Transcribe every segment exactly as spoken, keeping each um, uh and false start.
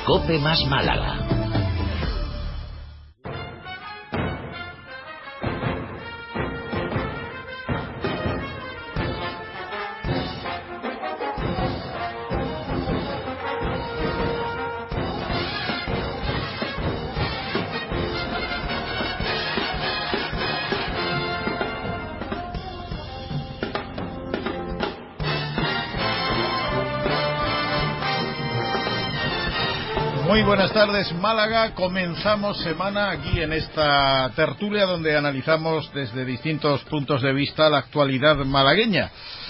COPE más Málaga. Muy buenas tardes, Málaga. Comenzamos semana aquí en esta tertulia donde analizamos desde distintos puntos de vista la actualidad malagueña.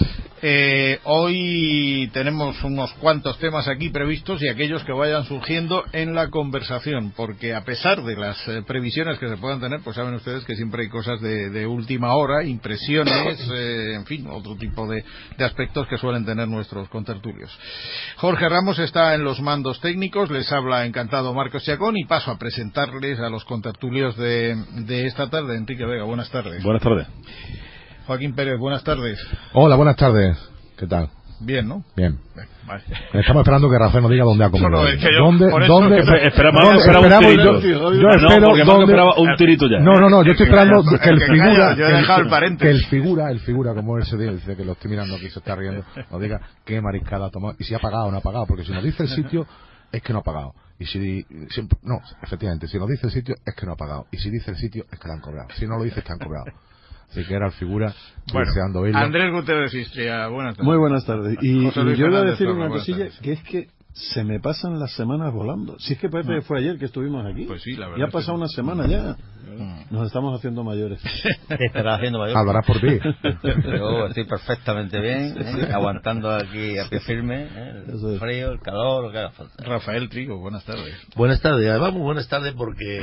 Eh, hoy tenemos unos cuantos temas aquí previstos y aquellos que vayan surgiendo en la conversación, porque a pesar de las eh, previsiones que se puedan tener, pues saben ustedes que siempre hay cosas de, de última hora, impresiones, eh, en fin, otro tipo de, de aspectos que suelen tener nuestros contertulios. Jorge Ramos está en los mandos técnicos, les habla encantado Marcos Chacón y paso a presentarles a los contertulios de, de esta tarde. Enrique Vega, buenas tardes. Buenas tardes. Joaquín Pérez, buenas tardes. Hola, buenas tardes. ¿Qué tal? Bien, ¿no? Bien. Vale. Estamos esperando que Rafael nos diga dónde ha comido. No, no, es que yo, ¿Dónde? por eso ¿Dónde? Que esperamos, ¿dónde esperamos un tirito. Yo, yo espero no, porque dónde... esperaba un tirito ya. No, no, no, yo estoy esperando Calla, que el que figura... calla, yo he que, dejado el el, paréntesis. que el figura, el figura, como él se dice, que lo estoy mirando aquí, se está riendo, nos diga qué mariscada ha tomado y si ha pagado o no ha pagado, porque si nos dice el sitio, es que no ha pagado. Y si... Siempre, no, efectivamente, si nos dice el sitio, es que no ha pagado. Y si dice el sitio, es que le han cobrado. Si no lo dice, es que han cobrado. Así que era el figura, bueno, deseando verlo. Andrés Gutiérrez Istria, buenas tardes. Muy buenas tardes. Y, y yo iba a decir Torra, una cosilla, que es que se me pasan las semanas volando. Si es que Pepe fue ayer que estuvimos aquí. Pues sí, la verdad. Y ha pasado una semana ya. Nos estamos haciendo mayores. Te estarás haciendo mayor. Hablarás por ti. Yo estoy perfectamente bien, ¿eh? Aguantando aquí a pie firme, ¿eh? El frío, el calor, lo que haga falta. Rafael Trigo, buenas tardes. Buenas tardes, además muy buenas tardes porque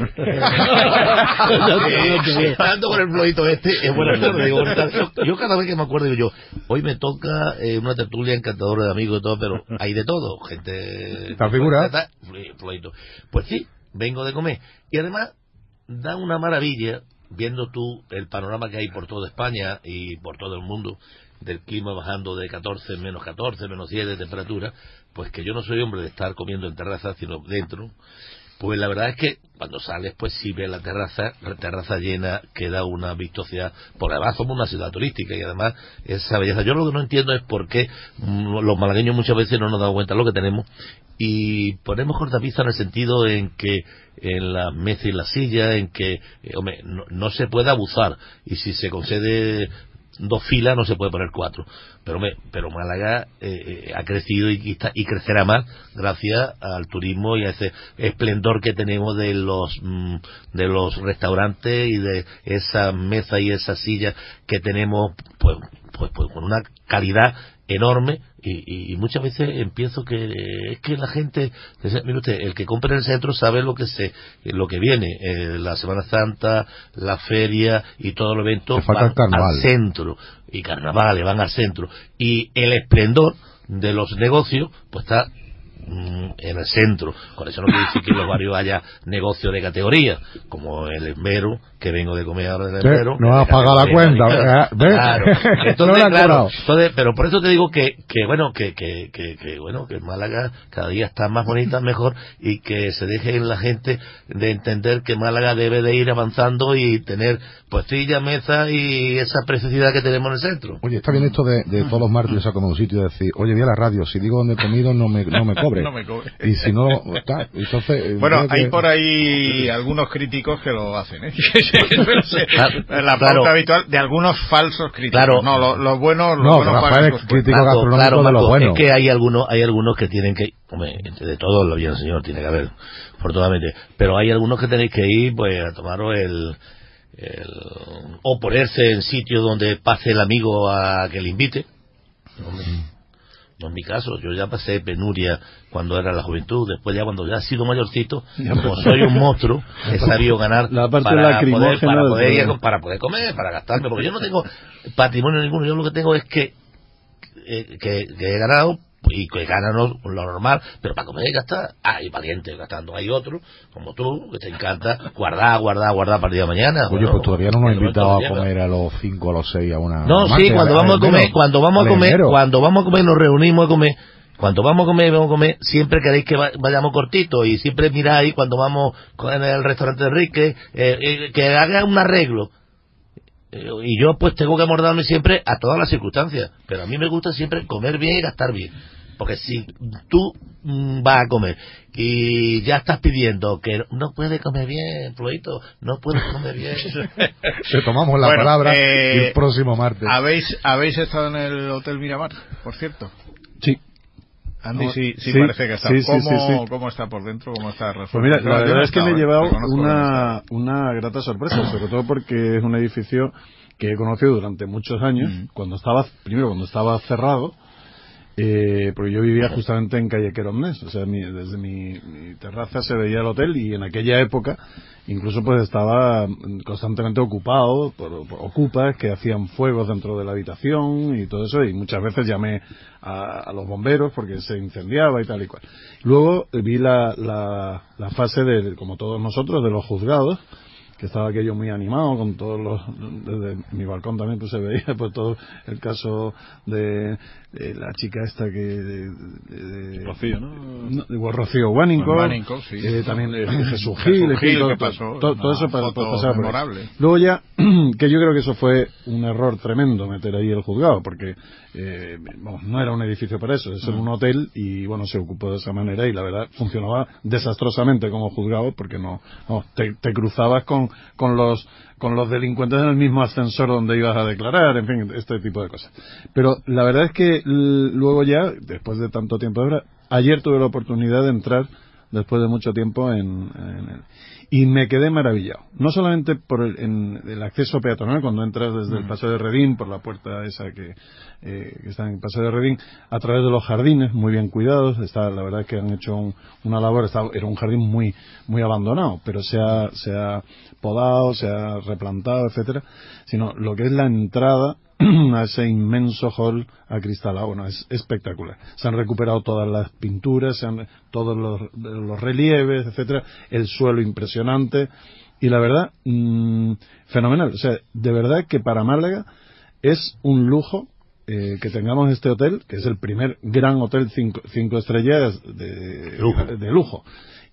estando con el flojito este, es buenas tardes, digo, buenas tardes. Yo, yo cada vez que me acuerdo digo yo, hoy me toca eh, una tertulia encantadora de amigos y todo, pero hay de todo, gente... ¿Esta figura? Flojito. Pues sí, vengo de comer. Y además da una maravilla viendo tú el panorama que hay por toda España y por todo el mundo del clima bajando de catorce, menos catorce, menos diez de temperatura, pues que yo no soy hombre de estar comiendo en terraza sino dentro. Pues la verdad es que cuando sales pues sí ves la terraza, la terraza llena, que da una vistosidad, por además somos una ciudad turística y además esa belleza. Yo lo que no entiendo es por qué los malagueños muchas veces no nos damos cuenta de lo que tenemos y ponemos cortapista en el sentido en que en la mesa y la silla, en que eh, hombre, no, no se puede abusar y si se concede dos filas no se puede poner cuatro, pero me, pero Málaga eh, eh, ha crecido y, y, está, y crecerá más gracias al turismo y a ese esplendor que tenemos de los mm, de los restaurantes y de esa mesa y esa silla que tenemos pues pues, pues con una calidad enorme y, y muchas veces empiezo que es que la gente, mire usted, el que compra en el centro sabe lo que se lo que viene, eh, la Semana Santa, la feria y todo el evento van al centro y carnavales van al centro y el esplendor de los negocios pues está en el centro. Con eso no quiere decir que en los barrios haya negocios de categoría como el Esmero, que vengo de comer ahora en el Esmero. No has pagado la cuenta, ¿ves? Claro, entonces, claro, entonces, pero por eso te digo que, que bueno, que, que, que, que bueno, que Málaga cada día está más bonita, mejor, y que se deje en la gente de entender que Málaga debe de ir avanzando y tener pues silla, mesa y esa preciosidad que tenemos en el centro. Oye, está bien esto de, de todos los martes a como un sitio de decir, oye, voy a la radio, si digo dónde he comido no me, no me cobre. No me cobre. Y si no, está, entonces... Bueno, hay que... por ahí algunos críticos que lo hacen, ¿eh? La pauta claro. habitual de algunos falsos críticos. Claro. No, los lo buenos... Lo no, bueno Rafael es crítico gastronómico claro, de Marco, lo bueno. Es que hay algunos, hay algunos que tienen que... Hombre, de todo lo bien, señor, tiene que haber, afortunadamente. Pero hay algunos que tenéis que ir, pues, a tomaros el... El, o ponerse en sitios donde pase el amigo a que le invite. Hombre, no es mi caso, yo ya pasé penuria cuando era la juventud, después ya cuando ya he sido mayorcito, como soy un monstruo, he sabido ganar la parte para, poder, para, del poder ir, para poder comer, para gastarme, porque yo no tengo patrimonio ninguno, yo lo que tengo es que, eh, que, que he ganado y que ganan lo normal, pero para comer y gastar, hay valientes gastando, hay otros, como tú, que te encanta guardar, guardar, guardar para el día de mañana. Oye, bueno, pues todavía no nos han invitado a lleva. comer a los cinco, a los seis, a una... No, sí, cuando vamos a comer, cuando vamos a comer, cuando vamos a comer nos reunimos a comer, Cuando vamos a comer, vamos a comer, siempre queréis que vayamos cortitos y siempre miráis cuando vamos en el restaurante de Enrique, eh, eh, que haga un arreglo. Eh, y yo pues tengo que amordarme siempre a todas las circunstancias, pero a mí me gusta siempre comer bien y gastar bien. Porque si tú mm, vas a comer y ya estás pidiendo que no puedes comer bien, Floito, no puedes comer bien. Te tomamos la bueno, palabra eh, el próximo martes. ¿Habéis, ¿Habéis estado en el Hotel Miramar, por cierto? Sí. Andy, sí, sí, sí parece que está. Sí, sí, ¿Cómo, sí, sí. ¿Cómo está por dentro? ¿Cómo está resuelto? Pues mira, la Yo verdad no es que me he estado, llevado eh, una, una grata sorpresa, sobre todo porque es un edificio que he conocido durante muchos años, mm. cuando estaba, primero cuando estaba cerrado, eh, porque yo vivía justamente en calle Queromnes, o sea, mi, desde mi, mi terraza se veía el hotel y en aquella época incluso pues estaba constantemente ocupado por, por ocupas que hacían fuegos dentro de la habitación y todo eso, y muchas veces llamé a, a los bomberos porque se incendiaba y tal y cual. Luego eh, vi la, la, la fase de, como todos nosotros, de los juzgados, que estaba aquello muy animado con todos los, desde mi balcón también pues se veía pues todo el caso de, de la chica esta que de, de, de Rocío, ¿no? no de Rocío Guánico, sí. eh, también de Jesús Gil, Jesús Gil todo, que pasó, todo, todo eso para, para pasar por ahí. Luego ya, que yo creo que eso fue un error tremendo meter ahí el juzgado, porque eh, vamos, no era un edificio para eso, es un hotel y bueno, se ocupó de esa manera y la verdad funcionaba desastrosamente como juzgado porque no, no te, te cruzabas con con los con los delincuentes en el mismo ascensor donde ibas a declarar, en fin, este tipo de cosas. Pero la verdad es que l- luego ya, después de tanto tiempo, ahora, ayer tuve la oportunidad de entrar, después de mucho tiempo, en, en el, y me quedé maravillado. No solamente por el, en el acceso peatonal, cuando entras desde el Paseo de Redín, por la puerta esa que, eh, que está en el Paseo de Redín, a través de los jardines, muy bien cuidados, está, la verdad es que han hecho un, una labor, está, era un jardín muy, muy abandonado, pero se ha, se ha podado, se ha replantado, etcétera, sino lo que es la entrada a ese inmenso hall acristalado, bueno, es espectacular. Se han recuperado todas las pinturas, se han, todos los, los relieves, etcétera, el suelo impresionante y la verdad, mmm, fenomenal. O sea, de verdad que para Málaga es un lujo eh, que tengamos este hotel, que es el primer gran hotel cinco, cinco estrellas de lujo. De, de lujo.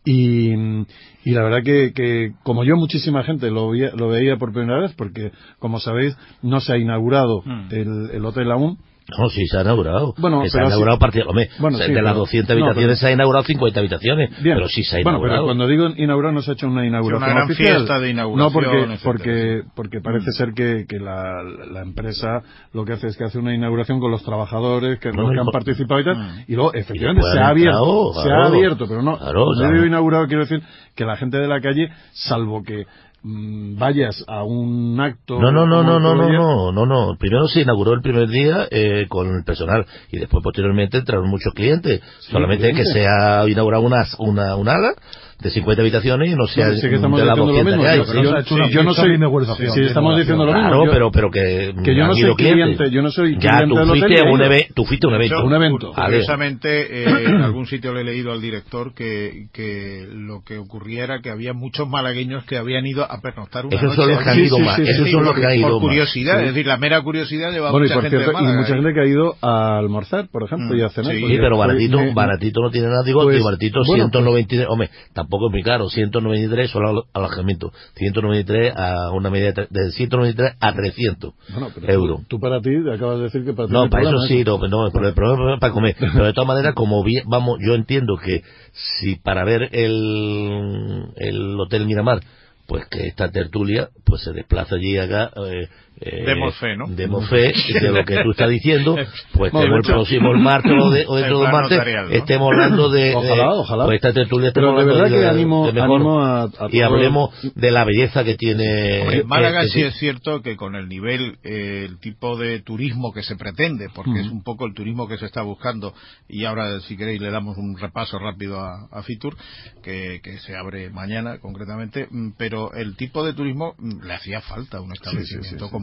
Y, y la verdad que, que como yo muchísima gente lo veía, lo veía por primera vez porque como sabéis no se ha inaugurado mm. el, el hotel aún. No, sí se ha inaugurado. Bueno, se ha inaugurado sí. partido. Hombre, bueno, de sí, las pero, doscientas habitaciones no, pero, se ha inaugurado cincuenta habitaciones. Bien. Pero sí se ha inaugurado. Bueno, pero cuando digo inaugurado no se ha hecho una inauguración sí, una gran oficial. Fiesta de inauguración, no, porque etcétera. porque porque parece mm. ser que, que la, la empresa lo que hace es que hace una inauguración con los trabajadores que, no, los que han hijo. participado y tal. Mm. Y luego, efectivamente, y se ha abierto. Claro, se ha abierto, pero no. Claro, cuando claro. digo inaugurado quiero decir que la gente de la calle, salvo que vayas a un acto no no no no no no no no no primero se inauguró el primer día eh, con el personal y después posteriormente entraron muchos clientes sí, solamente clientes. Que se ha inaugurado una una un ala de cincuenta habitaciones y no sea sí, que estamos de las doscientas que hay. Yo, yo, yo, sí, yo no soy inauguración. Sí, estamos diciendo lo mismo. Claro, yo, pero pero que que yo no soy cliente, yo no soy ya cliente tú del fuiste hotel, a un evento, tú fuiste a un evento, un evento. Curiosamente, eh, en algún sitio le he leído al director que que lo que ocurría era que había muchos malagueños que habían ido a pernoctar una Esos noche. son los que han ido más. Esos son los que han ido por curiosidad, más. es decir, la mera curiosidad lleva bueno, mucha y por gente cierto, de Málaga, y mucha ¿eh? gente que ha ido a almorzar, por ejemplo, mm, y a cenar. Sí, pero baratito, me, baratito no tiene nada, digo, pues, baratito bueno, ciento noventa y tres, pues, hombre, tampoco es muy caro, ciento noventa y tres solo alojamiento, ciento noventa y tres a una media de ciento noventa y tres a trescientos bueno, euros. Tú, tú para ti acabas de decir que para ti no, para eso sí, no, no, pero el problema es para comer. Pero de todas maneras, como vi, vamos, yo entiendo que si para ver el el Hotel Miramar, pues que esta tertulia, pues se desplaza allí acá. Eh, Eh, demos fe, ¿no? Demos fe de lo que tú estás diciendo, pues bueno, el próximo el martes o, de, o dentro del martes notarial, ¿no? Estemos hablando de ojalá, eh, ojalá. Pues esta tertulia pero de verdad de, que animo, de mejor, animo a, a y hablemos de la belleza que tiene. Hombre, en Málaga este, sí es cierto que con el nivel, eh, el tipo de turismo que se pretende, porque mm. es un poco el turismo que se está buscando, y ahora si queréis le damos un repaso rápido a, a Fitur, que, que se abre mañana concretamente, pero el tipo de turismo le hacía falta un establecimiento sí, sí, sí, sí. como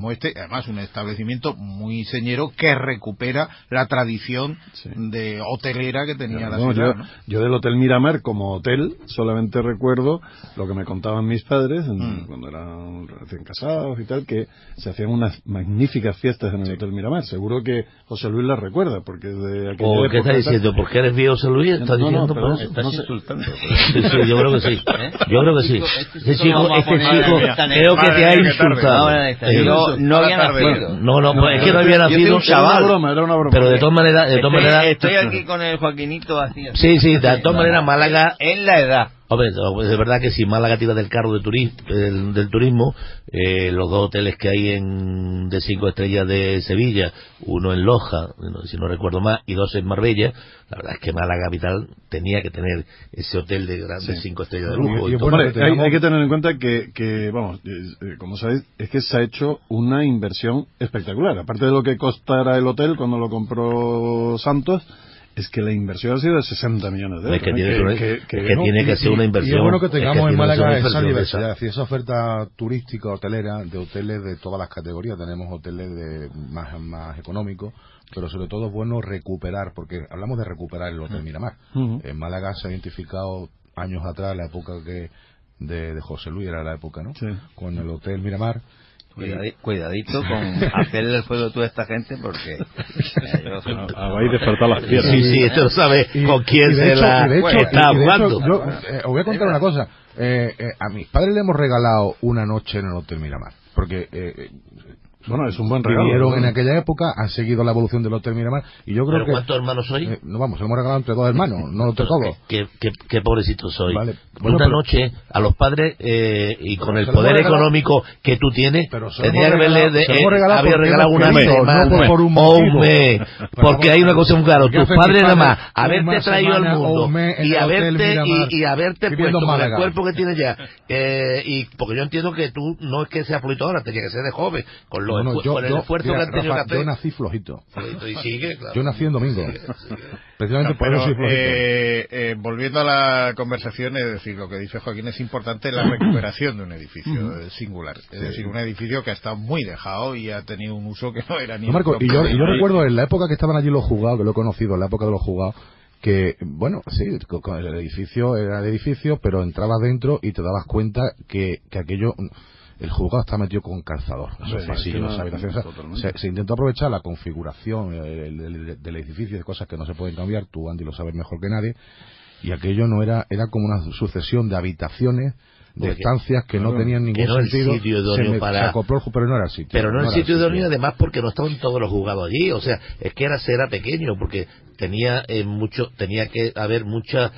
como este, además un establecimiento muy señero que recupera la tradición sí. de hotelera que tenía claro, la ciudad. Yo, ¿no? yo del Hotel Miramar como hotel solamente recuerdo lo que me contaban mis padres en, mm. cuando eran recién casados y tal, que se hacían unas magníficas fiestas en el sí. Hotel Miramar. Seguro que José Luis las recuerda, porque de aquella ¿O qué estás diciendo? ¿Por qué eres viejo José Luis? ¿Estás no, diciendo no, por eso? Estás no sé. insultando. Sí, sí, yo creo que sí. ¿Eh? Yo creo que sí. Este chico, este chico creo que te ha insultado. Yo no había nacido. No, no, pues es que no había nacido. Era una broma, era una broma. Pero de todas maneras, de todas maneras. Estoy aquí con el Joaquinito así. Sí, sí, de todas maneras Málaga en la edad. Hombre, de verdad que si Málaga tira del carro de turismo, del, del turismo, eh, los dos hoteles que hay en de cinco estrellas de Sevilla, uno en Loja, si no recuerdo más, y dos en Marbella, la verdad es que Málaga capital tenía que tener ese hotel de grandes sí. cinco estrellas de lujo. Y, y, y bueno, hay, hay que tener en cuenta que, que vamos, eh, como sabéis, es que se ha hecho una inversión espectacular. Aparte de lo que costara el hotel cuando lo compró Santos, es que la inversión ha sido de sesenta millones de euros. Es que tiene, ¿eh? que, que, que, que, que tiene que ser una inversión. Y es bueno que tengamos es que en Málaga esa diversidad, esa. esa oferta turística, hotelera, de hoteles de todas las categorías. Tenemos hoteles de más, más económicos, pero sobre todo es bueno recuperar, porque hablamos de recuperar el Hotel Miramar. Uh-huh. En Málaga se ha identificado años atrás, la época que de, de José Luis era la época, ¿no? Sí. Con el Hotel Miramar. Cuidadito, cuidadito con hacerle el fuego tú a esta gente, porque eh, yo soy... habéis despertado las piernas. Sí, sí, esto no sabe y, con quién se hecho, la hecho, está jugando. Yo eh, os voy a contar una cosa. Eh, eh, a mis padres le hemos regalado una noche en el Hotel Miramar, porque eh, bueno, es un buen regalo. Vinieron ¿no? en aquella época, han seguido la evolución del Hotel Miramar, y yo creo ¿Pero que... cuántos hermanos sois? Eh, no, vamos, hemos regalado entre dos hermanos, no entre todos. Qué, qué, qué pobrecito soy. Vale. Bueno, una pero, noche a los padres, eh, y con el poder económico que tú tienes, tendría que haberle de, eh, había regalado una semana no por, por un o un mes, porque hay una cosa muy clara, tus padres nada más, haberte traído al mundo y haberte, y, y haberte puesto con el cuerpo que tienes ya, eh, y porque yo entiendo que tú no es que seas flojito ahora, tenía que ser de joven, con, los no, no, yo, con el yo, esfuerzo mira, que han tenido Rafa, que hacer. Yo nací flojito. Flojito y sigue, claro. Yo nací en domingo. Sigue, sigue. Precisamente no, por pero, eso soy flojito. Eh, eh, volviendo a la conversación, es decir, lo que dice Joaquín es importante la recuperación de un edificio uh-huh. singular. Es sí. decir, un edificio que ha estado muy dejado y ha tenido un uso que no era ni... No, Marco, y yo, y yo recuerdo en la época que estaban allí los juzgados, que lo he conocido, en la época de los juzgados, que, bueno, sí, con el edificio era el edificio, pero entrabas dentro y te dabas cuenta que, que aquello... El juzgado está metido con calzador, esos sí, pasillos, no, habitaciones. Se, se intentó aprovechar la configuración el, el, del edificio de cosas que no se pueden cambiar, tú, Andy, lo sabes mejor que nadie, y aquello no era, era como una sucesión de habitaciones, de porque, estancias que no, no tenían ningún no sentido. El sitio se, me, para... se acopló, pero no era el sitio. Pero no, no el sitio el idóneo, además, porque no estaban todos los juzgados allí. O sea, es que era, era pequeño, porque tenía eh, mucho, tenía que haber muchas,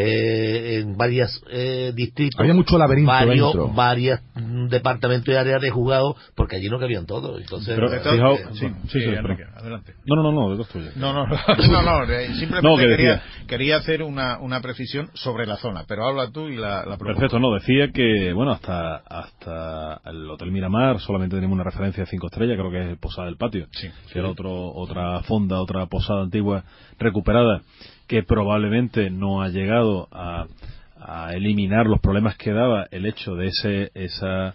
eh, en varias eh, distritos. Había mucho laberinto varios, dentro. Varios mm, departamentos y áreas de juzgados, porque allí no cabían todos. Entonces, pero, eh, fijaos, eh, sí, sí, sí, Enrique, adelante. No, no, no, no, de los tuyos. No, no, no, no, no eh, simplemente no, que quería, quería hacer una, una precisión sobre la zona, pero habla tú y la, la propongo. Perfecto, no, decía que, bueno, hasta, hasta el Hotel Miramar solamente tenemos una referencia de cinco estrellas, creo que es Posada del Patio, sí, que sí. era otro, otra fonda, otra posada antigua recuperada, que probablemente no ha llegado a, a eliminar los problemas que daba el hecho de ese, esa,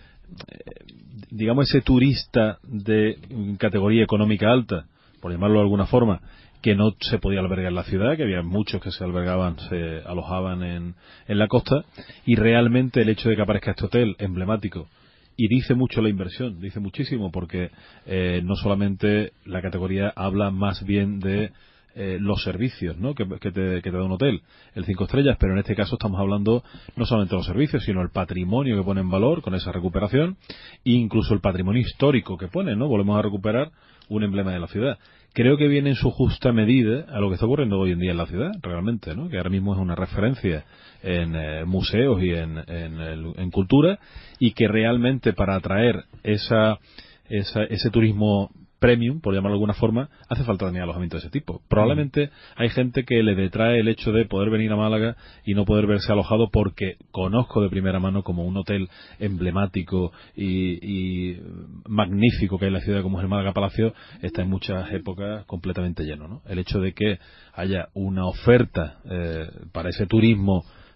eh, digamos, ese turista de categoría económica alta, por llamarlo de alguna forma, que no se podía albergar en la ciudad, que había muchos que se albergaban, se alojaban en, en la costa, y realmente el hecho de que aparezca este hotel emblemático, y dice mucho la inversión, dice muchísimo, porque eh, no solamente la categoría habla más bien de eh, los servicios, ¿no?, que, que, te, que te da un hotel, el cinco estrellas, pero en este caso estamos hablando no solamente de los servicios, sino el patrimonio que pone en valor con esa recuperación, e incluso el patrimonio histórico que pone, ¿no? Volvemos a recuperar un emblema de la ciudad. Creo que viene en su justa medida a lo que está ocurriendo hoy en día en la ciudad, realmente, ¿no?, que ahora mismo es una referencia en eh, museos y en, en, el, en cultura, y que realmente para atraer esa, esa, ese turismo premium, por llamarlo de alguna forma, hace falta también alojamiento de ese tipo. Probablemente hay gente que le detrae el hecho de poder venir a Málaga y no poder verse alojado, porque conozco de primera mano como un hotel emblemático y, y magnífico que hay en la ciudad, como es el Málaga Palacio, está en muchas épocas completamente lleno, ¿no? El hecho de que haya una oferta eh, para ese turismo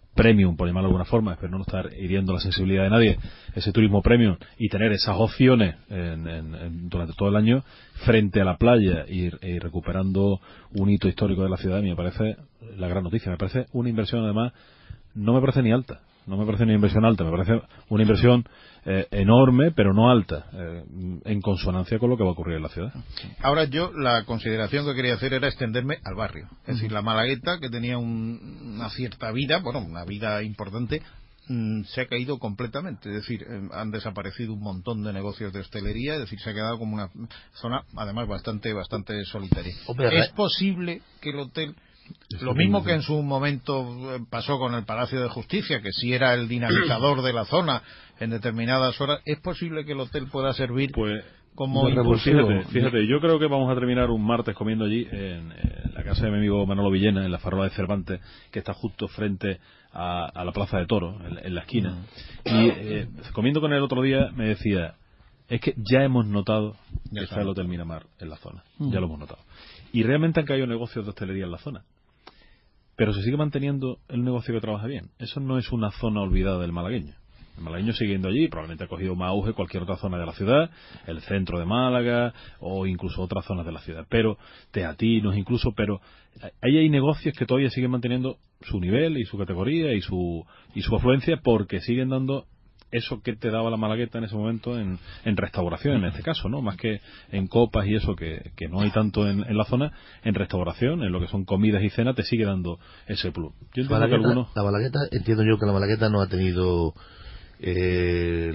premium, por llamarlo de alguna forma, espero no estar hiriendo la sensibilidad de nadie, ese turismo premium y tener esas opciones en, en, en, durante todo el año frente a la playa y, y recuperando un hito histórico de la ciudad, me parece la gran noticia. Me parece una inversión, además, no me parece ni alta, no me parece una inversión alta, me parece una inversión eh, enorme, pero no alta, eh, en consonancia con lo que va a ocurrir en la ciudad. Ahora yo, la consideración que quería hacer era extenderme al barrio. Es decir, la Malagueta, que tenía un, una cierta vida, bueno, una vida importante, mmm, se ha caído completamente. Es decir, eh, han desaparecido un montón de negocios de hostelería, es decir, se ha quedado como una zona, además, bastante bastante solitaria. ¿Es posible que el hotel... Lo mismo que en su momento pasó con el Palacio de Justicia, que sí era el dinamizador de la zona en determinadas horas, ¿es posible que el hotel pueda servir pues, como pues fíjate, fíjate, yo creo que vamos a terminar un martes comiendo allí en, en la casa de mi amigo Manolo Villena, en la Farola de Cervantes, que está justo frente a, a la Plaza de Toros, en, en la esquina. Y eh, comiendo con él el otro día me decía, es que ya hemos notado que está el Hotel Miramar en la zona, ya lo hemos notado. Y realmente han caído negocios de hostelería en la zona. Pero se sigue manteniendo el negocio que trabaja bien. Eso no es una zona olvidada del malagueño. El malagueño sigue yendo allí, probablemente ha cogido más auge cualquier otra zona de la ciudad, el centro de Málaga o incluso otras zonas de la ciudad. Pero teatinos incluso, pero ahí hay negocios que todavía siguen manteniendo su nivel y su categoría y su y su afluencia porque siguen dando eso que te daba la Malagueta en ese momento en, en restauración, en este caso, ¿no? Más que en copas y eso que, que no hay tanto en, en la zona, en restauración, en lo que son comidas y cenas, te sigue dando ese plus. Yo entiendo Malagueta, que algunos... La Malagueta, entiendo yo que la Malagueta no ha tenido eh,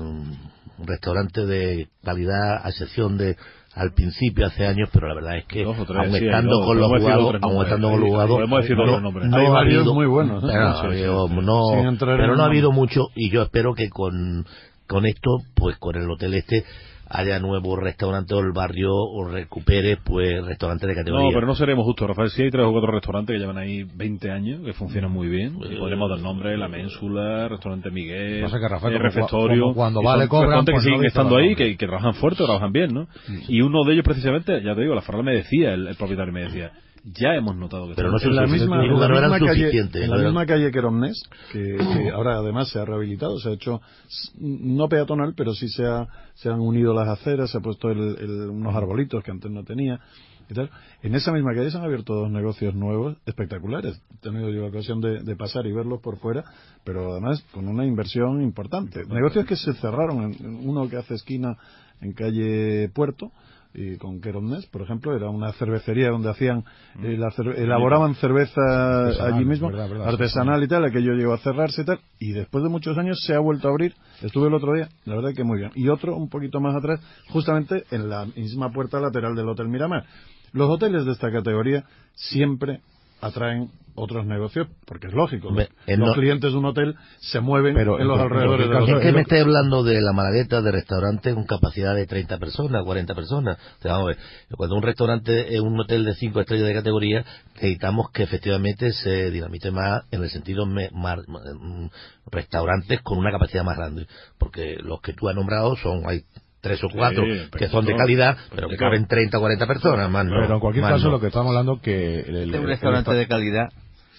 el restaurante de calidad, a excepción de al principio hace años, pero la verdad es que dos o tres, aun sí, estando dos, con los jugados, nombres, aun estando con los jugados, podemos decir no, otros nombres. no hay ha varios habido, muy buenos, ¿eh? pero, Sí, sí, yo, sí. no, pero no ha habido nombre. mucho, y yo espero que con con esto, pues con el hotel este haya nuevos restaurantes o el barrio o recupere pues restaurantes de categoría. No, pero no seremos justos, Rafael. Sí hay tres o cuatro restaurantes que llevan ahí veinte años, que funcionan muy bien. Y podremos dar nombre, La Ménsula, Restaurante Miguel, Pasa que, Rafael, el como, Refectorio. como cuando vale cobran, restaurantes pues que siguen no estando ahí, nombre. que, que trabajan fuerte, trabajan bien, ¿no? Sí. Y uno de ellos precisamente, ya te digo, la Farola me decía, el, el propietario me decía, ya hemos notado que pero no en la misma, en la no misma calle, en la no misma calle que Ronés, que, que ahora además se ha rehabilitado, se ha hecho no peatonal, pero sí se, ha, se han unido las aceras, se ha puesto el, el, unos arbolitos que antes no tenía y tal. En esa misma calle se han abierto dos negocios nuevos espectaculares. He tenido yo la ocasión de, de pasar y verlos por fuera, pero además con una inversión importante. Negocios que se cerraron, en, uno que hace esquina en calle Puerto, y con Queronés, por ejemplo, era una cervecería donde hacían eh, la cerve elaboraban cerveza artesanal, allí mismo, verdad, verdad, artesanal sí, y tal, aquello llegó a cerrarse y tal, y después de muchos años se ha vuelto a abrir. Estuve el otro día, la verdad que muy bien. Y otro un poquito más atrás, justamente en la misma puerta lateral del Hotel Miramar. Los hoteles de esta categoría siempre atraen otros negocios, porque es lógico, los, los no, clientes de un hotel se mueven pero, en los pero, alrededores pero, de los es que me estoy hablando de la Malagueta, de restaurantes con capacidad de treinta personas, cuarenta personas. O sea, vamos a ver, cuando un restaurante es un hotel de cinco estrellas de categoría, necesitamos que efectivamente se dinamite más en el sentido me, más, restaurantes con una capacidad más grande, porque los que tú has nombrado son hay tres o cuatro sí, que son de calidad, pero que caben treinta o cuarenta personas, más no. Pero en cualquier caso no. Lo que estamos hablando que el, el, un restaurante el, de calidad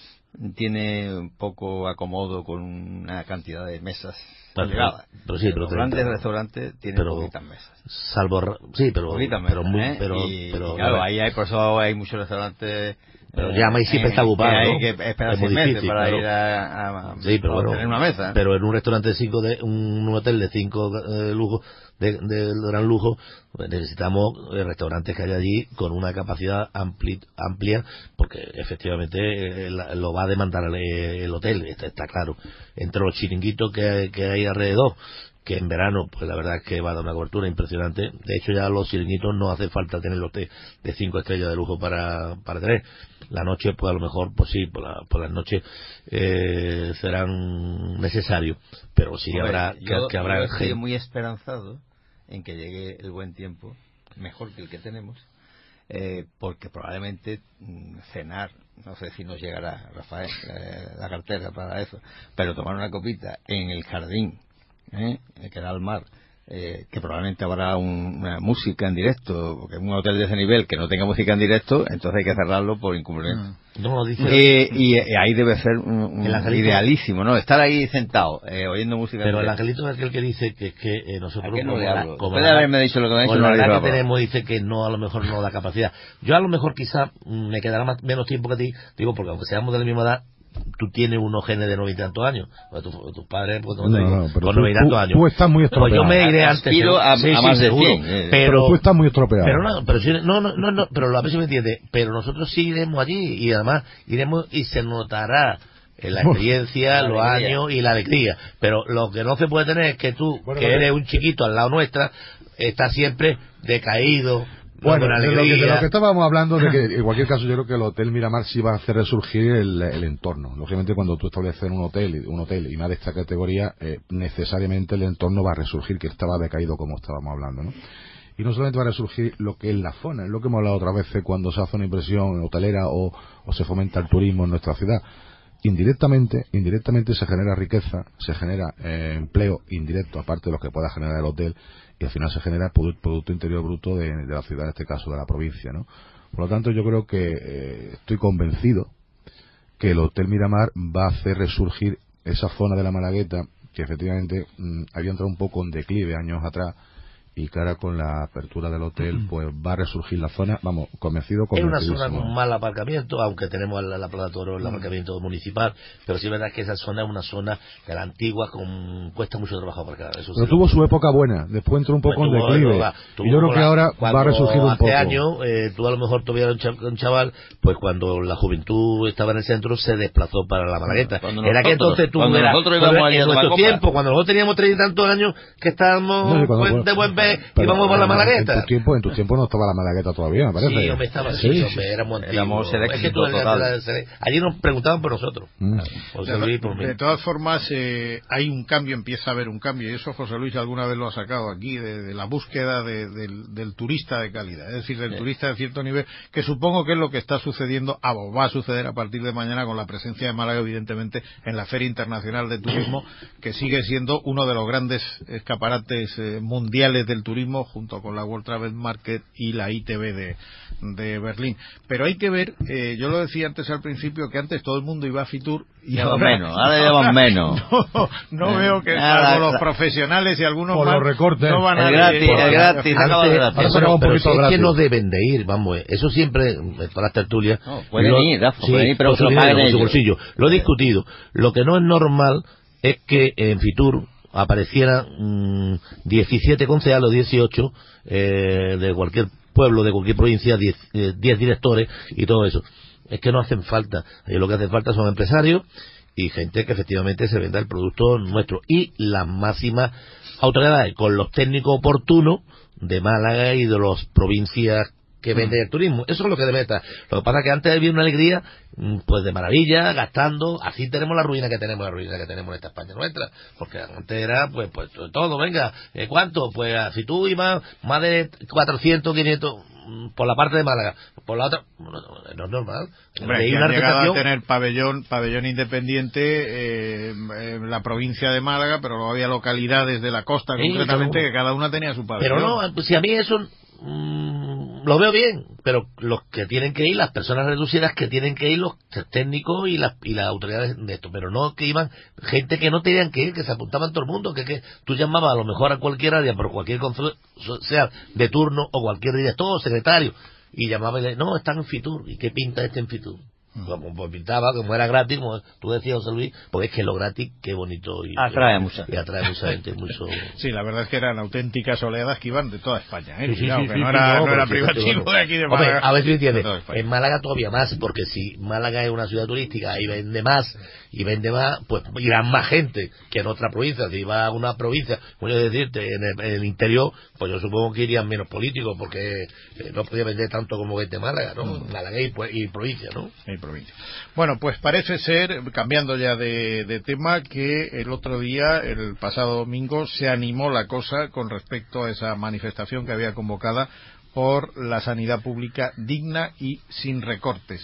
tiene un poco acomodo con una cantidad de mesas elevadas. Pero sí, pero los grandes restaurantes tienen pero, poquitas mesas. Salvo, sí, pero poquitas pero mesas, muy, ¿eh? pero, y, pero y claro, ahí hay por eso hay muchos restaurantes. Pero ya me siempre está ocupado, que hay ¿no? que esperar es seis difícil, meses para claro. ir a, a, a sí, pero bueno, tener una mesa. Pero en un restaurante de cinco de un, un hotel de cinco eh, lujo de, de gran lujo, pues necesitamos eh, restaurantes que haya allí con una capacidad ampli, amplia, porque efectivamente eh, la, lo va a demandar el, el hotel, está, está claro. Entre los chiringuitos que, que hay alrededor, que en verano, pues la verdad es que va a dar una cobertura impresionante. De hecho, ya los chiringuitos no hace falta tenerlos de, de cinco estrellas de lujo para, para tener. La noche, pues a lo mejor, pues sí, por, la, por las noches eh, serán necesarios, pero sí Hombre, habrá yo, que, que habrá yo estoy gente. muy esperanzado en que llegue el buen tiempo, mejor que el que tenemos, eh, porque probablemente mmm, cenar, no sé si nos llegará, Rafael, eh, la cartera para eso, pero tomar una copita en el jardín, ¿eh? que da al mar, eh, que probablemente habrá un, una música en directo, porque un hotel de ese nivel que no tenga música en directo, entonces hay que cerrarlo por incumplimiento. Mm. No, dice... eh, y, y ahí debe ser un, un Angelito... idealísimo, ¿no? Estar ahí sentado, eh, oyendo música. Pero el Angelito es aquel que dice que, que eh, nosotros... No como la, como Puede haberme dicho lo que me ha dicho, con la no edad lo que tenemos, dice que no, a lo mejor no da capacidad. Yo a lo mejor quizá me quedará más, menos tiempo que a ti, digo, porque aunque seamos de la misma edad, tú tienes unos genes de noventa y tantos años, pues tus tu padres pues, no, no, digo, no, pero con tú, noventa y tantos años. Tú estás muy estropeado. Pues yo me iré antes. Aspiro a, sí, a sí, más de seguro, cien. Eh. Pero, pero tú estás muy estropeado. Pero no, pero si, no, no, no, no, pero a ver si me entiende. Pero nosotros sí iremos allí y además iremos y se notará la experiencia, los años y la alegría. Pero lo que no se puede tener es que tú, bueno, que bueno. eres un chiquito al lado nuestra, estás siempre decaído. Bueno, de lo, que, de lo que estábamos hablando, de que en cualquier caso yo creo que el Hotel Miramar sí va a hacer resurgir el, el entorno. Lógicamente cuando tú estableces un hotel, un hotel y más de esta categoría, eh, necesariamente el entorno va a resurgir, que estaba decaído como estábamos hablando, ¿no? Y no solamente va a resurgir lo que es la zona, es lo que hemos hablado otras veces cuando se hace una impresión hotelera o, o se fomenta el turismo en nuestra ciudad. Indirectamente, indirectamente se genera riqueza, se genera eh, empleo indirecto, aparte de lo que pueda generar el hotel, y al final se genera Producto Interior Bruto de, de la ciudad, en este caso de la provincia, ¿no? Por lo tanto, yo creo que eh, estoy convencido que el Hotel Miramar va a hacer resurgir esa zona de la Malagueta que efectivamente mmm, había entrado un poco en declive años atrás, y que ahora con la apertura del hotel pues va a resurgir la zona, vamos, convencido, convencido. Es una zona con mal aparcamiento, aunque tenemos la, la Plaza Toro, el aparcamiento municipal, pero sí es verdad que esa zona es una zona de la antigua, con cuesta mucho trabajo aparcar. Eso pero tuvo su época buena, después entró un poco en declive, bueno, y yo creo que ahora va a resurgir un poco. Hace años, eh, tú a lo mejor todavía eras un chaval, pues cuando la juventud estaba en el centro, se desplazó para la Malagueta. Cuando Era que entonces tú, cuando era, nosotros íbamos en nuestro tiempo, cuando nosotros teníamos treinta y tantos años, que estábamos no, cuando, pues, de buen ver, y vamos por la Malagueta. En tu tiempo, en tu tiempo no estaba la Malagueta todavía, me parece. Sí, hombre, estaba así, sí, hombre, éramos antiguos. Es que tú, allí nos preguntaban por nosotros. Mm. José Luis, por mí. De todas formas, eh, hay un cambio, empieza a haber un cambio, y eso José Luis alguna vez lo ha sacado aquí, de, de la búsqueda de, de, del, del turista de calidad, es decir, del sí. turista de cierto nivel, que supongo que es lo que está sucediendo, ah, o va a suceder a partir de mañana con la presencia de Málaga, evidentemente, en la Feria Internacional de Turismo, que sigue siendo uno de los grandes escaparates eh, mundiales del turismo, junto con la World Travel Market y la I T B de, de Berlín. Pero hay que ver, eh, yo lo decía antes al principio, que antes todo el mundo iba a Fitur y llevan ahora menos, ahora llevan menos. No, no eh, veo que salvo los profesionales y algunos por más los recortes, no van el a gratis, ir, el gratis, antes, gratis. Pero, pero, un poquito pero si es que no deben de ir, vamos, eso siempre, en todas las tertulias. No, pueden lo, ir, Rafa, sí, pueden ir, pero se lo paguen en su bolsillo. Lo he discutido. Lo que no es normal es que en Fitur aparecieran mmm, diecisiete concejales o dieciocho eh, de cualquier pueblo, de cualquier provincia, diez, eh, diez directores y todo eso. Es que no hacen falta. Eh, lo que hace falta son empresarios y gente que efectivamente se venda el producto nuestro. Y las máximas autoridades, con los técnicos oportunos de Málaga y de las provincias que venden el turismo. Eso es lo que debe estar. Lo que pasa es que antes había una alegría pues de maravilla, gastando. Así tenemos la ruina que tenemos, la ruina que tenemos en esta España nuestra, porque antes era pues pues todo, venga, ¿eh, ¿cuánto? Pues si tú ibas más de cuatrocientos, quinientos por la parte de Málaga, por la otra no, no es normal. Hombre, que han llegado a tener pabellón pabellón independiente eh, en la provincia de Málaga, pero luego había localidades de la costa sí, concretamente que cada una tenía su pabellón. Pero no, si a mí eso Mm, lo veo bien, pero los que tienen que ir, las personas reducidas que tienen que ir, los técnicos y las y las autoridades de esto, pero no que iban gente que no tenían que ir, que se apuntaban todo el mundo, que, que tú llamabas a lo mejor a cualquier área, por cualquier control, sea de turno o cualquier director o secretario, y llamaba y le no, están en Fitur, ¿y qué pinta este en Fitur? Como pues pintaba, como era gratis, como tú decías, José Luis, pues es que lo gratis, qué bonito. Y atrae a mucha y atrae mucha gente. Mucho... Sí, la verdad es que eran auténticas oleadas que iban de toda España, ¿eh? Sí, sí, Cuidado, sí, que sí, no era, no, no era sí, privativo sí, de aquí de Málaga. Hombre, a ver si entiendes, en Málaga todavía más, porque si Málaga es una ciudad turística y vende más, y vende más, pues irán más gente que en otra provincia. Si va a una provincia, voy a decirte, en el, en el interior, pues yo supongo que irían menos políticos, porque eh, no podía vender tanto como vende Málaga, ¿no? Mm. Málaga y, pues, y provincia, ¿no? Y provincia. Bueno, pues parece ser, cambiando ya de, de tema, que el otro día, el pasado domingo, se animó la cosa con respecto a esa manifestación que había convocada por la sanidad pública digna y sin recortes.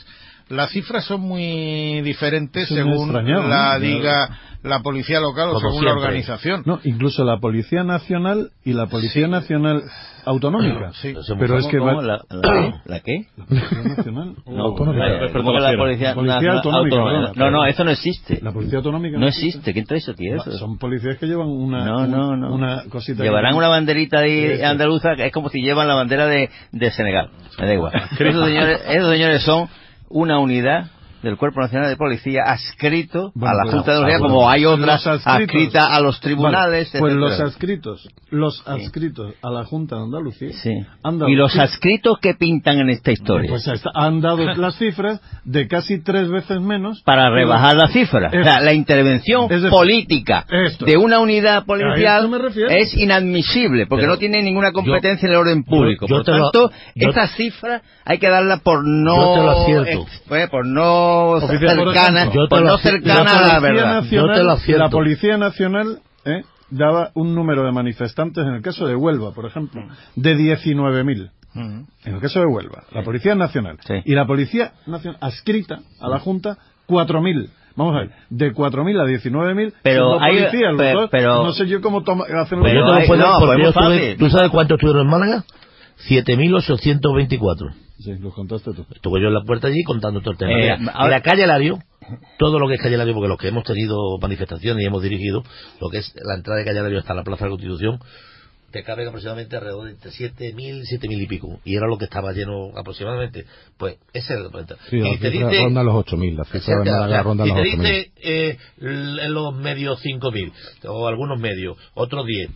las cifras son muy diferentes Sí, me según extrañaba, la ¿no? diga la Policía Local o Como según la siempre. organización. No, incluso la Policía Nacional y la Policía Sí. Nacional Autonómica. Sí. Pero es que ¿Cómo? va- ¿La, la, ¿La qué? la Policía Nacional No, Autonómica. la- ¿cómo que la policía, Policía nacional autonómica, autonómica? perdona. No, no, eso no existe. la Policía Autonómica No existe. ¿Quién trae eso, tío? Eso? Son policías que llevan una, No, un- no, no. una cosita. Llevarán que- una banderita ahí Eso. andaluza que es como si llevan la bandera de, de Senegal. Me da igual. Esos señores, esos señores son una unidad del Cuerpo Nacional de Policía adscrito Bueno, a la pues, Junta de ah, Andalucía, bueno. como hay otras Los adscritos. adscritas a los tribunales. Vale, pues etcétera. los adscritos, los adscritos a la Junta de Andalucía Sí. han dado Y los ci- adscritos que pintan en esta historia. pues está- han dado las cifras de casi tres veces menos Para rebajar la cifra. Es- O sea, la intervención es decir, política esto. de una unidad A eso policial me refiero. es inadmisible, porque Pero no tiene ninguna competencia en el orden público. yo Por te lo- tanto, yo- estas cifras hay que darlas por no... Yo te lo acierto. ex- pues, por no Oficial, por cercana, ejemplo, yo te por lo no aci- cercana la a la Policía verdad. Yo te lo Nacional, acierto. la Policía Nacional eh, daba un número de manifestantes, en el caso de Huelva, por ejemplo, de diecinueve mil. En el caso de Huelva, la Policía Nacional Sí. y la Policía Nacional adscrita a la Junta, cuatro mil. Vamos a ver, de cuatro mil a diecinueve mil, Pero siendo hay- policías los pe- dos, pero- no sé yo cómo toma, hacen Pero los Yo te lo hay- puedo- no, porque pues yo muy estuve- fácil. ¿Tú sabes cuántos estuvieron en Málaga? siete mil ochocientos veinticuatro. Sí, los contaste tú. Estuve yo en la puerta allí contando todo el tema. Eh, Mira, ahora- en la calle Lario, todo lo que es calle Lario, porque los que hemos tenido manifestaciones y hemos dirigido, lo que es la entrada de calle Lario hasta la Plaza de la Constitución, te caben aproximadamente alrededor de entre siete mil, siete mil y pico. Y era lo que estaba lleno aproximadamente. Pues ese era el planeta. Sí, y las te cifras dice... rondan los ocho mil. Las cifras de Málaga rondan y los te ocho mil. dice eh, l- en los medios cinco mil, o algunos medios, otros diez,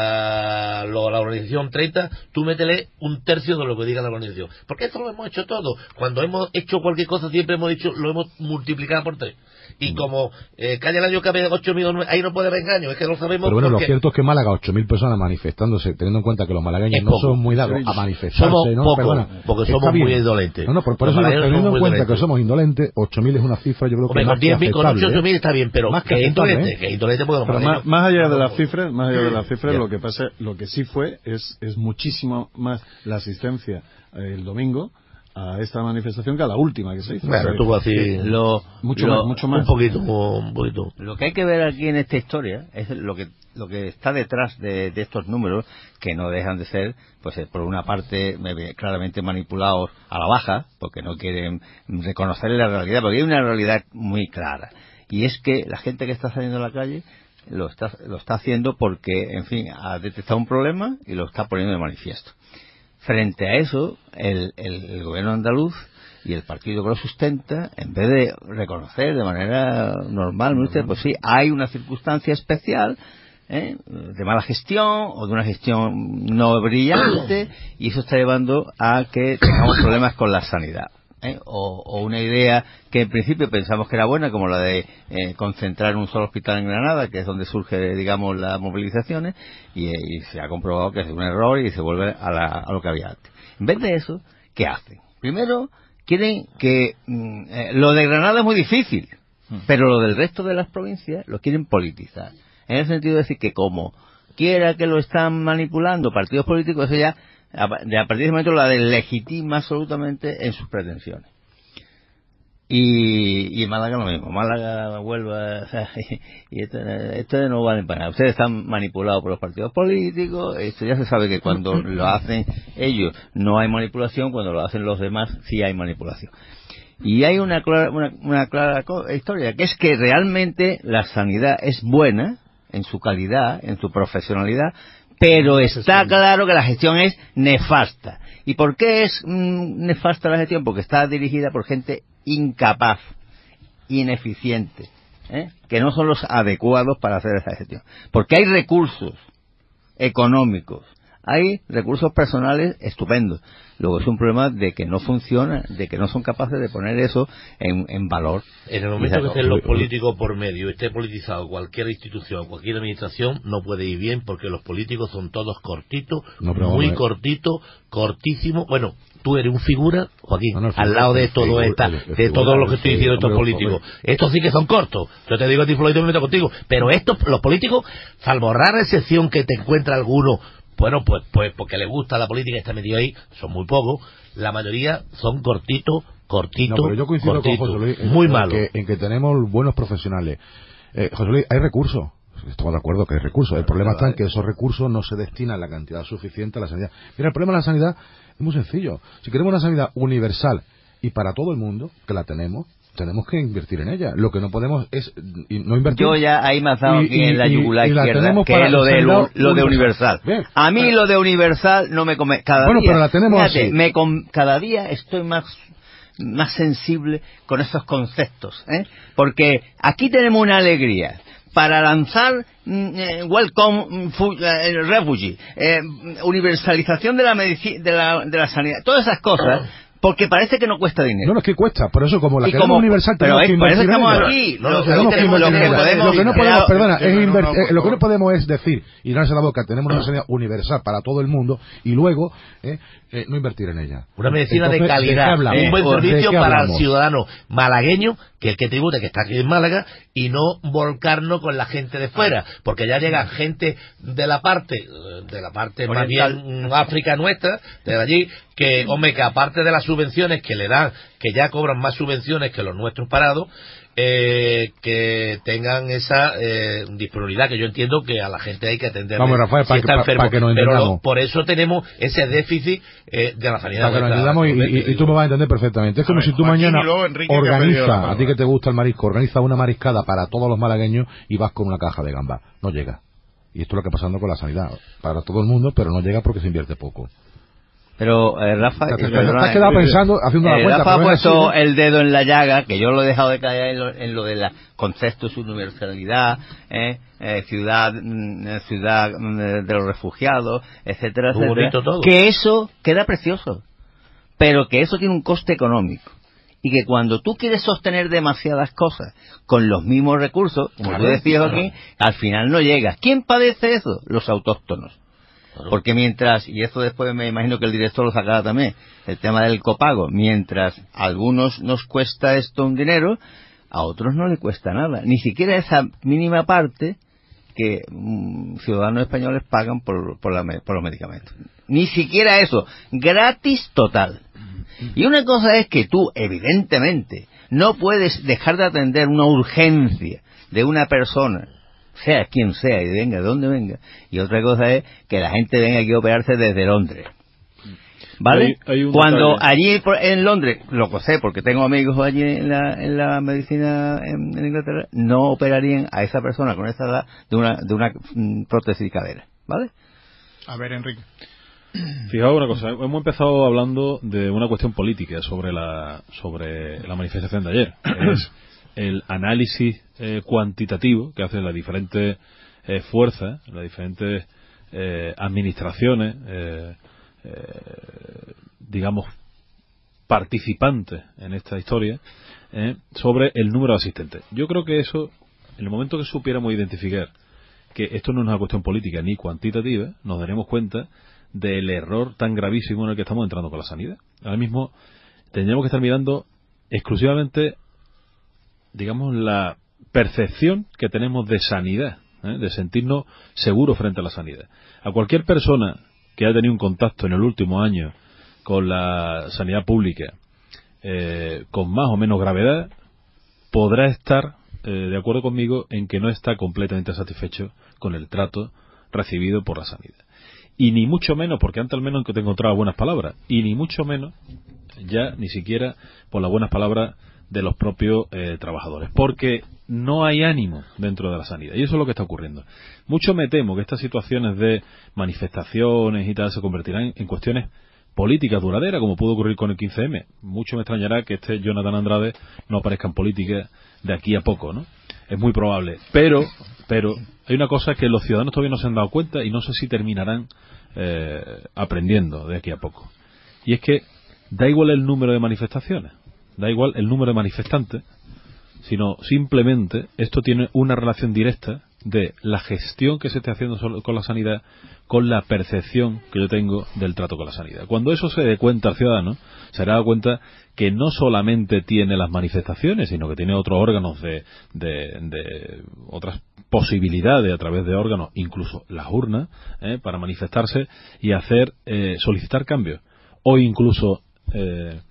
la, lo- la organización treinta, tú métele un tercio de lo que diga la organización. Porque esto lo hemos hecho todo. Cuando hemos hecho cualquier cosa siempre hemos dicho, lo hemos multiplicado por tres. Y como eh, calle el año cabe ocho mil, ahí no puede haber engaño, es que no sabemos. Pero bueno, lo porque cierto es que en Málaga ocho mil personas manifestándose, teniendo en cuenta que los malagueños Es no poco. son muy dados a manifestarse, Somos ¿no? poco, Perdona, porque está somos bien. muy indolentes. No, no, por, por Los eso, malagueños teniendo somos en muy cuenta que indolentes. somos indolentes, ocho mil es una cifra, yo creo que Hombre, más con que diez mil, con aceptable, ocho ¿eh? mil está bien, pero Más que que es aceptable, indolente, ¿eh? que es indolente porque los Pero más, malagueños- más allá de las no, cifras, más allá de las cifras, Ya. lo que pasa, lo que sí fue es, es muchísimo más la asistencia eh, el domingo a esta manifestación que a la última que se hizo. Bueno, O sea, tuvo así Lo, mucho lo- más, mucho más. un poquito, un poquito. Lo que hay que ver aquí en esta historia es lo que lo que está detrás de, de estos números, que no dejan de ser, pues eh, por una parte eh, claramente manipulados a la baja, porque no quieren reconocer la realidad, porque hay una realidad muy clara, y es que la gente que está saliendo a la calle lo está, lo está haciendo porque, en fin, ha detectado un problema y lo está poniendo de manifiesto. Frente a eso, el, el, el gobierno andaluz y el partido que lo sustenta, en vez de reconocer de manera normal, ¿no? Usted, pues sí, hay una circunstancia especial, ¿eh? de mala gestión o de una gestión no brillante, y eso está llevando a que tengamos problemas con la sanidad. ¿eh? O, o una idea que en principio pensamos que era buena, como la de eh, concentrar un solo hospital en Granada, que es donde surge, digamos, las movilizaciones, y, y se ha comprobado que es un error y se vuelve a, la, a lo que había antes. En vez de eso, ¿qué hacen? Primero, quieren que mm, eh, lo de Granada es muy difícil, pero lo del resto de las provincias lo quieren politizar. En el sentido de decir que como quiera que lo están manipulando partidos políticos, eso ya, a, de a partir de ese momento, la deslegitima absolutamente en sus pretensiones. Y, y en Málaga lo mismo. Málaga, Huelva, o sea, y, y esto, esto no vale para nada. Ustedes están manipulados por los partidos políticos. Esto ya se sabe que cuando lo hacen ellos no hay manipulación, cuando lo hacen los demás sí hay manipulación. Y hay una clara, una, una clara historia, que es que realmente la sanidad es buena en su calidad, en su profesionalidad, pero está claro que la gestión es nefasta. ¿Y por qué es mm, nefasta la gestión? Porque está dirigida por gente incapaz, ineficiente, ¿eh? que no son los adecuados para hacer esa gestión. Porque hay recursos económicos, hay recursos personales estupendos. Luego es un problema de que no funciona, de que no son capaces de poner eso en, en valor. En el momento que estén los políticos por medio, esté politizado cualquier institución, cualquier administración, no puede ir bien porque los políticos son todos cortitos, No, pero muy vamos a ver. cortitos, cortísimos. Bueno, tú eres un figura, Joaquín, No, no, el al figura, lado de el todo figura, esta, el- el de figura, todo lo que el estoy diciendo de estos figura, políticos. hombre. Estos sí que son cortos. Yo te digo a ti, Floyd, me meto contigo. Pero estos, los políticos, salvo rara excepción que te encuentra alguno, bueno, pues, pues porque le gusta la política y está metido ahí, son muy pocos. La mayoría son cortitos, cortito, no, pero yo coincido cortito, con José Luis en, muy en malo. Que, en que tenemos buenos profesionales. Eh, José Luis, hay recursos. Estamos de acuerdo que hay recursos. El problema está en que esos recursos no se destinan la cantidad suficiente a la sanidad. Mira, el problema de la sanidad es muy sencillo. Si queremos una sanidad universal y para todo el mundo, que la tenemos, tenemos que invertir en ella. Lo que no podemos es no invertir. Yo ya ahí me has dado y, aquí y, en la yugular y, y izquierda, que es lo de, lo, lo de universal. Bien. A mí lo de universal no me come. Cada bueno, día, pero la tenemos fíjate, así. Me com, cada día estoy más más sensible con esos conceptos, ¿eh? Porque aquí tenemos una alegría para lanzar eh, Welcome eh, Refugee, eh, universalización de la, medici de, la, de la sanidad, todas esas cosas, porque parece que no cuesta dinero. No, no es que cuesta, por eso como la y queremos como, universal pero tenemos es, que invertir en estamos ella. aquí, No, lo, no, lo, tenemos que tenemos, lo, que podemos, lo que no podemos, perdona, es no, invertir, no, no, eh, lo que no podemos es decir y darse la boca, tenemos una sanidad universal para todo el mundo y luego eh, eh, no invertir en ella. Una medicina Entonces, de calidad, ¿de un buen ¿De servicio para hablamos? el ciudadano malagueño, que el que tributa, que está aquí en Málaga, y no volcarnos con la gente de fuera, porque ya llega gente de la parte, de la parte oriental, más bien África nuestra, de allí, que, hombre, que aparte de las subvenciones que le dan, que ya cobran más subvenciones que los nuestros parados, eh, que tengan esa eh, disponibilidad, que yo entiendo que a la gente hay que atender Vamos, Rafael, si para está que, enfermo, para que nos pero entendamos. lo, por eso tenemos ese déficit eh, de la sanidad. Para que nos entendamos y, y, y tú me vas a entender perfectamente. Es como ver, si tú Joaquín, mañana y luego Enrique, que ha pedido la organiza, a palabra. ti que te gusta el marisco, organiza una mariscada para todos los malagueños y vas con una caja de gambas. No llega. Y esto es lo que está pasando con la sanidad. Para todo el mundo, pero no llega porque se invierte poco. Pero eh, Rafa, Te, te, perdona, te has quedado pensando, haciendo eh, la cuenta. Rafa ha pero es puesto así, ¿no? el dedo en la llaga, que yo lo he dejado de caer en lo, en lo de la conceptos, universalidad, eh, eh, ciudad, mm, ciudad mm, de los refugiados, etcétera, Muy etcétera. bonito todo. Que eso queda precioso, pero que eso tiene un coste económico. Y que cuando tú quieres sostener demasiadas cosas con los mismos recursos, como Claro, tú decías claro. aquí, al final no llegas. ¿Quién padece eso? Los autóctonos. Porque mientras, y esto después me imagino que el director lo sacará también, el tema del copago, mientras a algunos nos cuesta esto un dinero, a otros no le cuesta nada. Ni siquiera esa mínima parte que mm, ciudadanos españoles pagan por, por, la, por los medicamentos. Ni siquiera eso. Gratis total. Y una cosa es que tú, evidentemente, no puedes dejar de atender una urgencia de una persona, sea quien sea y venga de donde venga, y otra cosa es que la gente venga aquí a operarse desde Londres, ¿vale? Hay- hay un Cuando detalle. allí por- en Londres, lo sé porque tengo amigos allí en la, en la medicina en, en Inglaterra, no operarían a esa persona con esa edad de una, de una mm, prótesis de cadera, ¿vale? A ver, Enrique. Fijaos una cosa, hemos empezado hablando de una cuestión política sobre la sobre la manifestación de ayer, que es el análisis eh, cuantitativo que hacen las diferentes eh, fuerzas, las diferentes eh, administraciones, eh, eh, digamos, participantes en esta historia, eh, sobre el número de asistentes. Yo creo que eso, en el momento que supiéramos identificar que esto no es una cuestión política ni cuantitativa, nos daremos cuenta del error tan gravísimo en el que estamos entrando con la sanidad. Ahora mismo tendríamos que estar mirando exclusivamente, digamos, la percepción que tenemos de sanidad, ¿eh? de sentirnos seguros frente a la sanidad. A cualquier persona que haya tenido un contacto en el último año con la sanidad pública, eh, con más o menos gravedad, podrá estar eh, de acuerdo conmigo en que no está completamente satisfecho con el trato recibido por la sanidad. Y ni mucho menos, porque antes al menos que te encontraba buenas palabras, y ni mucho menos, ya ni siquiera por las buenas palabras de los propios eh, trabajadores, porque no hay ánimo dentro de la sanidad, y eso es lo que está ocurriendo. Mucho me temo que estas situaciones de manifestaciones y tal se convertirán en cuestiones políticas duraderas, como pudo ocurrir con el quince eme. Mucho me extrañará que este Jonathan Andrade no aparezca en política de aquí a poco, ¿no? Es muy probable, pero pero hay una cosa que los ciudadanos todavía no se han dado cuenta y no sé si terminarán eh, aprendiendo de aquí a poco, y es que da igual el número de manifestaciones, da igual el número de manifestantes, sino simplemente esto tiene una relación directa de la gestión que se esté haciendo con la sanidad con la percepción que yo tengo del trato con la sanidad. Cuando eso se dé cuenta al ciudadano, se dará cuenta que no solamente tiene las manifestaciones, sino que tiene otros órganos de, de, de otras posibilidades a través de órganos, incluso las urnas, ¿eh? para manifestarse y hacer, eh, solicitar cambios, o incluso eh,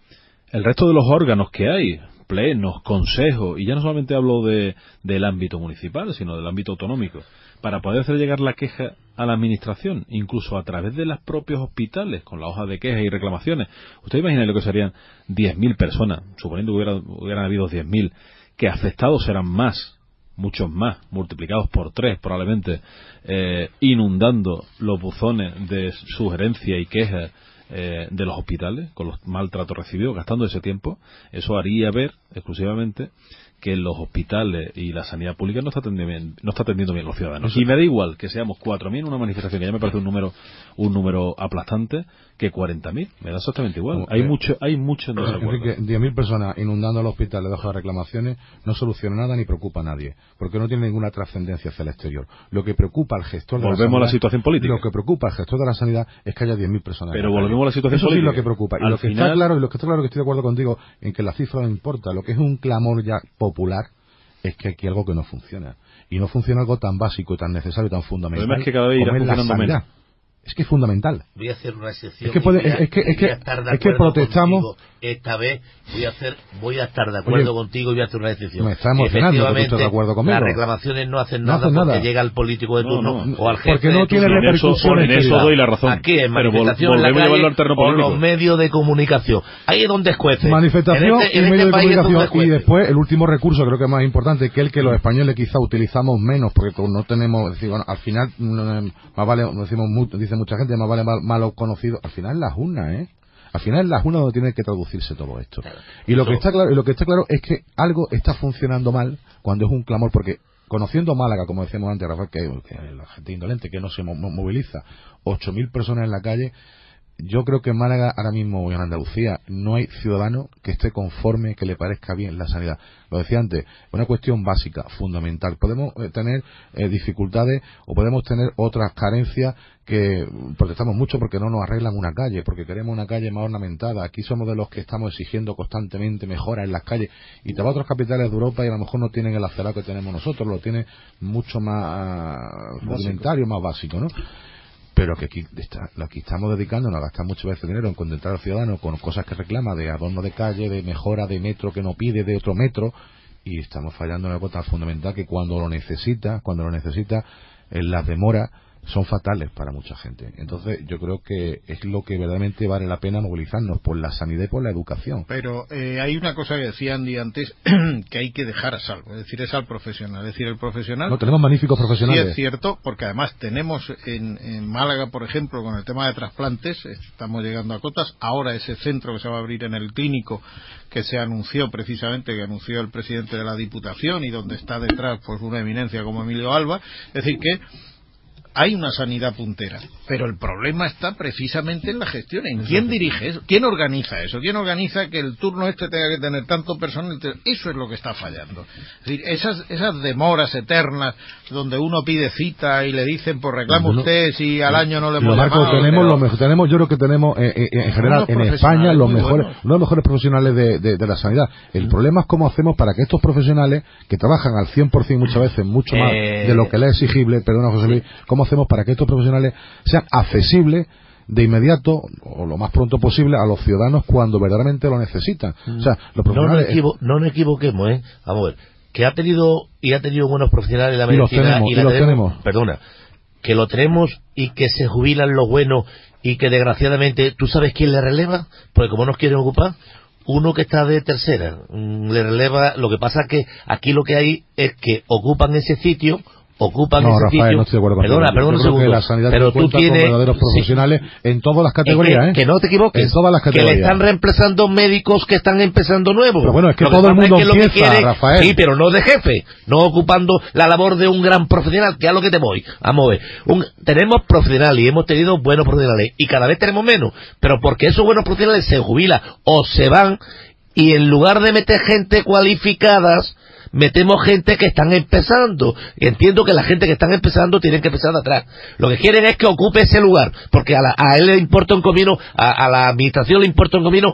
el resto de los órganos que hay, plenos, consejos, y ya no solamente hablo de del ámbito municipal, sino del ámbito autonómico, para poder hacer llegar la queja a la administración, incluso a través de los propios hospitales, con la hoja de quejas y reclamaciones. Usted imagina lo que serían diez mil personas, suponiendo que hubiera, hubieran habido diez mil, que afectados serán más, muchos más, multiplicados por tres probablemente, eh, inundando los buzones de sugerencia y quejas eh, de los hospitales, con los maltratos recibidos, gastando ese tiempo. Eso haría ver exclusivamente que los hospitales y la sanidad pública no está atendiendo bien, no está atendiendo bien a los ciudadanos. Y me da igual que seamos cuatro mil en una manifestación, que ya me parece un número un número aplastante, que cuarenta mil. Me da exactamente igual. Hay mucho hay mucho en desacuerdo. Enrique, diez mil personas inundando el hospital de hojas de reclamaciones no soluciona nada ni preocupa a nadie, porque no tiene ninguna trascendencia hacia el exterior. Lo que preocupa al gestor de volvemos la sanidad, a la situación política. Lo que preocupa al gestor de la sanidad es que haya diez mil personas. Pero volvemos a la situación Eso política. Eso sí es lo que preocupa. Y al lo que final... está claro, y lo que está claro que estoy de acuerdo contigo en que la cifra no importa, lo que es un clamor ya popular es que aquí hay algo que no funciona. Y no funciona algo tan básico, tan necesario, tan fundamental. Es que cada vez irá como es la sanidad. Menos. Es que es fundamental. Voy a hacer una excepción. Es que, puede, es que, es que, es que protestamos. Contigo. Esta vez voy a hacer, voy a estar de acuerdo Oye, contigo y voy a hacer una excepción. Me está emocionando que tú estés de acuerdo conmigo. Las reclamaciones no hacen no nada hacen porque nada. llega el político de turno no, no, o al jefe porque no de tiene turno. repercusiones. En eso, en eso doy la razón. Aquí en pero manifestación vol en la volvemos a llevarlo al calle terreno o político. los medios de comunicación. Ahí es donde escuece. Manifestación en este, en y este medios de país comunicación. es donde Y después el último recurso, creo que es más importante, que el que los españoles quizá utilizamos menos, porque no tenemos, es decir, bueno, al final más vale, decimos, dice mucha gente, más vale mal, malo conocido. Al final las urnas, ¿eh? Al final es la Junta donde tiene que traducirse todo esto. Y lo que está claro, lo que está claro es que algo está funcionando mal cuando es un clamor, porque conociendo Málaga, como decíamos antes, Rafael, que, que la gente indolente que no se moviliza, ocho mil personas en la calle, yo creo que en Málaga ahora mismo, en Andalucía, no hay ciudadano que esté conforme, que le parezca bien la sanidad. Lo decía antes, una cuestión básica, fundamental. Podemos eh, tener eh, dificultades o podemos tener otras carencias que protestamos mucho porque no nos arreglan una calle, porque queremos una calle más ornamentada. Aquí somos de los que estamos exigiendo constantemente mejoras en las calles, y te vas a otras capitales de Europa y a lo mejor no tienen el acerado que tenemos nosotros, lo tienen mucho más uh, rudimentario, más básico, ¿no? Pero que aquí, está, aquí estamos dedicándonos a gastar muchas veces dinero en contentar al ciudadano con cosas que reclama, de adorno de calle, de mejora de metro que no pide, de otro metro, y estamos fallando en algo tan fundamental que cuando lo necesita, cuando lo necesita, en las demoras son fatales para mucha gente. Entonces yo creo que es lo que verdaderamente vale la pena movilizarnos, por la sanidad y por la educación. Pero eh, hay una cosa que decía Andy antes, que hay que dejar a salvo, es decir, es al profesional. Es decir, el profesional... No, tenemos magníficos profesionales. Sí, es cierto, porque además tenemos en, en Málaga, por ejemplo, con el tema de trasplantes, estamos llegando a cotas. Ahora ese centro que se va a abrir en el Clínico, que se anunció precisamente, que anunció el presidente de la Diputación, y donde está detrás pues una eminencia como Emilio Alba, es decir que hay una sanidad puntera, pero el problema está precisamente en la gestión, en quién dirige eso, quién organiza eso, quién organiza que el turno este tenga que tener tanto personal. Eso es lo que está fallando. Es decir, esas, esas demoras eternas donde uno pide cita y le dicen, pues reclama no, usted si al año no le hemos llamado. Marco, tenemos pero... lo mejor, tenemos, yo creo que tenemos eh, eh, en general en España los mejores, uno de los mejores profesionales de, de, de la sanidad. El mm. problema es cómo hacemos para que estos profesionales, que trabajan al cien por ciento muchas veces, mucho más eh... de lo que le es exigible, perdona José Luis, cómo hacemos para que estos profesionales sean accesibles de inmediato o lo más pronto posible a los ciudadanos cuando verdaderamente lo necesitan. O sea, los profesionales... no, nos equivo no nos equivoquemos, ¿eh? Vamos a ver, que ha tenido y ha tenido buenos profesionales en la medicina, y los tenemos, y, la y los tenemos, tenemos. Perdona, que lo tenemos y que se jubilan los buenos, y que desgraciadamente, ¿tú sabes quién le releva? Porque como nos quieren ocupar, uno que está de tercera le releva. Lo que pasa es que aquí lo que hay es que ocupan ese sitio, ocupan no, ese Rafael, sitio. No estoy de acuerdo perdona, perdona un segundo. Que la sanidad pero tú tienes con verdaderos profesionales sí. en todas las categorías, que, ¿eh? que no te equivoques. En todas las categorías. Que le están reemplazando médicos que están empezando nuevos. Pero bueno, es que lo todo que el mundo es que empieza, quiere, Rafael. Sí, pero no de jefe, no ocupando la labor de un gran profesional, que es a lo que te voy. Vamos a ver. Un, tenemos profesionales y hemos tenido buenos profesionales, y cada vez tenemos menos, pero porque esos buenos profesionales se jubilan o se van, y en lugar de meter gente cualificadas, metemos gente que están empezando. Y entiendo que la gente que están empezando tienen que empezar de atrás. Lo que quieren es que ocupe ese lugar, porque a, la, a él le importa un comino, a, a la administración le importa un comino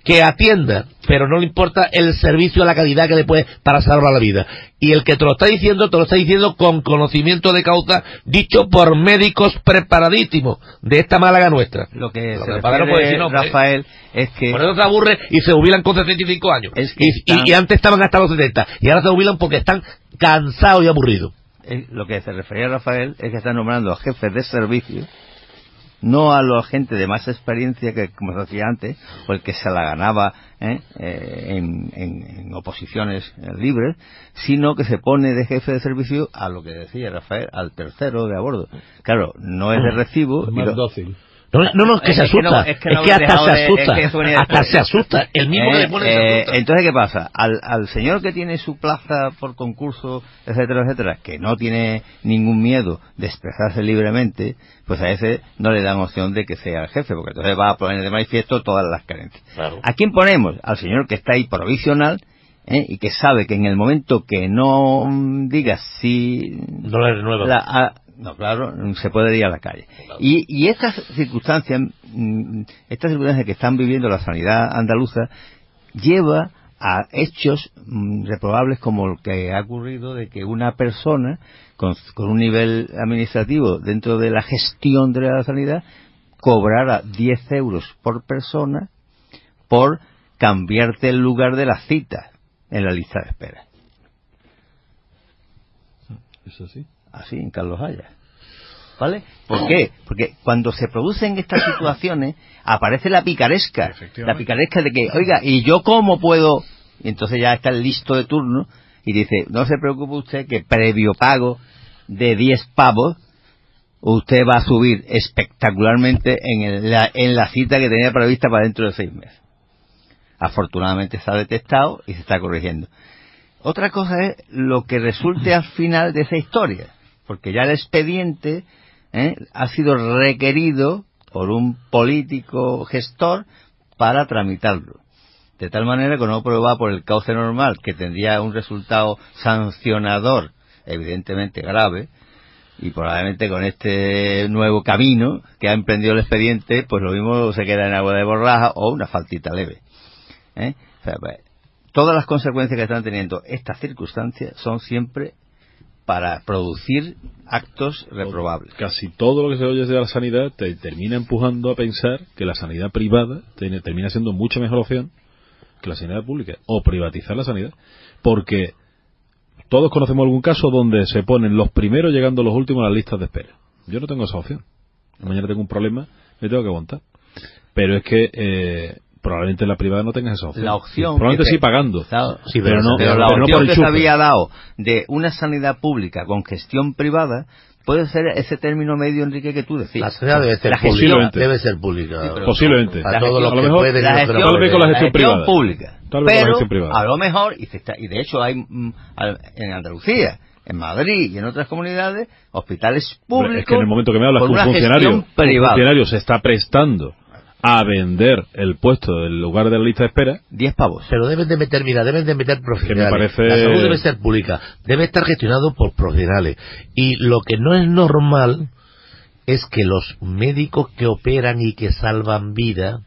que atienda, pero no le importa el servicio, la calidad que le puede para salvar la vida. Y el que te lo está diciendo, te lo está diciendo con conocimiento de causa, dicho por médicos preparadísimos de esta Málaga nuestra. Lo que Lo se que refiere, no puede decir nombre, Rafael, es que... Por eso se aburre y se jubilan con sesenta y cinco años. Es que y, están... y, y antes estaban hasta los setenta. Y ahora se jubilan porque están cansados y aburridos. Lo que se refería a Rafael es que está nombrando a jefes de servicio, no a los agentes de más experiencia que, como se decía antes, o el que se la ganaba ¿eh? Eh, en, en, en oposiciones libres, sino que se pone de jefe de servicio a lo que decía Rafael, al tercero de a bordo. Claro, no es de recibo. Más y lo, dócil. No, no, no, es que se asusta. Es que, es no, que, es que hasta se de, asusta. Es que hasta se asusta. El mismo eh, que le pone eh, se asusta. Entonces, ¿qué pasa? Al, al señor que tiene su plaza por concurso, etcétera, etcétera, que no tiene ningún miedo de expresarse libremente, pues a ese no le dan opción de que sea el jefe, porque entonces va a poner de manifiesto todas las carencias. Claro. ¿A quién ponemos? Al señor que está ahí provisional, ¿eh? Y que sabe que en el momento que no mm, diga si... No le renueva. La, a, no, claro, se puede ir a la calle. Claro. Y, y estas circunstancias, estas circunstancias que están viviendo la sanidad andaluza, lleva a hechos mmm, reprobables como el que ha ocurrido de que una persona con, con un nivel administrativo dentro de la gestión de la sanidad cobrara diez euros por persona por cambiarte el lugar de la cita en la lista de espera. ¿Es así? Así, en Carlos Haya. ¿Vale? ¿Por qué? Porque cuando se producen estas situaciones aparece la picaresca. La picaresca de que, oiga, ¿y yo cómo puedo? Y entonces ya está el listo de turno y dice, no se preocupe usted que previo pago de diez pavos usted va a subir espectacularmente en, el, la, en la cita que tenía prevista para dentro de seis meses. Afortunadamente está detectado y se está corrigiendo. Otra cosa es lo que resulte al final de esa historia, porque ya el expediente ¿eh? ha sido requerido por un político gestor para tramitarlo. De tal manera que no prueba por el cauce normal, que tendría un resultado sancionador, evidentemente grave, y probablemente con este nuevo camino que ha emprendido el expediente, pues lo mismo se queda en agua de borraja o una faltita leve. ¿Eh? O sea, pues, todas las consecuencias que están teniendo estas circunstancias son siempre para producir actos reprobables. Casi todo lo que se oye de la sanidad te termina empujando a pensar que la sanidad privada tiene, termina siendo mucho mejor opción que la sanidad pública, o privatizar la sanidad, porque todos conocemos algún caso donde se ponen los primeros llegando los últimos a las listas de espera. Yo no tengo esa opción. Mañana tengo un problema, me tengo que aguantar. Pero es que eh, probablemente la privada no tenga esa opción. La opción probablemente que sí te, pagando, claro, sí, pero, pero no, pero la pero opción no por el que chupe. se había dado de una sanidad pública con gestión privada puede ser ese término medio, Enrique, que tú decías. La sanidad debe ser la pública. Posiblemente. Debe ser pública. Sí, posiblemente. Para todos los a lo que mejor, pueden. La y los gestión, que no tal vez con la la gestión gestión privada. pública. Tal vez pero con la gestión privada. a lo mejor, y, se está, y de hecho hay mm, en Andalucía, en Madrid y en otras comunidades, hospitales públicos. Es que en el momento que me hablas con que un una funcionario, gestión privada. un funcionario se está prestando a vender el puesto del lugar de la lista de espera, diez pavos. Pero deben de meter, mira, deben de meter profesionales. Que me parece... La salud debe ser pública, debe estar gestionado por profesionales. Y lo que no es normal es que los médicos que operan y que salvan vida,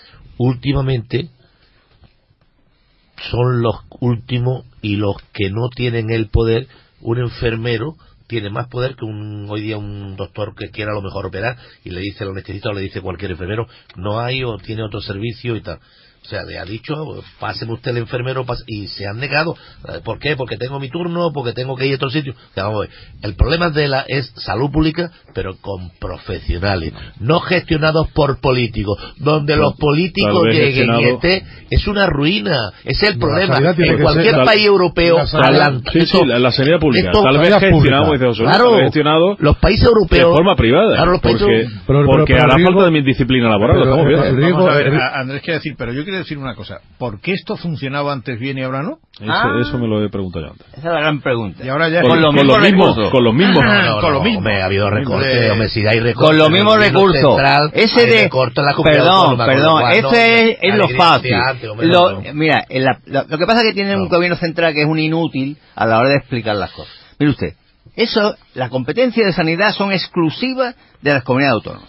últimamente son los últimos y los que no tienen el poder. Un enfermero tiene más poder que un hoy día un doctor que quiera a lo mejor operar y le dice, lo necesita o le dice cualquier enfermero, no hay o tiene otro servicio y tal. O sea, le ha dicho, páseme usted el enfermero, pase, y se han negado. ¿Por qué? Porque tengo mi turno, porque tengo que ir a otro sitio. O sea, vamos a ver, el problema de la es salud pública, pero con profesionales, no gestionados por políticos, donde los políticos lleguen y este es una ruina. Ese es el problema. En cualquier ser, país europeo, hablan, sí, esto, sí, la, la sanidad pública, esto, tal vez gestionado, dice José, claro, tal vez gestionado los países europeos de forma privada, claro, los países, porque, pero, porque pero, pero, hará riesgo, falta de mi disciplina laboral. Pero, lo estamos viendo. Riesgo, vamos a ver, a Andrés quiere decir, pero yo quiero decir una cosa. ¿Por qué esto funcionaba antes bien y ahora no? Eso, ah, eso me lo he preguntado yo antes. Esa es la gran pregunta. Y ahora ya con, con, con, los los mismos mismos, con los mismos, ah, no, no, con lo mismo. Me ha habido recortes, de... hombre, si hay recortes, con los mismos recursos. Ese de, la perdón, perdón, ese es, es lo fácil. Antes, hombre, lo, no, no. Mira, la, lo, lo que pasa es que tiene no. un gobierno central que es un inútil a la hora de explicar las cosas. Mire usted, eso, las competencias de sanidad son exclusivas de las comunidades autónomas.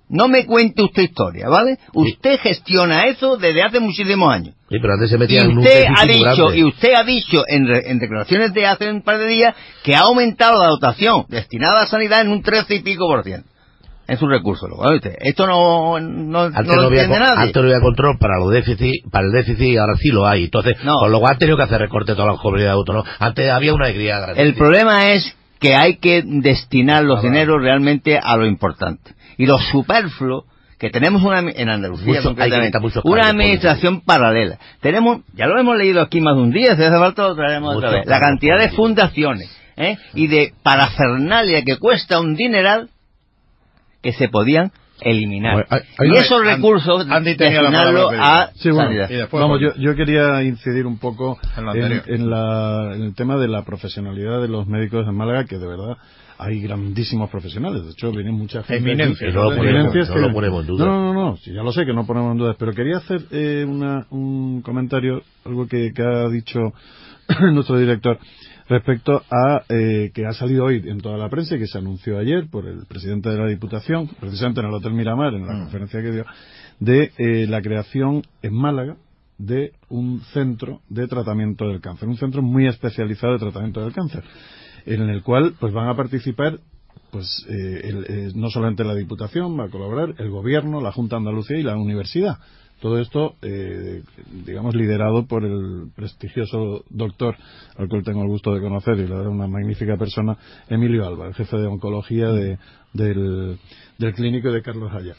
No me cuente usted historia, ¿vale? Sí. Usted gestiona eso desde hace muchísimos años. Sí, pero antes se metía en un usted ha dicho grande. Y usted ha dicho en, re, en declaraciones de hace un par de días que ha aumentado la dotación destinada a sanidad en un trece y pico por ciento. En sus recursos. ¿Oíste? Esto no, no, antes no lo no entiende había, nadie. Antes no había control para los déficits, para el déficit, ahora sí lo hay. Entonces, no. Con lo cual han tenido que hacer recorte todas las comunidades autónomas. Antes había una alegría grande. El problema es que hay que destinar los ah, dineros realmente a lo importante. Y lo superfluo, que tenemos una en Andalucía mucho, concretamente, una administración paralela. Tenemos, ya lo hemos leído aquí más de un día, si hace falta lo traeremos otra vez, la cantidad de fundaciones ¿eh? y de parafernalia que cuesta un dineral que se podían eliminar. Bueno, hay, hay, y esos hay, recursos destinarlo a sí, bueno, sanidad. Después, vamos, yo, yo quería incidir un poco en, en, en, la, en el tema de la profesionalidad de los médicos en Málaga, que de verdad hay grandísimos profesionales. De hecho, viene mucha gente. Eminencias. No, lo ponemos, no lo ponemos en duda. No, no, no, sí, ya lo sé que no ponemos en dudas, pero quería hacer eh, una, un comentario, algo que, que ha dicho nuestro director, respecto a eh, que ha salido hoy en toda la prensa y que se anunció ayer por el presidente de la Diputación, precisamente en el Hotel Miramar, en la mm. conferencia que dio, de eh, la creación en Málaga de un centro de tratamiento del cáncer, un centro muy especializado de tratamiento del cáncer, en el cual pues van a participar pues eh, el, eh, no solamente la Diputación va a colaborar, el Gobierno, la Junta de Andalucía y la Universidad. Todo esto, eh, digamos, liderado por el prestigioso doctor, al cual tengo el gusto de conocer, y la verdad una magnífica persona, Emilio Alba, el jefe de oncología de, del, del clínico de Carlos Haya.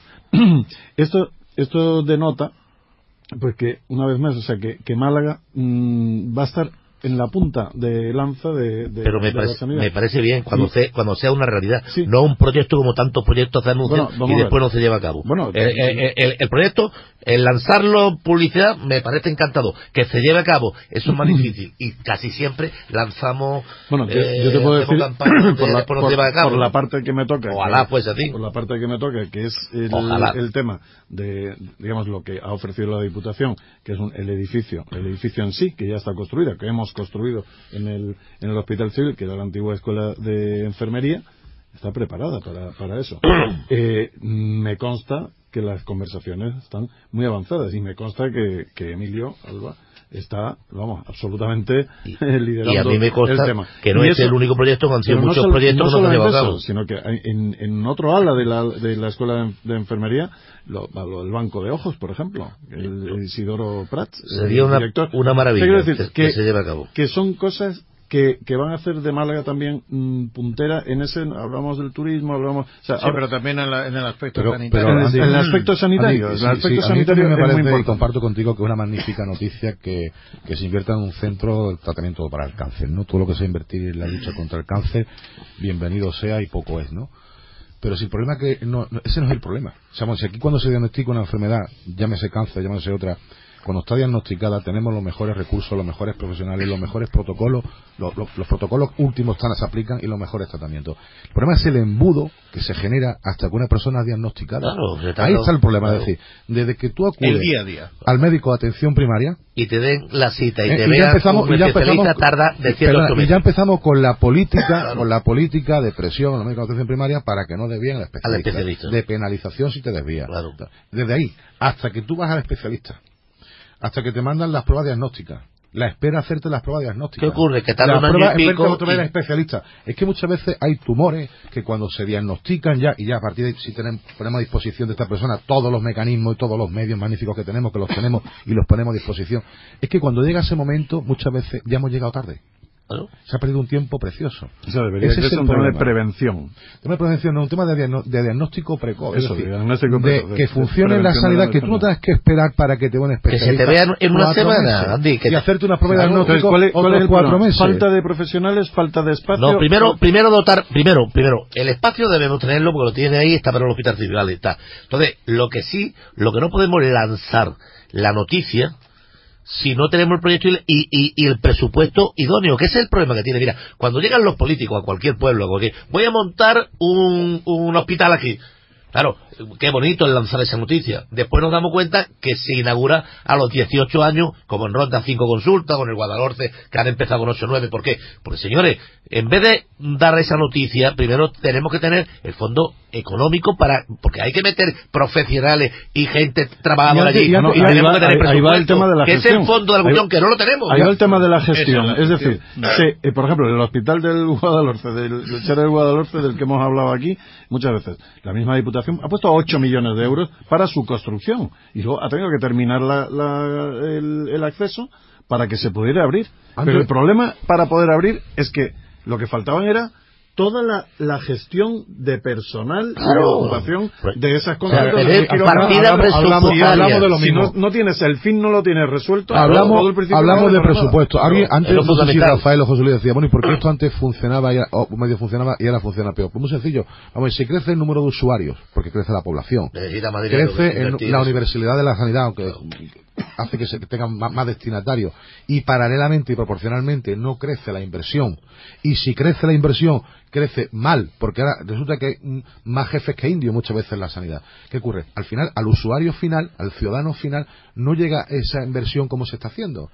esto, esto denota, pues que, una vez más, o sea, que, que Málaga mmm, va a estar en la punta de lanza de, de, pero me, de parece, la sanidad. me parece bien cuando, sí. se, cuando sea una realidad, sí. No un proyecto como tantos proyectos se anuncian bueno, y después no se lleva a cabo. Bueno, el, el, el, el proyecto, el lanzarlo publicidad me parece encantado, que se lleve a cabo eso es más difícil y casi siempre lanzamos bueno, eh, yo te puedo decir por la, por, no se lleva a cabo, por la parte que me toca, ojalá fuese así, por la parte que me toca, que es el, el tema de, digamos, lo que ha ofrecido la Diputación, que es un, el edificio, el edificio en sí, que ya está construido, que hemos construido en el, en el Hospital Civil, que era la antigua escuela de enfermería, está preparada para, para eso. eh, me consta que las conversaciones están muy avanzadas y me consta que, que Emilio Alba está, vamos, absolutamente y, liderando y a mí me consta el tema. Que no y es eso, el único proyecto, han sido muchos no solo, proyectos no que no se han llevado a cabo. Sino que en, en otro ala de la, de la escuela de, de enfermería, lo, lo, el banco de ojos, por ejemplo, el Isidoro Prats, sería una, director, una maravilla decir, que, que, que se lleve a cabo. Que son cosas Que, que van a hacer de Málaga también mmm, puntera en ese, hablamos del turismo, hablamos, o sea, sí, ahora, pero también en, la, en el aspecto pero, sanitario. Pero, en, Andy, en el aspecto sanitario, Andy, el aspecto sí, sanitario sí, me es parece, muy importante. y comparto contigo que es una magnífica noticia que, que se invierta en un centro de tratamiento para el cáncer, ¿no? Todo lo que sea invertir en la lucha contra el cáncer, bienvenido sea y poco es, ¿no? Pero si el problema que no, ese no es el problema. O sea, si aquí cuando se diagnostica una enfermedad, llámese cáncer, llámese otra, cuando está diagnosticada tenemos los mejores recursos, los mejores profesionales, los mejores protocolos, los, los, los protocolos últimos están, se aplican y los mejores tratamientos. El problema es el embudo que se genera hasta que una persona es diagnosticada. Claro, ahí está el problema, claro. Es decir, desde que tú acudes el día a día. al médico de atención primaria y te den la cita y eh, te y vean un especialista tarda de perdona, y ya empezamos con la política claro. con la política de presión a los médicos de atención primaria para que no desvíen al especialista, especialista. De penalización si te desvías. Claro. Desde ahí hasta que tú vas al especialista, hasta que te mandan las pruebas diagnósticas, la espera a hacerte las pruebas diagnósticas. ¿Qué ocurre? Que tarda la un año prueba y pico otra vez y... especialista. Es que muchas veces hay tumores que cuando se diagnostican ya, y ya a partir de si tenemos, ponemos a disposición de esta persona todos los mecanismos y todos los medios magníficos que tenemos, que los tenemos y los ponemos a disposición, es que cuando llega ese momento, muchas veces ya hemos llegado tarde. ¿Claro? Se ha perdido un tiempo precioso. Eso debería ser un tema de prevención. Tema de prevención, no, un tema de, diagno de diagnóstico precoz. Eso, es decir, diagnóstico de, de que funcione la sanidad, que tú no tengas que esperar para que te vea un especialista. Que se te vea en una semana, Andy. Que y hacerte una prueba de diagnóstico ¿cuál es, cuál es el cuatro meses. Falta de profesionales, falta de espacio. No, primero, primero dotar, primero, primero, el espacio debemos tenerlo porque lo tiene ahí, está para el hospital civil, vale, está. Entonces, lo que sí, lo que no podemos lanzar la noticia si no tenemos el proyecto y, y, y el presupuesto idóneo, que ese es el problema que tiene. Mira, cuando llegan los políticos a cualquier pueblo, a cualquier, voy a montar un, un hospital aquí. Claro, qué bonito el lanzar esa noticia. Después nos damos cuenta que se inaugura a los dieciocho años, como en Ronda cinco Consulta, con el Guadalhorce, que han empezado con ocho nueve. ¿Por qué? Porque, señores, en vez de dar esa noticia, primero tenemos que tener el fondo económico para, porque hay que meter profesionales y gente trabajadora allí. Y, No, y ahí tenemos va, que tener ahí, ahí va el tema de la que gestión. es el fondo de la cuestión, que no lo tenemos. Ahí va el tema de la gestión. Esa Es la decir, sí, eh, por ejemplo, el hospital del Guadalhorce, del, del Chera del Guadalhorce, del que hemos hablado aquí muchas veces, la misma Diputación ha puesto ocho millones de euros para su construcción y luego ha tenido que terminar la, la, el, el acceso para que se pudiera abrir. Pero el problema para poder abrir es que lo que faltaban era toda la, la gestión de personal y de ocupación de esas cosas. Claro, es partida presupuestaria. Hablamos de lo Si mismo. no, no tienes el fin, no lo tienes resuelto. Hablamos, todo el principio hablamos no de vale para presupuesto. nada. Alguien, Claro, antes es lo no sé si fundamental. Rafael o José Luis decía, bueno, ¿y por qué esto antes funcionaba, y, o medio funcionaba y ahora funciona peor? Pues muy sencillo. Vamos, si crece el número de usuarios, porque crece la población, Necesita más dinero que crece en invertir. la universalidad de la sanidad, aunque hace que se tengan más, más destinatarios, y paralelamente y proporcionalmente no crece la inversión, y si crece la inversión crece mal, porque ahora resulta que hay mm, más jefes que indios muchas veces en la sanidad. ¿Qué ocurre? Al final, al usuario final, al ciudadano final, no llega esa inversión como se está haciendo.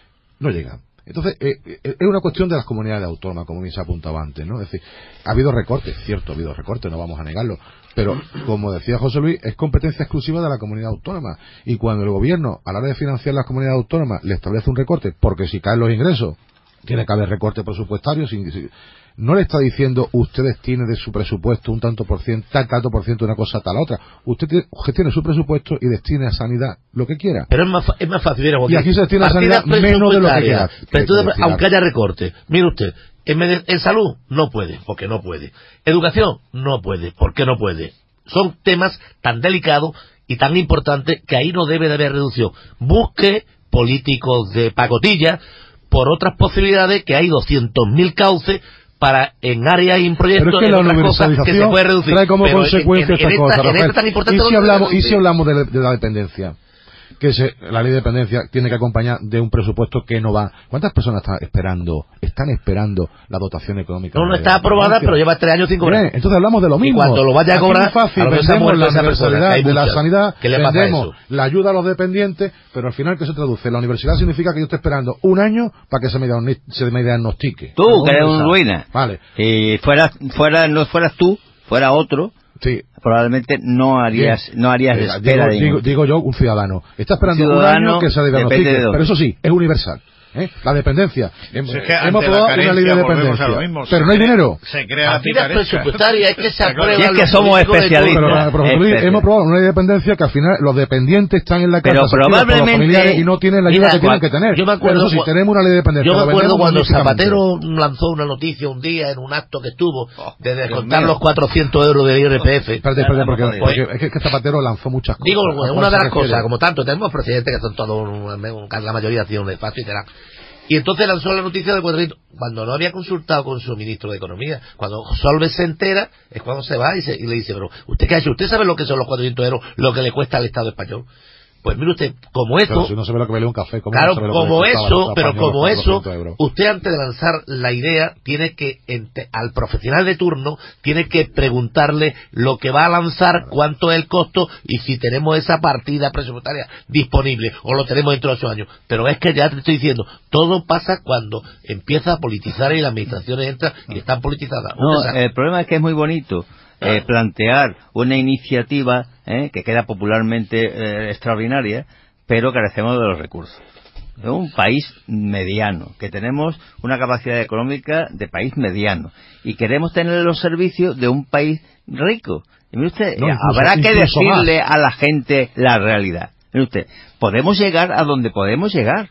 No llega. Entonces, eh, eh, es una cuestión de las comunidades autónomas, como bien se ha apuntado antes, ¿no? Es decir, ha habido recortes, cierto, ha habido recortes, no vamos a negarlo, pero, como decía José Luis, es competencia exclusiva de la comunidad autónoma, y cuando el gobierno, a la hora de financiar las comunidades autónomas, le establece un recorte, porque si caen los ingresos, tiene que haber recorte presupuestario, sin, sin, no le está diciendo ustedes tienen de su presupuesto un tanto por ciento, tal tanto por ciento de una cosa tal otra. Usted tiene, gestione su presupuesto y destine a sanidad lo que quiera. Pero es más, es más fácil, mira, Y aquí se destina a sanidad menos de lo que queda. Pero entonces, aunque haya recorte, mire usted, en, med- en salud no puede, porque no puede. Educación no puede, porque no puede. Son temas tan delicados y tan importantes que ahí no debe de haber reducción. Busque políticos de pacotilla por otras posibilidades, que hay doscientos mil cauces para en áreas y en proyectos, pero es que la en otras cosas que se puede reducir. trae como Pero consecuencia en, en, esta en cosa, esta, en Rafael. esta tan importante ¿Y si no hablamos, se y si hablamos de, de la dependencia? Que se, la ley de dependencia tiene que acompañar de un presupuesto que no va. ¿Cuántas personas están esperando están esperando la dotación económica? No, no está aprobada, pero lleva tres años sin cobrar. Bien, entonces hablamos de lo mismo. Y cuando lo vaya a Aquí cobrar, es fácil, a lo mejor se ha vendemos muerto la esa persona, universalidad que hay de la muchas. sanidad, ¿Qué le pasa a vendemos eso? la ayuda a los dependientes, pero al final, ¿qué se traduce? La universidad significa que yo estoy esperando un año para que se me, diagnosti- se me diagnostique. Tú, Pero que eres ¿dónde un está? ruina. Vale, Si fueras, fuera, no fueras tú, fuera otro, sí. probablemente no harías, Bien. no harías Eh, espera digo, de digo, ningún- digo yo, un ciudadano. Está esperando Un un, ciudadano año que se le depende diagnostique, de dónde. pero eso sí, es universal. ¿eh? La dependencia. Hemos, Si es que hemos ante la aprobado una carencia ley de volvemos dependencia, a lo mismo, pero se no hay crea- dinero. Se crea Partidas picaresca. presupuestarias, es que se aprueban Y es que los somos políticos de especialistas. turno. Pero, pero, José Luis, Espera. hemos aprobado una ley de dependencia que al final los dependientes están en la Pero casa asistidos por los probablemente- familiares y no tienen la ayuda Mira, que tienen cua- que tener. yo me acuerdo Pero eso sí, cua- tenemos una ley de dependencia. Yo me lo acuerdo vendemos cuando magníficamente. Zapatero lanzó una noticia un día en un acto que estuvo de descontar mío. los cuatrocientos euros del I R P F. Espérate, espérate, porque, Pues- porque es que- es que Zapatero lanzó muchas cosas. Digo, ¿A cuál una de se las refiere? cosas, como tanto, tenemos presidentes que son todos, un- un- la mayoría tienen un despacho y será. Y entonces lanzó la noticia de cuatrocientos, cuando no había consultado con su ministro de Economía. Cuando Solves se entera, es cuando se va y, se, y le dice, pero ¿usted qué ha hecho? ¿Usted sabe lo que son los cuatrocientos euros, lo que le cuesta al Estado español? Pues mire usted, como esto... Pero si no se ve lo que vale un café, ¿cómo Claro, no se ve lo que como le costaba eso, a pero España como los eso, cuatrocientos euros? usted antes de lanzar la idea tiene que, ente- al profesional de turno, tiene que preguntarle lo que va a lanzar, cuánto es el costo y si tenemos esa partida presupuestaria disponible o lo tenemos dentro de ocho años. Pero es que ya te estoy diciendo, todo pasa cuando empieza a politizar y las administraciones entran y están politizadas. Un No, desastre. el problema es que es muy bonito eh, plantear una iniciativa eh, que queda popularmente eh, extraordinaria, pero carecemos de los recursos. Es un país mediano, que tenemos una capacidad económica de país mediano, y queremos tener los servicios de un país rico. Y mire usted, No, eh, incluso- habrá que incluso decirle más. a la gente la realidad. Mire usted, podemos llegar a donde podemos llegar.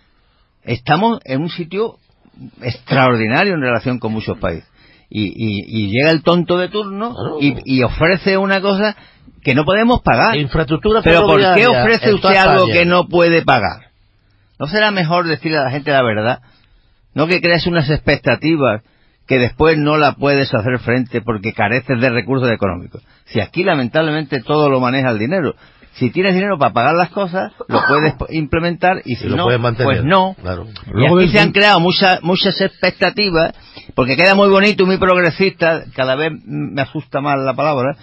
Estamos en un sitio extraordinario en relación con muchos países. Y, y, y llega el tonto de turno Claro. y, y ofrece una cosa que no podemos pagar. Infraestructura Pero ¿por qué ferroviaria ofrece en usted toda algo España. que no puede pagar? ¿No será mejor decirle a la gente la verdad? No que crees unas expectativas que después no la puedes hacer frente porque careces de recursos económicos. Si aquí lamentablemente todo lo maneja el dinero. Si tienes dinero para pagar las cosas, lo puedes implementar, y si Y lo no, puedes mantener. pues no. Claro. Y Luego aquí del- se han creado muchas muchas expectativas, porque queda muy bonito y muy progresista, cada vez me asusta más la palabra,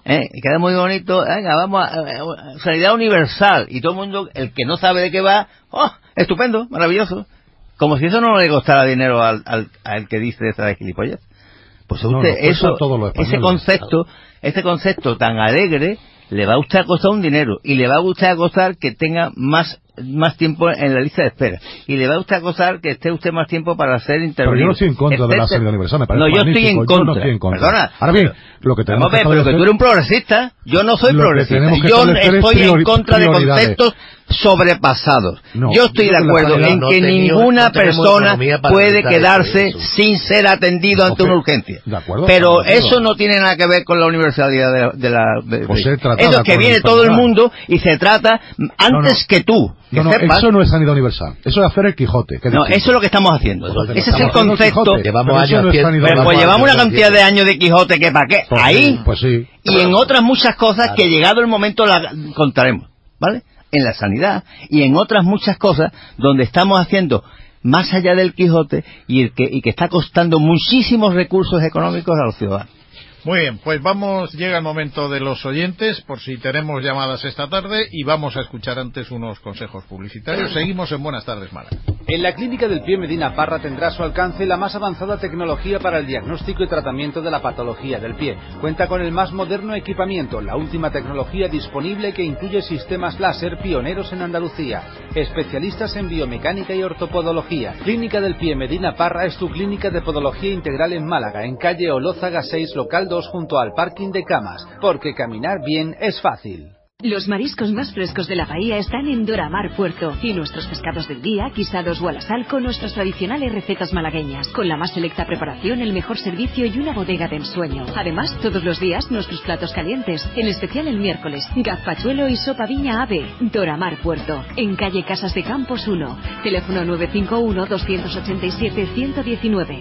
¿eh? Y queda muy bonito, venga, vamos a, a sanidad universal, y todo el mundo, el que no sabe de qué va, ¡oh! Estupendo, maravilloso. Como si eso no le costara dinero al, al, al que dice esa gilipollez. Pues a usted, no, eso, todo ese concepto, ese concepto tan alegre, le va a usted a costar un dinero, y le va a usted a costar que tenga más más tiempo en la lista de espera, y le va a usted a costar que esté usted más tiempo para ser intervenido. Pero yo no estoy en contra de la sanidad universal, me parece No, yo magnífico. estoy en contra. Yo no estoy en contra. Perdona. Ahora bien, lo que tenemos Vamos a ver, que pero que tú eres un progresista, yo no soy progresista. Yo estoy en contra de conceptos sobrepasados. No, yo estoy de acuerdo en que no ninguna persona puede quedarse sin ser atendido ante una urgencia. De acuerdo, pero eso no tiene nada que ver con la universalidad de, de la... De, pues de, eso es que viene todo el mundo y se trata antes no, no. que tú. Que no, no, sepas. Eso no es sanidad universal. Eso es hacer el Quijote. No, eso es lo que estamos haciendo. Pues ese es el concepto. Llevamos años no haciendo, pues, pues llevamos una cantidad de años de Quijote que para qué. Pues ahí sí, pues sí. Y en otras muchas cosas claro. que llegado el momento la contaremos, ¿vale? En la sanidad y en otras muchas cosas donde estamos haciendo más allá del Quijote y, el que, y que está costando muchísimos recursos económicos a los ciudadanos. Muy bien, pues vamos, llega el momento de los oyentes, por si tenemos llamadas esta tarde, y vamos a escuchar antes unos consejos publicitarios. Seguimos en Buenas Tardes, Málaga. En la Clínica del Pie Medina Parra tendrá a su alcance la más avanzada tecnología para el diagnóstico y tratamiento de la patología del pie. Cuenta con el más moderno equipamiento, la última tecnología disponible que incluye sistemas láser pioneros en Andalucía. Especialistas en biomecánica y ortopodología. Clínica del Pie Medina Parra es tu clínica de podología integral en Málaga, en calle Olózaga seis, local dos, junto al parking de Camas, porque caminar bien es fácil. Los mariscos más frescos de la bahía están en Doramar Puerto, y nuestros pescados del día, guisados o a la sal con nuestras tradicionales recetas malagueñas, con la más selecta preparación, el mejor servicio y una bodega de ensueño. Además, todos los días nuestros platos calientes, en especial el miércoles, gazpachuelo y sopa viña ave. Doramar Puerto, en calle Casas de Campos uno, teléfono nueve cinco uno, dos ocho siete, uno uno nueve.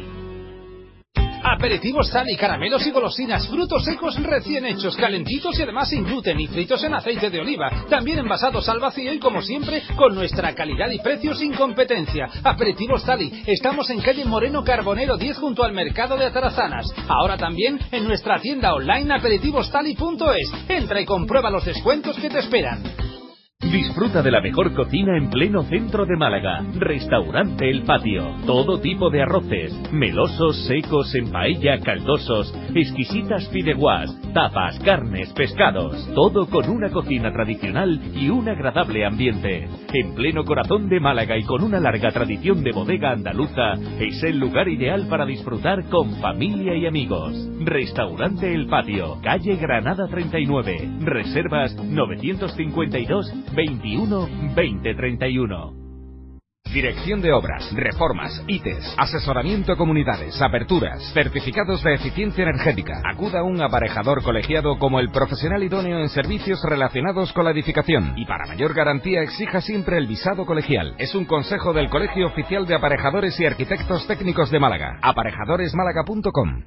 Aperitivos sal y caramelos y golosinas, frutos secos recién hechos, calentitos y además sin gluten y fritos en aceite de oliva, también envasados al vacío y como siempre con nuestra calidad y precios sin competencia. Aperitivos Sali, estamos en calle Moreno Carbonero diez junto al mercado de Atarazanas. Ahora también en nuestra tienda online aperitivostali punto es. Entra y comprueba los descuentos que te esperan. Disfruta de la mejor cocina en pleno centro de Málaga. Restaurante El Patio. Todo tipo de arroces, melosos, secos, en paella, caldosos, exquisitas fideuás, tapas, carnes, pescados. Todo con una cocina tradicional y un agradable ambiente. En pleno corazón de Málaga y con una larga tradición de bodega andaluza, es el lugar ideal para disfrutar con familia y amigos. Restaurante El Patio, calle Granada treinta y nueve. Reservas novecientos cincuenta y dos, veintiuno, veinte, treinta y uno. Dirección de Obras, Reformas, I T E S, asesoramiento a comunidades, aperturas, certificados de eficiencia energética. Acuda a un aparejador colegiado como el profesional idóneo en servicios relacionados con la edificación. Y para mayor garantía exija siempre el visado colegial. Es un consejo del Colegio Oficial de Aparejadores y Arquitectos Técnicos de Málaga. aparejadores málaga punto com.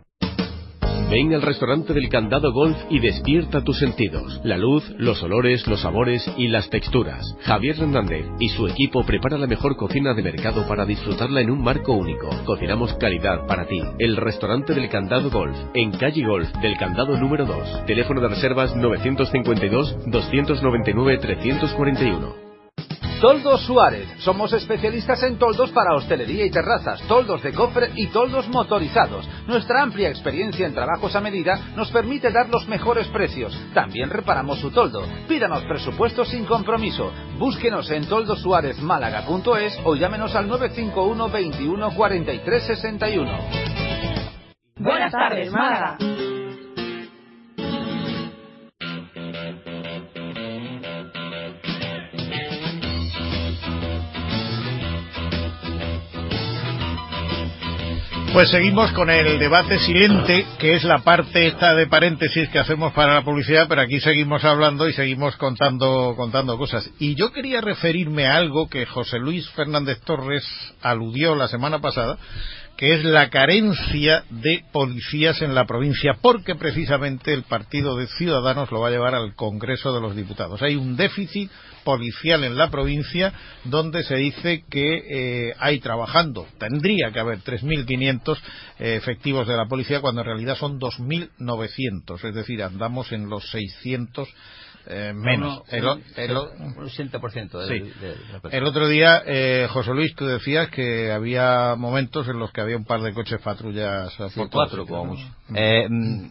Ven al restaurante del Candado Golf y despierta tus sentidos. La luz, los olores, los sabores y las texturas. Javier Hernández y su equipo prepara la mejor cocina de mercado para disfrutarla en un marco único. Cocinamos calidad para ti. El restaurante del Candado Golf, en calle Golf del Candado número dos. Teléfono de reservas novecientos cincuenta y dos, doscientos noventa y nueve, trescientos cuarenta y uno. Toldos Suárez. Somos especialistas en toldos para hostelería y terrazas, toldos de cofre y toldos motorizados. Nuestra amplia experiencia en trabajos a medida nos permite dar los mejores precios. También reparamos su toldo. Pídanos presupuestos sin compromiso. Búsquenos en toldosuárez málaga punto es o llámenos al nueve cinco uno, veintiuno, cuarenta y tres, sesenta y uno. Buenas tardes, Málaga. Pues seguimos con el debate silente, que es la parte esta de paréntesis que hacemos para la publicidad, pero aquí seguimos hablando y seguimos contando contando cosas. Y yo quería referirme a algo que José Luis Fernández Torres aludió la semana pasada, que es la carencia de policías en la provincia, porque precisamente el partido de Ciudadanos lo va a llevar al Congreso de los Diputados. Hay un déficit policial en la provincia donde se dice que eh, hay trabajando, tendría que haber tres mil quinientos eh, efectivos de la policía, cuando en realidad son dos mil novecientos, es decir, andamos en los seiscientos Eh, menos. No, no, el, el, un ochenta por ciento de, sí. de, de la persona. El otro día, eh, José Luis, tú decías que había momentos en los que había un par de coches patrullas sí, por cuatro como mucho. Eh,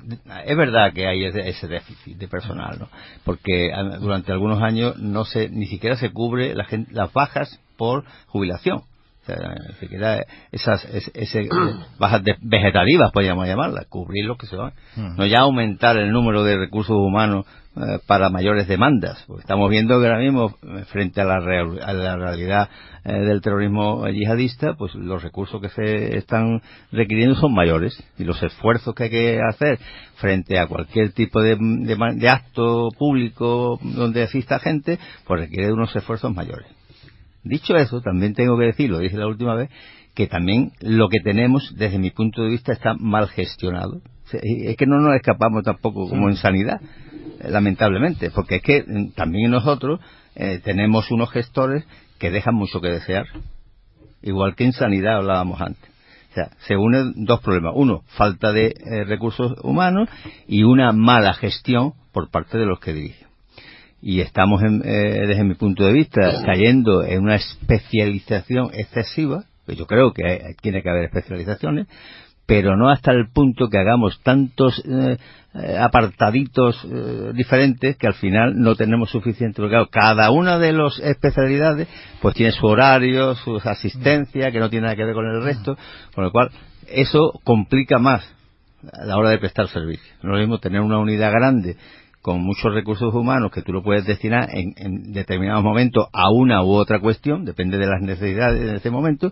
es verdad que hay ese, ese déficit de personal, ¿no? Porque durante algunos años no se ni siquiera se cubre la gente, las bajas por jubilación. Ni siquiera esas ese, ese, bajas de, vegetativas, podríamos llamarlas, cubrir lo que se va. Uh-huh. No ya aumentar el número de recursos humanos eh, para mayores demandas. Porque estamos viendo que ahora mismo, frente a la, real, a la realidad eh, del terrorismo yihadista, pues los recursos que se están requiriendo son mayores, y los esfuerzos que hay que hacer frente a cualquier tipo de, de, de acto público donde asista gente, pues requiere unos esfuerzos mayores. Dicho eso, también tengo que decir, lo dije la última vez, que también lo que tenemos, desde mi punto de vista, está mal gestionado. Es que no nos escapamos tampoco como en sanidad, lamentablemente, porque es que también nosotros eh, tenemos unos gestores que dejan mucho que desear, igual que en sanidad hablábamos antes. O sea, se unen dos problemas. Uno, falta de eh, recursos humanos, y una mala gestión por parte de los que dirigen. Y estamos, en, eh, desde mi punto de vista, cayendo en una especialización excesiva, pues yo creo que hay, tiene que haber especializaciones, pero no hasta el punto que hagamos tantos eh, apartaditos eh, diferentes que al final no tenemos suficiente. Porque claro, cada una de las especialidades pues tiene su horario, su asistencia, que no tiene nada que ver con el resto, con lo cual eso complica más a la hora de prestar servicio. No es lo mismo tener una unidad grande con muchos recursos humanos que tú lo puedes destinar en, en determinados momentos a una u otra cuestión, depende de las necesidades de ese momento,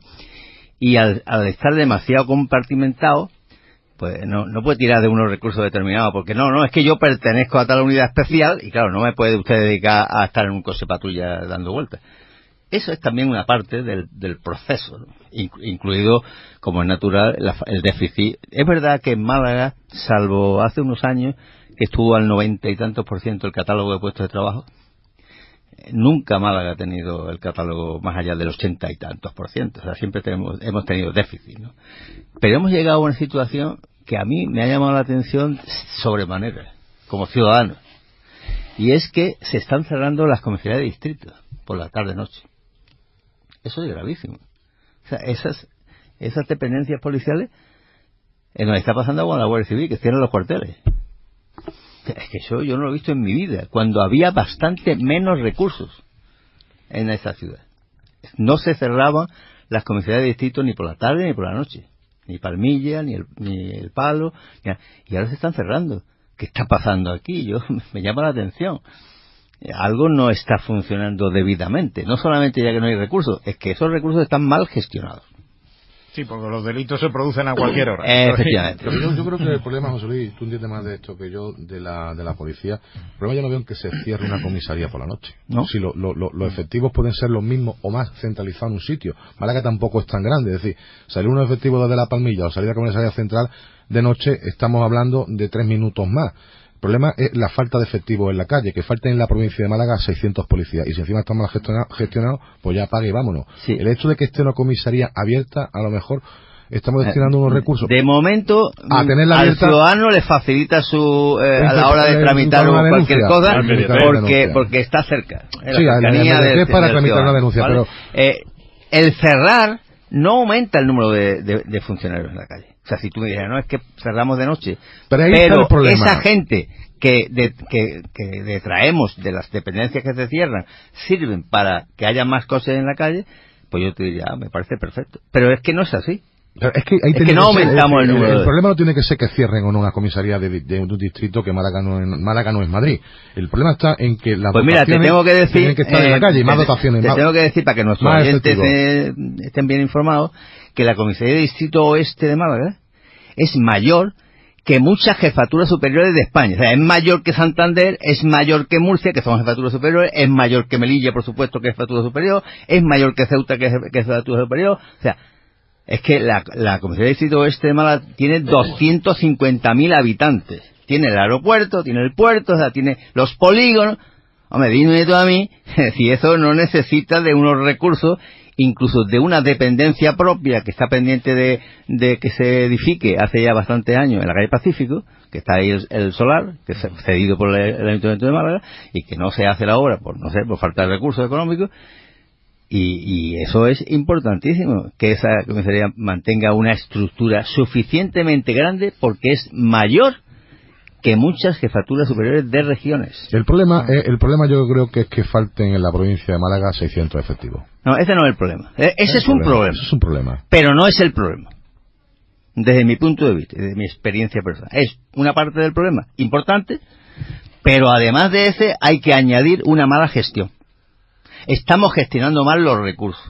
y al, al estar demasiado compartimentado, pues no, no puede tirar de unos recursos determinados, porque no, no, es que yo pertenezco a tal unidad especial, y claro, no me puede usted dedicar a estar en un coche patrulla dando vueltas. Eso es también una parte del, del proceso, ¿no? Incluido, como es natural, la, el déficit. Es verdad que en Málaga, salvo hace unos años, que estuvo al noventa y tantos por ciento el catálogo de puestos de trabajo, nunca Málaga ha tenido el catálogo más allá del ochenta y tantos por ciento. O sea, siempre tenemos, hemos tenido déficit, ¿no? Pero hemos llegado a una situación que a mí me ha llamado la atención sobremanera, como ciudadano, y es que se están cerrando las comisarías de distrito por la tarde-noche. Eso es gravísimo. O sea, esas, esas dependencias policiales eh, nos está pasando con la Guardia Civil, que cierran los cuarteles. Es que eso yo no lo he visto en mi vida, cuando había bastante menos recursos en esa ciudad. No se cerraban las comisarías de distrito ni por la tarde ni por la noche, ni Palmilla, ni el, ni el Palo, ni, y ahora se están cerrando. ¿Qué está pasando aquí? Yo me llama la atención. Algo no está funcionando debidamente. No solamente ya que no hay recursos, es que esos recursos están mal gestionados. Sí, porque los delitos se producen a cualquier hora. Eh, efectivamente. Yo, yo creo que el problema, José Luis, tú entiendes más de esto que yo, de la de la policía. El problema yo no veo en que se cierre una comisaría por la noche. ¿No? Si lo, lo, lo, los efectivos pueden ser los mismos o más centralizados en un sitio. Málaga tampoco es tan grande. Es decir, salir unos efectivos desde la Palmilla o salir a la comisaría central de noche, estamos hablando de tres minutos más. El problema es la falta de efectivos en la calle, que falten en la provincia de Málaga seiscientos policías, y si encima están mal gestionados, gestionado, pues ya pague y vámonos. Sí. El hecho de que esté una comisaría abierta, a lo mejor estamos destinando unos recursos. De momento, a tenerla al abierta, ciudadano le facilita su eh, a la hora de tramitar cualquier cosa, porque porque está cerca. Sí, la cercanía de, es para tramitar una denuncia, ¿vale? Pero eh, el cerrar no aumenta el número de, de, de funcionarios en la calle. O sea, si tú me dijeras, no, es que cerramos de noche, pero, ahí pero está el problema. Esa gente que, de, que, que detraemos de las dependencias que se cierran sirven para que haya más cosas en la calle, pues yo te diría, ah, me parece perfecto. Pero es que no es así. Pero es que, ahí es que no que aumentamos ser, el, el número. El, el problema no tiene que ser que cierren o no una comisaría de, de, de un distrito, que Málaga no, es, Málaga no es Madrid. El problema está en que las pues mira, te tengo que decir, tienen que estar eh, en la calle y más te, dotaciones. Te más, tengo que decir, para que nuestros oyentes eh, estén bien informados, que la comisaría de distrito oeste de Málaga es mayor que muchas jefaturas superiores de España. O sea, es mayor que Santander, es mayor que Murcia, que son jefaturas superiores, es mayor que Melilla, por supuesto, que es jefatura superior, es mayor que Ceuta, que es, que es jefatura superior. O sea, es que la, la Comisaría de Distrito Oeste de Málaga tiene doscientos cincuenta mil habitantes. Tiene el aeropuerto, tiene el puerto, o sea, tiene los polígonos. Hombre, dime tú a mí si eso no necesita de unos recursos, incluso de una dependencia propia que está pendiente de, de que se edifique hace ya bastantes años en la calle Pacífico, que está ahí el, el solar, que es cedido por el, el Ayuntamiento de Málaga, y que no se hace la obra por, no sé, por falta de recursos económicos. Y, y eso es importantísimo, que esa comisaría mantenga una estructura suficientemente grande, porque es mayor que muchas jefaturas superiores de regiones. El problema, eh, el problema yo creo que es que falten en la provincia de Málaga seiscientos efectivos. No, ese no es el problema. E- ese es, es un problema, problema. Ese es un problema. Pero no es el problema. Desde mi punto de vista, desde mi experiencia personal. Es una parte del problema importante, pero además de ese hay que añadir una mala gestión. Estamos gestionando mal los recursos.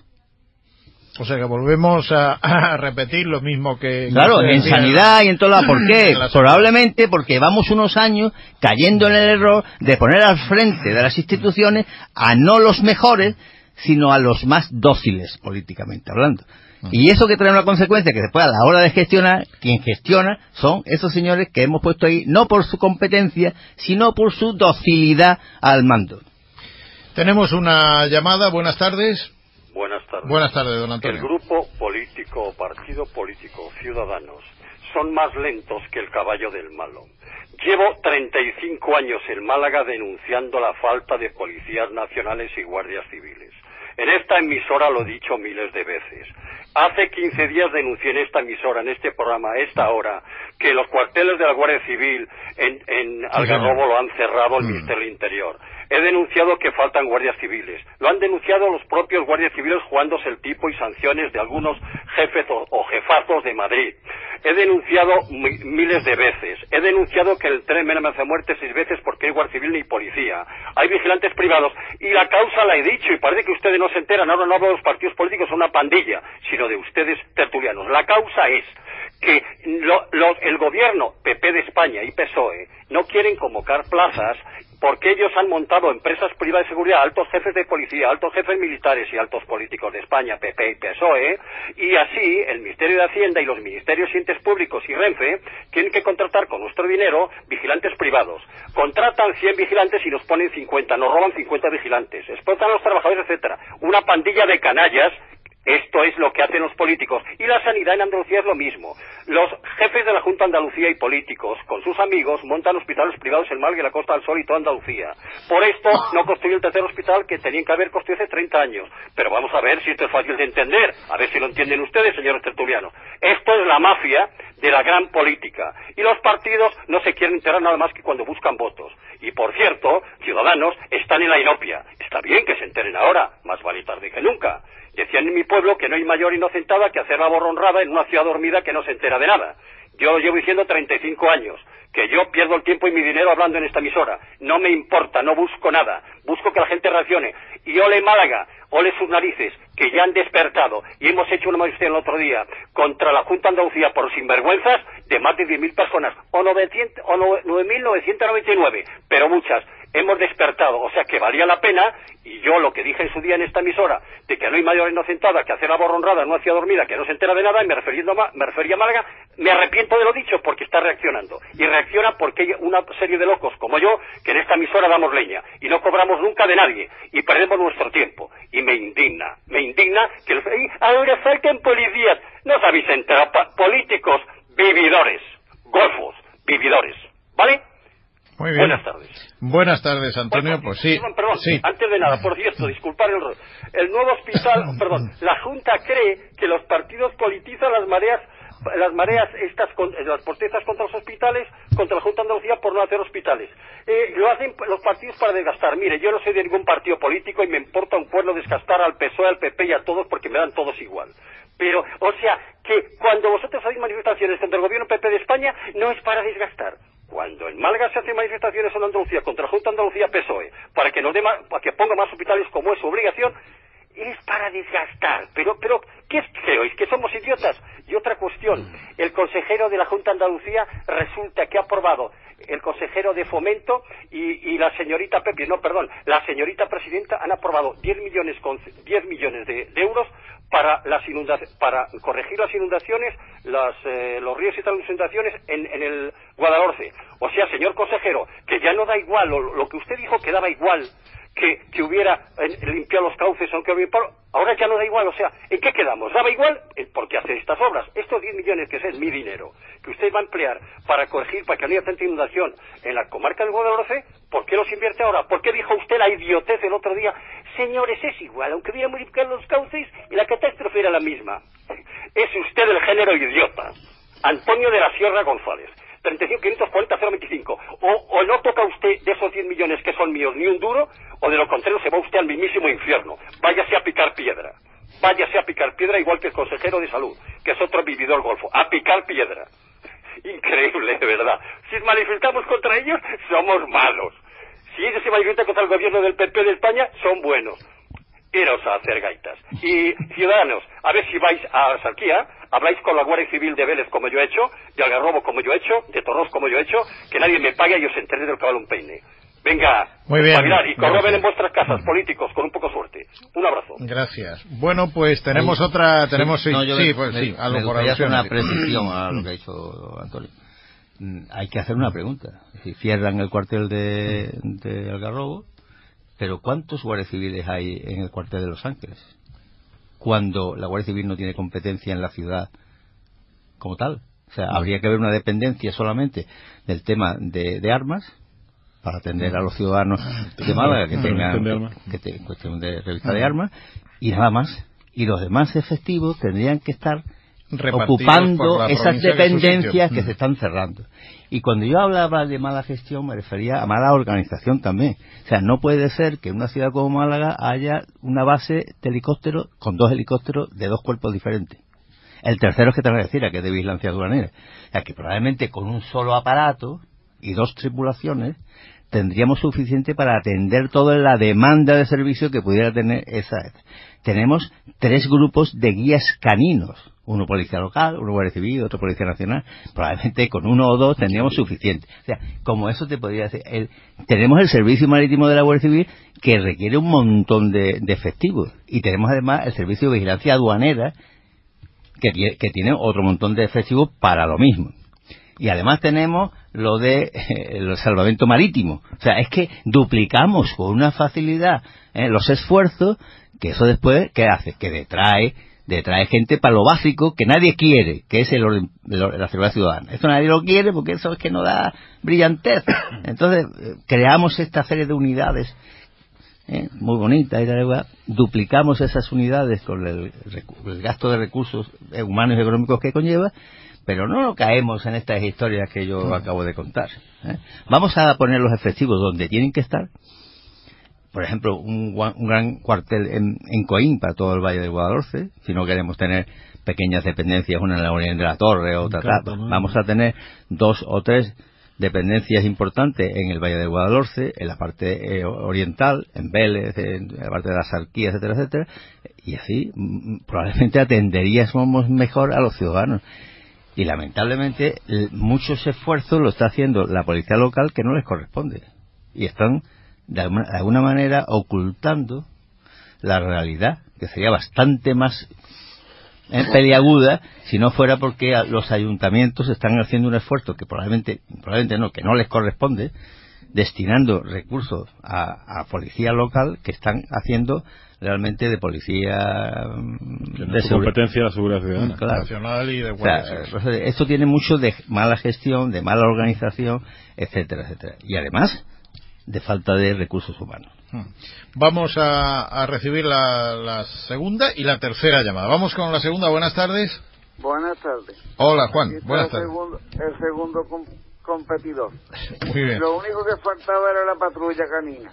O sea que volvemos a, a repetir lo mismo que... Claro, que en sanidad y en todo lado. ¿Por qué? Probablemente porque llevamos unos años cayendo en el error de poner al frente de las instituciones a no los mejores, sino a los más dóciles, políticamente hablando. Y eso que trae una consecuencia que después a la hora de gestionar, quien gestiona son esos señores que hemos puesto ahí, no por su competencia, sino por su docilidad al mando. Tenemos una llamada. Buenas tardes. Buenas tardes. Buenas tardes, don Antonio. El grupo político, partido político, Ciudadanos, son más lentos que el caballo del malo. Llevo treinta y cinco años en Málaga denunciando la falta de policías nacionales y guardias civiles. En esta emisora lo he dicho miles de veces. Hace quince días denuncié en esta emisora, en este programa, a esta hora, que los cuarteles de la Guardia Civil en, en Algarrobo lo han cerrado el mm. Ministerio del Interior. He denunciado que faltan guardias civiles. Lo han denunciado los propios guardias civiles jugándose el tipo y sanciones de algunos jefes o, o jefazos de Madrid. He denunciado mi, miles de veces. He denunciado que el tren me amenaza muerte seis veces porque no hay guardia civil ni policía. Hay vigilantes privados. Y la causa la he dicho, y parece que ustedes no se enteran. Ahora no hablo de los partidos políticos, son una pandilla, sino de ustedes tertulianos. La causa es que lo, lo, el gobierno, P P de España y P S O E, no quieren convocar plazas porque ellos han montado empresas privadas de seguridad, altos jefes de policía, altos jefes militares y altos políticos de España, P P y P S O E, y así el Ministerio de Hacienda y los Ministerios de Entes Públicos y Renfe tienen que contratar con nuestro dinero vigilantes privados. Contratan cien vigilantes y nos ponen cincuenta, nos roban cincuenta vigilantes, explotan a los trabajadores, etcétera. Una pandilla de canallas. Esto es lo que hacen los políticos. Y la sanidad en Andalucía es lo mismo. Los jefes de la Junta de Andalucía y políticos, con sus amigos, montan hospitales privados en Málaga y la Costa del Sol y toda Andalucía. Por esto no construyó el tercer hospital que tenían que haber construido hace treinta años. Pero vamos a ver si esto es fácil de entender. A ver si lo entienden ustedes, señores tertulianos. Esto es la mafia de la gran política. Y los partidos no se quieren enterar nada más que cuando buscan votos. Y por cierto, Ciudadanos están en la inopia. Está bien que se enteren ahora, más vale tarde que nunca. Decían en mi pueblo que no hay mayor inocentada que hacer la borronrada en una ciudad dormida que no se entera de nada. Yo lo llevo diciendo treinta y cinco años, que yo pierdo el tiempo y mi dinero hablando en esta emisora. No me importa, no busco nada. Busco que la gente reaccione. Y ole Málaga, ole sus narices, que ya han despertado. Y hemos hecho una manifestación el otro día contra la Junta de Andalucía por sinvergüenzas de más de diez mil personas, o, novecientos, o nueve mil novecientos noventa y nueve, pero muchas. Hemos despertado, o sea que valía la pena, y yo lo que dije en su día en esta emisora, de que no hay mayor inocentada que hacer la borronrada en una ciudad dormida que no se entera de nada, y me, refiriendo a, me refería a Málaga, me arrepiento de lo dicho porque está reaccionando. Y reacciona porque hay una serie de locos como yo, que en esta emisora damos leña, y no cobramos nunca de nadie, y perdemos nuestro tiempo. Y me indigna, me indigna que los, ahora faltan policías. No os habéis enterado, políticos, vividores, golfos, vividores, ¿vale? Muy bien. Buenas tardes. Buenas tardes, Antonio. Pues sí. Perdón, perdón. Sí. Antes de nada, por cierto, disculpar el error. El nuevo hospital, perdón, la Junta cree que los partidos politizan las mareas, las mareas estas, las protestas contra los hospitales, contra la Junta de Andalucía por no hacer hospitales. Eh, lo hacen los partidos para desgastar. Mire, yo no soy de ningún partido político y me importa un cuerno desgastar al P S O E, al P P y a todos porque me dan todos igual. Pero, o sea, que cuando vosotros hacéis manifestaciones contra el gobierno P P de España, no es para desgastar. Cuando en Málaga se hacen manifestaciones en Andalucía contra la Junta de Andalucía P S O E, para que nos dé más, para que ponga más hospitales como es su obligación, es para desgastar. Pero, pero, ¿qué creéis? ¿Que somos idiotas? Y otra cuestión, el consejero de la Junta de Andalucía resulta que ha aprobado el consejero de Fomento y, y la señorita Pepe, no, perdón, la señorita presidenta han aprobado diez millones con diez millones de, de euros para las inundaciones, para corregir las inundaciones, las, eh, los ríos y tal, las inundaciones en, en el Guadalhorce. O sea, señor consejero, que ya no da igual, lo, lo que usted dijo que daba igual, que, que hubiera eh, limpiado los cauces, aunque hubiera, ahora ya no da igual. O sea, ¿en qué quedamos? ¿Daba igual? ¿Por qué hace estas obras? Estos diez millones, que es mi dinero, que usted va a emplear para corregir, para que no haya tanta inundación en la comarca del Guadalhorce, ¿por qué los invierte ahora? ¿Por qué dijo usted la idiotez el otro día? Señores, es igual, aunque hubiera modificado los cauces y la catástrofe era la misma. Es usted el género idiota. Antonio de la Sierra González. treinta y cinco, quinientos cuarenta, cero veinticinco. O, o no toca usted de esos diez millones que son míos ni un duro, o de lo contrario se va usted al mismísimo infierno. Váyase a picar piedra. Váyase a picar piedra, igual que el consejero de salud, que es otro vividor golfo. A picar piedra. Increíble, de verdad. Si manifestamos contra ellos, somos malos. Si ellos se manifiestan contra el gobierno del P P de España, son buenos. Iros a hacer gaitas. Y ciudadanos, a ver si vais a Sarquía, habláis con la Guardia Civil de Vélez como yo he hecho, de Algarrobo como yo he hecho, de Torros como yo he hecho, que nadie me pague y os enteré del cabal un peine. Venga, muy bien, y corroben en vuestras casas, políticos, con un poco de suerte. Un abrazo. Gracias. Bueno, pues tenemos Ahí, otra, tenemos sí, sí, no, yo sí, me, pues me, sí, a lo me por hacer una precisión a lo que ha dicho Antonio. Hay que hacer una pregunta. Si cierran el cuartel de, de Algarrobo, pero ¿cuántos guardias civiles hay en el cuartel de Los Ángeles? Cuando la Guardia Civil no tiene competencia en la ciudad como tal. O sea, habría que haber una dependencia solamente del tema de, de armas para atender a los ciudadanos de Málaga que tengan que, que, cuestión de revista de armas y nada más. Y los demás efectivos tendrían que estar ocupando esas dependencias que, que se están cerrando. Y cuando yo hablaba de mala gestión me refería a mala organización también. O sea, no puede ser que en una ciudad como Málaga haya una base de helicópteros con dos helicópteros de dos cuerpos diferentes. El tercero es que te refiero, que es de vigilancia aduanera. O sea, que probablemente con un solo aparato y dos tripulaciones tendríamos suficiente para atender toda la demanda de servicio que pudiera tener esa. Tenemos tres grupos de guías caninos, uno policía local, uno guardia civil, otro policía nacional. Probablemente con uno o dos tendríamos suficiente. O sea, como eso te podría decir, el, tenemos el servicio marítimo de la Guardia Civil que requiere un montón de, de efectivos, y tenemos además el servicio de vigilancia aduanera que, que tiene otro montón de efectivos para lo mismo. Y además tenemos lo de eh, el salvamento marítimo. O sea, es que duplicamos con una facilidad eh, los esfuerzos, que eso después, ¿qué hace? Que detrae, detrae gente para lo básico que nadie quiere, que es el orden, la seguridad ciudadana. Esto nadie lo quiere porque eso es que no da brillantez. Entonces, eh, creamos esta serie de unidades eh, muy bonitas, y la duplicamos esas unidades con el, el gasto de recursos humanos y económicos que conlleva, pero no caemos en estas historias que yo acabo de contar. ¿eh? Vamos a poner los efectivos donde tienen que estar. Por ejemplo, un, un gran cuartel en, en Coín para todo el Valle del Guadalhorce. Si no queremos tener pequeñas dependencias, una en la Unión de la Torre, otra atrás, vamos a tener dos o tres dependencias importantes en el Valle del Guadalhorce, en la parte eh, oriental, en Vélez, en la parte de las Sarquías, etcétera, etcétera. Y así m- probablemente atenderíamos mejor a los ciudadanos. Y lamentablemente muchos esfuerzos lo está haciendo la policía local que no les corresponde. Y están de alguna, de alguna manera ocultando la realidad, que sería bastante más eh, peliaguda si no fuera porque a, los ayuntamientos están haciendo un esfuerzo que probablemente, probablemente no, que no les corresponde, destinando recursos a, a policía local que están haciendo realmente de policía que no de su competencia la seguridad ciudadana, claro. Nacional y de Guardia Civil. O sea, esto tiene mucho de mala gestión, de mala organización, etcétera, etcétera, y además de falta de recursos humanos. Vamos a, a recibir la, la segunda y la tercera llamada. Vamos con la segunda. Buenas tardes. Buenas tardes. Hola, Juan. Buenas tardes. El segundo, el segundo com- competidor. Muy bien. Lo único que faltaba era la patrulla canina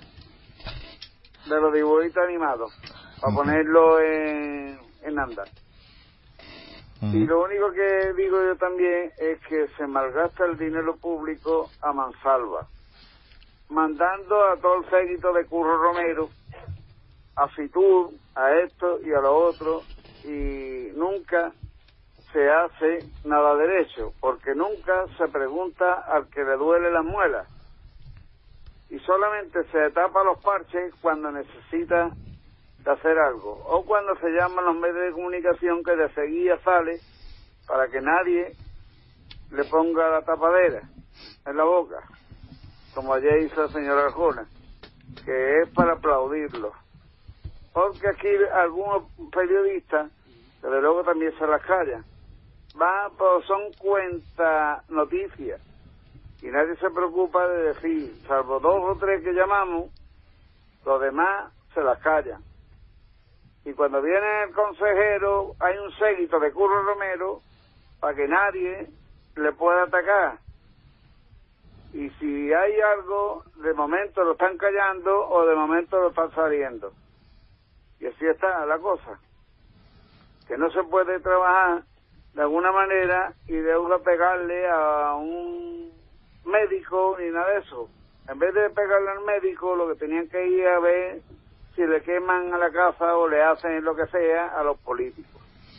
de los dibujitos animados para uh-huh. ponerlo en, en andar. Uh-huh. Y lo único que digo yo también es que se malgasta el dinero público a mansalva, mandando a todo el séquito de Curro Romero, a Fitur, a esto y a lo otro, y nunca se hace nada derecho, porque nunca se pregunta al que le duele las muelas. Y solamente se tapa los parches cuando necesita de hacer algo, o cuando se llaman los medios de comunicación que de seguida sale para que nadie le ponga la tapadera en la boca, como ayer hizo la señora Arjona, que es para aplaudirlo. Porque aquí algunos periodistas, desde luego, también se las callan. Va, pues son cuenta noticias y nadie se preocupa de decir, salvo dos o tres que llamamos, los demás se las callan. Y cuando viene el consejero hay un séquito de Curro Romero para que nadie le pueda atacar. Y si hay algo, de momento lo están callando o de momento lo están saliendo. Y así está la cosa, que no se puede trabajar de alguna manera y de una pegarle a un médico ni nada de eso. En vez de pegarle al médico, lo que tenían que ir a ver si le queman a la casa o le hacen lo que sea a los políticos.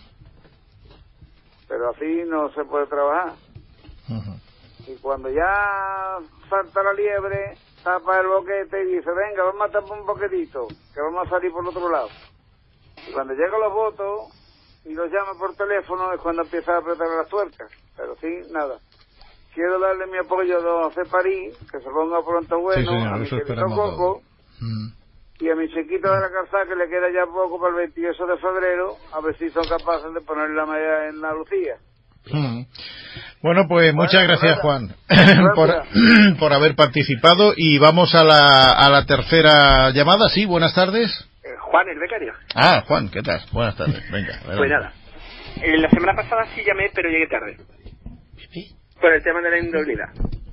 Pero así no se puede trabajar. Uh-huh. Y cuando ya salta la liebre, tapa el boquete y dice, venga, vamos a tapar un boquetito, que vamos a salir por el otro lado. Y cuando llegan los votos y los llama por teléfono es cuando empieza a apretar las tuercas. Pero sí, nada. Quiero darle mi apoyo a don José París, que se ponga pronto bueno, sí, señor, a mi querido Coco, mm. y a mi chiquito de la calzada, que le queda ya poco para el veintiocho de febrero, a ver si son capaces de poner la medalla en la Lucía. Mm. Bueno, pues muchas bueno, gracias, Juan, por, por haber participado, y vamos a la, a la tercera llamada. Sí, buenas tardes. Eh, Juan, el becario. Ah, Juan, ¿qué tal? Buenas tardes, venga. Adelante. Pues nada, eh, la semana pasada sí llamé, pero llegué tarde. ¿Sí? Por el tema de la indolidad.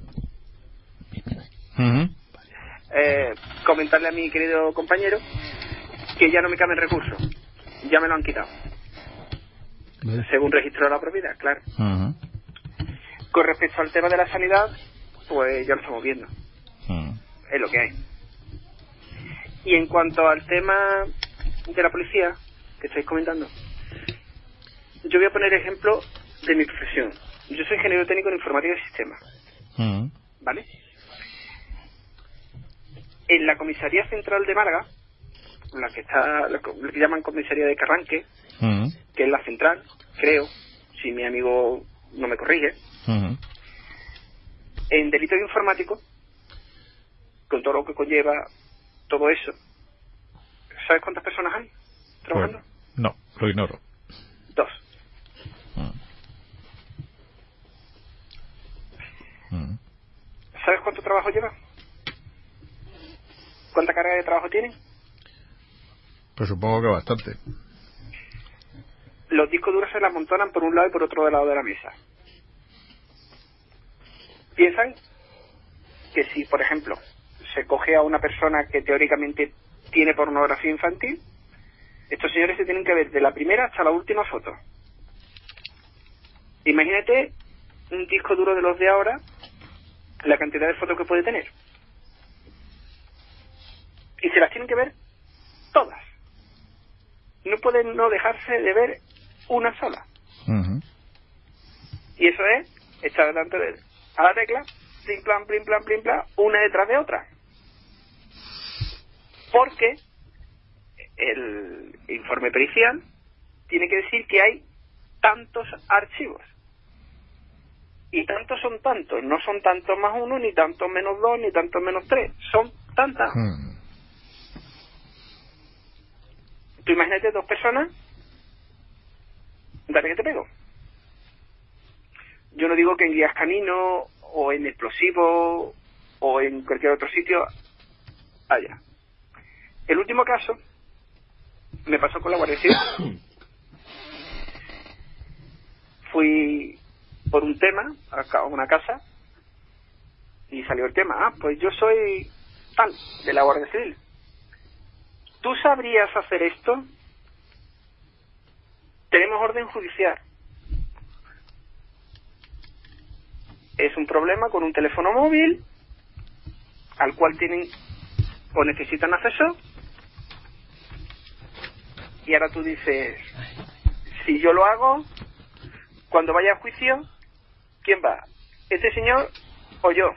Uh-huh. Eh, comentarle a mi querido compañero que ya no me caben recursos, ya me lo han quitado. ¿Ves? Según registró la propiedad, claro. Uh-huh. Con respecto al tema de la sanidad, pues ya lo estamos viendo. Uh-huh. Es lo que hay. Y en cuanto al tema de la policía que estáis comentando, yo voy a poner ejemplo de mi profesión. Yo soy ingeniero técnico en informática y sistemas. Uh-huh. ¿Vale? En la comisaría central de Málaga, la que está, la que llaman comisaría de Carranque, uh-huh. que es la central, creo, si mi amigo no me corrige, uh-huh. en delitos informáticos, con todo lo que conlleva todo eso, ¿sabes cuántas personas hay trabajando? Bueno, no, lo ignoro. Dos. ¿Sabes cuánto trabajo lleva? ¿Cuánta carga de trabajo tienen? Pues supongo que bastante. Los discos duros se las amontonan por un lado y por otro lado de la mesa. Piensan que si, por ejemplo, se coge a una persona que teóricamente tiene pornografía infantil, estos señores se tienen que ver de la primera hasta la última foto. Imagínate un disco duro de los de ahora, la cantidad de fotos que puede tener. Y se las tienen que ver todas. No pueden no dejarse de ver una sola. Uh-huh. Y eso es estar delante de a la tecla, plim plan, plim plan, plim plan, una detrás de otra. Porque el informe pericial tiene que decir que hay tantos archivos. Y tantos son tantos, no son tantos más uno, ni tantos menos dos, ni tantos menos tres, son tantas. Hmm. Tú imagínate dos personas, dale que te pego. Yo no digo que en guías caninos, o en explosivos, o en cualquier otro sitio haya. El último caso me pasó con la Guardia Civil. Fui por un tema a una casa y salió el tema. Ah, pues yo soy tal, de la Guardia Civil. ¿Tú sabrías hacer esto? Tenemos orden judicial. Es un problema con un teléfono móvil al cual tienen o necesitan acceso, y ahora tú dices, si yo lo hago, cuando vaya a juicio, ¿quién va? ¿Este señor o yo?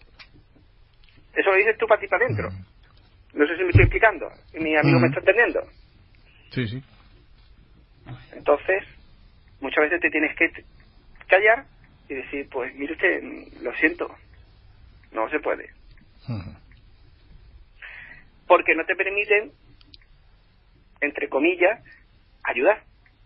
Eso lo dices tú para ti para adentro. No sé si me estoy explicando. Y mi amigo uh-huh. me está entendiendo. Sí, sí. Entonces, muchas veces te tienes que callar y decir, pues mire usted, lo siento, no se puede. Uh-huh. Porque no te permiten, entre comillas, ayudar.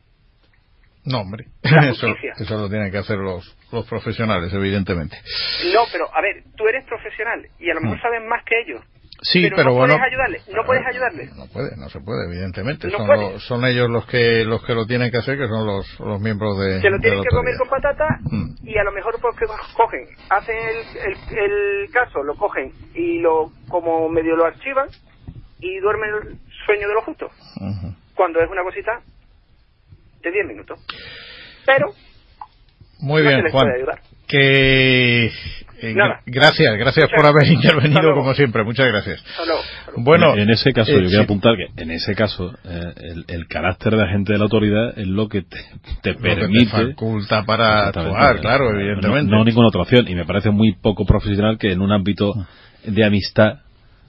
No, hombre, eso, eso lo tienen que hacer los, los profesionales, evidentemente. No, pero a ver, tú eres profesional y a lo mejor uh-huh. sabes más que ellos. Sí, pero, pero no bueno, puedes ayudarle, no puedes ayudarle. No puede, no se puede, evidentemente. No son, puede. Los, son ellos los que los que lo tienen que hacer, que son los, los miembros de. Se lo tienen de que comer con patata mm. y a lo mejor porque cogen, hacen el, el, el caso, lo cogen y lo como medio lo archivan y duermen el sueño de lo justo. Uh-huh. Cuando es una cosita de diez minutos. Pero muy no bien, se les Juan. puede ayudar. Que Eh, gra- gracias, gracias Muchas por haber gracias. intervenido como siempre, muchas gracias. Hello. Hello. Bueno, en, en ese caso, eh, yo quiero sí. apuntar que en ese caso eh, el, el carácter de agente de la autoridad es lo que te, te lo permite, que te faculta para actuar, claro, evidentemente. No, no ninguna otra opción, y me parece muy poco profesional que en un ámbito de amistad,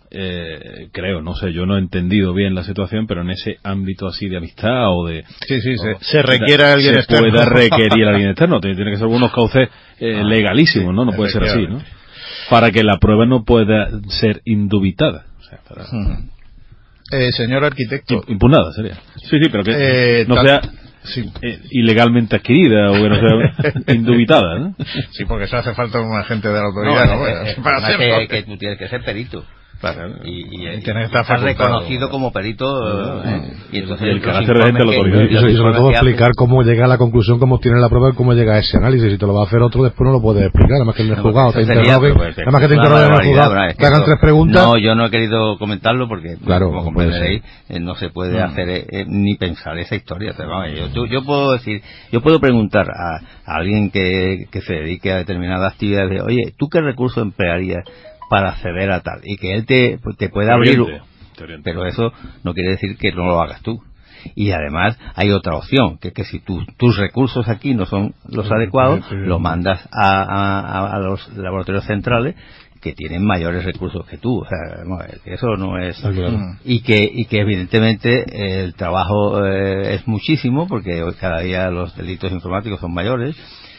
eh, creo, no sé, yo no he entendido bien la situación, pero en ese ámbito así de amistad o de... Sí, sí, o, se, se requiere a alguien se externo. Se puede requerir a alguien externo, tiene, tiene que ser algunos cauces eh, ah, legalísimos, ¿no? No puede ser así, ¿no? Para que la prueba no pueda ser indubitada. O sea, para... uh-huh. eh, señor arquitecto. Impugnada sería. Sí, sí, pero que eh, no tal... sea sí. eh, ilegalmente adquirida o que no sea indubitada, ¿no? Sí, porque eso hace falta un agente de la autoridad, ¿no? no Bueno, eh, para que, hacerlo. que tú tienes que ser perito. Claro, y, y, y, y tener que estar reconocido como perito no, eh, y entonces y el carácter de gente de la autoridad y, y sobre todo explicar cómo llega a la conclusión, cómo obtiene la prueba y cómo llega a ese análisis. Si te lo va a hacer otro, después no lo puedes explicar, nada más que en el no, juzgado te interroguen, nada más que te interroguen en el juzgado, te hagan tres preguntas. No, yo no he querido comentarlo porque, claro, como comprenderéis, eh, no se puede mm. hacer eh, ni pensar esa historia. Pero, vamos, yo, yo, yo puedo decir, yo puedo preguntar a, a alguien que, que se dedique a determinadas actividades, de, oye, ¿tú qué recurso emplearías para acceder a tal? Y que él te, te pueda abrir, pero eso no quiere decir que no lo hagas tú. Y además hay otra opción, que es que si tu, tus recursos aquí no son los sí, adecuados, sí, sí, lo mandas a, a, a los laboratorios centrales que tienen mayores recursos que tú. O sea, no, eso no es... Ah, claro. Y que y que evidentemente el trabajo eh, es muchísimo, porque hoy cada día los delitos informáticos son mayores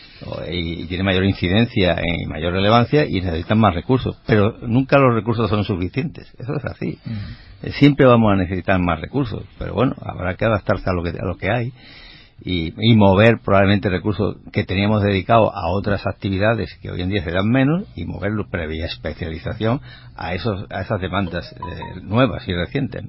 y tiene mayor incidencia y mayor relevancia y necesitan más recursos, pero nunca los recursos son suficientes, eso es así. Mm. Siempre vamos a necesitar más recursos, pero bueno, habrá que adaptarse a lo que a lo que hay y, y mover probablemente recursos que teníamos dedicados a otras actividades que hoy en día se dan menos y moverlos previa especialización a esos a esas demandas eh, nuevas y recientes.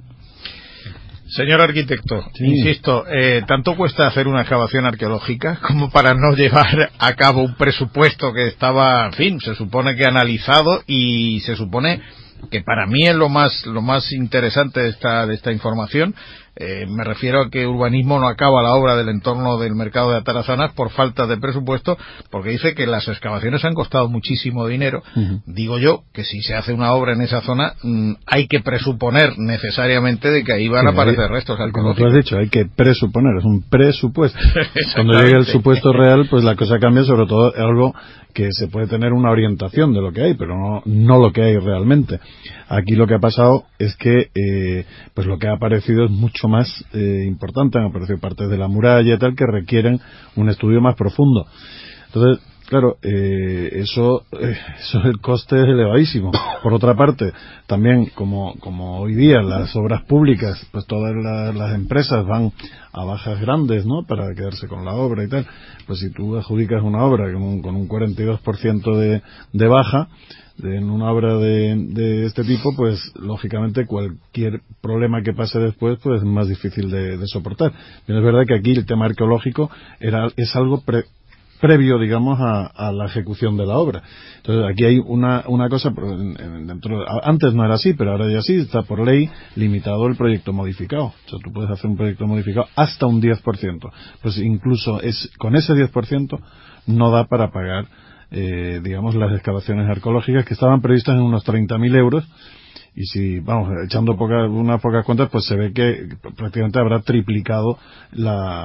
Señor arquitecto, sí. insisto, eh, ¿tanto cuesta hacer una excavación arqueológica como para no llevar a cabo un presupuesto que estaba, en fin, se supone que analizado y se supone que para mí es lo más lo más interesante de esta de esta información? Eh, me refiero a que urbanismo no acaba la obra del entorno del mercado de Atarazanas por falta de presupuesto, porque dice que las excavaciones han costado muchísimo dinero. Uh-huh. Digo yo que si se hace una obra en esa zona mmm, hay que presuponer necesariamente de que ahí van sí, a aparecer hay, restos arqueológicos. Como tú has dicho, hay que presuponer, es un presupuesto. Cuando llegue el supuesto real, pues la cosa cambia, sobre todo algo que se puede tener una orientación de lo que hay, pero no, no lo que hay realmente. Aquí lo que ha pasado es que eh, pues lo que ha aparecido es mucho más eh, importante, han aparecido partes de la muralla y tal que requieren un estudio más profundo. Entonces, claro, eh, eso, eh, eso el coste es elevadísimo. Por otra parte, también como, como hoy día las obras públicas, pues todas la, las empresas van a bajas grandes, ¿no? Para quedarse con la obra y tal. Pues si tú adjudicas una obra con un, con un cuarenta y dos por ciento de, de baja, de, en una obra de, de este tipo, pues lógicamente cualquier problema que pase después, pues es más difícil de, de soportar. Pero es verdad que aquí el tema arqueológico era, es algo pre, previo, digamos, a, a la ejecución de la obra. Entonces aquí hay una, una cosa, dentro, antes no era así, pero ahora ya sí, está por ley limitado el proyecto modificado. O sea, tú puedes hacer un proyecto modificado hasta un diez por ciento. Pues incluso es, con ese diez por ciento no da para pagar, eh, digamos, las excavaciones arqueológicas que estaban previstas en unos treinta mil euros. Y si, vamos, echando pocas, unas pocas cuentas, pues se ve que prácticamente habrá triplicado la,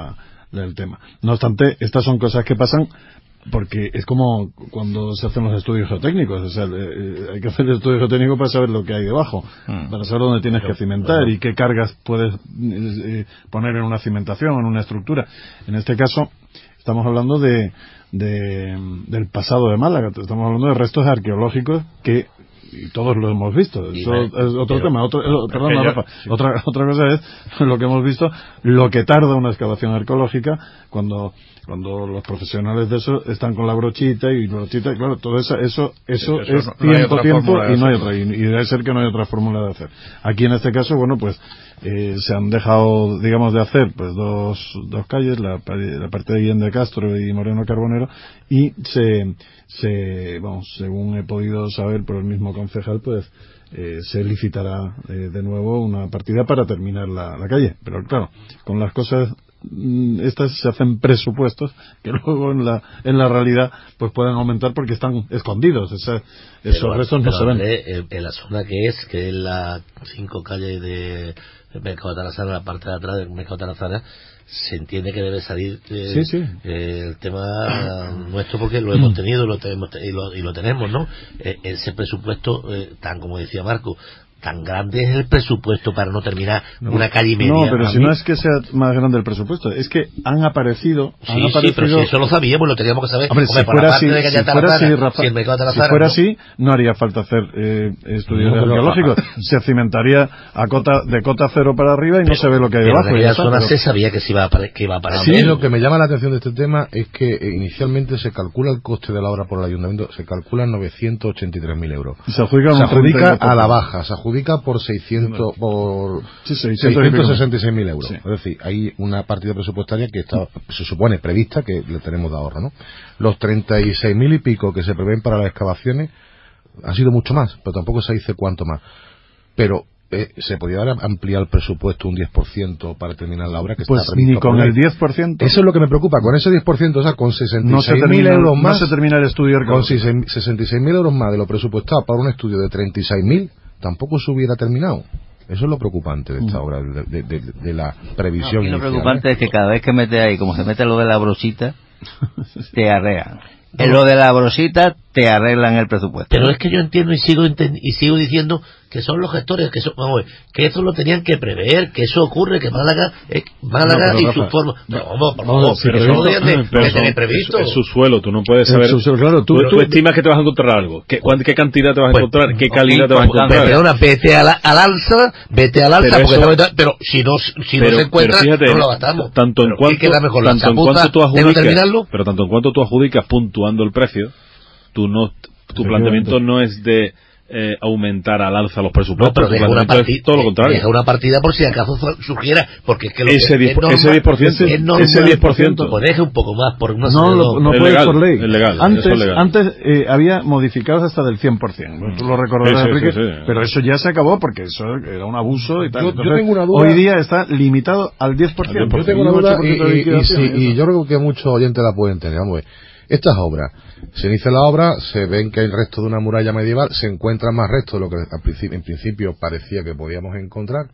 del tema. No obstante, estas son cosas que pasan porque es como cuando se hacen los estudios geotécnicos, o sea, eh, hay que hacer el estudio geotécnico para saber lo que hay debajo, mm. para saber dónde tienes que cimentar y qué cargas puedes eh, poner en una cimentación, en una estructura. En este caso, estamos hablando de, de del pasado de Málaga, estamos hablando de restos arqueológicos que y todos lo hemos visto. Eso es otro pero, tema. Otro, eh, perdón, yo, Rafa. Sí. Otra, otra cosa es lo que hemos visto, lo que tarda una excavación arqueológica cuando cuando los profesionales de eso están con la brochita y brochita, claro, todo eso eso eso, eso es no, tiempo, no tiempo y no hay otra. Y, y debe ser que no hay otra fórmula de hacer. Aquí en este caso, bueno, pues eh, se han dejado, digamos, de hacer pues dos dos calles, la, la parte de Guillén de Castro y Moreno Carbonero, y se se vamos, según he podido saber por el mismo concejal, pues eh, se licitará eh, de nuevo una partida para terminar la, la calle. Pero claro, con las cosas estas se hacen presupuestos que luego en la en la realidad pues pueden aumentar porque están escondidos. Esa, esos pero, restos no se ven. En, en la zona que es, que es la cinco calles de Mercado de Tarazana, la parte de atrás del Mercado de Tarazana, se entiende que debe salir eh, sí, sí. Eh, el tema nuestro porque lo hemos tenido lo tenemos, y, lo, y lo tenemos, ¿no? Eh, ese presupuesto, eh, tan como decía Marco, tan grande es el presupuesto para no terminar no, una calle y media. No, pero si no es que sea más grande el presupuesto, es que han aparecido... Sí, han aparecido... sí, pero si eso lo sabíamos, lo teníamos que saber. Hombre, Hombre, si fuera así, de si fuera así, Rafa, si, Tarazana, si fuera ¿no? así, no haría falta hacer eh, estudios no, arqueológicos. No, se cimentaría a cota, de cota cero para arriba y pero, no se ve lo que hay debajo. En aquella zona se sabía que se iba a parar. Que iba a parar. Sí, lo que me llama la atención de este tema es que eh, inicialmente se calcula el coste de la obra por el ayuntamiento, se calcula en novecientos ochenta y tres mil euros. Se adjudica, se adjudica a la baja, se adjudica por seiscientos por sí, seiscientos sesenta y seis mil euros. Sí. Es decir, hay una partida presupuestaria que está, se supone prevista, que le tenemos de ahorro, ¿no? Los treinta y seis mil y pico que se prevén para las excavaciones han sido mucho más, pero tampoco se dice cuánto más. Pero eh, se podría ampliar el presupuesto un diez por ciento para terminar la obra que pues está prevista. Ni con por el diez por ciento. Eso es lo que me preocupa, con ese diez por ciento, o sea, con sesenta y seis mil euros más. No se termina el estudio con sesenta y seis mil euros más de lo presupuestado para un estudio de treinta y seis mil, tampoco se hubiera terminado. Eso es lo preocupante de esta obra, de, de, de, de la previsión. No, y lo preocupante es que cada vez que mete ahí, como se mete lo de la brochita, te arrean. No. En lo de la brochita te arreglan el presupuesto. Pero es que yo entiendo y sigo y sigo diciendo que son los gestores, que son, vamos, que eso lo tenían que prever, que eso ocurre, que Málaga, eh, Málaga no, y su forma. No, vamos, por favor, que eso lo tenían que tener previsto. Es su suelo, tú no puedes saber. Su suelo, claro, tú, tú, tú estimas que te vas a encontrar algo. ¿Qué, qué cantidad te vas a pues, encontrar? ¿Qué calidad okay, te vas a encontrar? Perdona, vete a la, al alza, vete al alza, pero, porque eso, está, pero si no, si pero, no se encuentra, fíjate, no lo gastamos. Tanto en cuanto, queda mejor, tanto en cuanto tú adjudicas, pero tanto en cuanto tú adjudicas puntuando el precio, tú no, tu planteamiento no es de eh, aumentar al alza los presupuestos, no, pero deja una partida, todo lo contrario. Deja una partida por si acaso surgiera, porque es que lo ese que diez, es normal, ese diez por ciento, es normal, ese diez por ciento, pues deje un poco más por una no, lo, no puedes por ley. Es legal, antes eso es legal. antes eh, había modificados hasta del cien por ciento, tú lo recordarás, sí, sí, Enrique, sí, sí. Pero eso ya se acabó porque eso era un abuso y tal. Yo, Entonces, yo tengo una duda. Hoy día está limitado al diez por ciento. Yo tengo una duda y, y, y, sí, y yo creo que muchos oyentes la pueden tener. Vamos a ver. Estas obras, se inicia la obra, se ven que hay restos de una muralla medieval, se encuentran más restos de lo que en principio parecía que podíamos encontrar.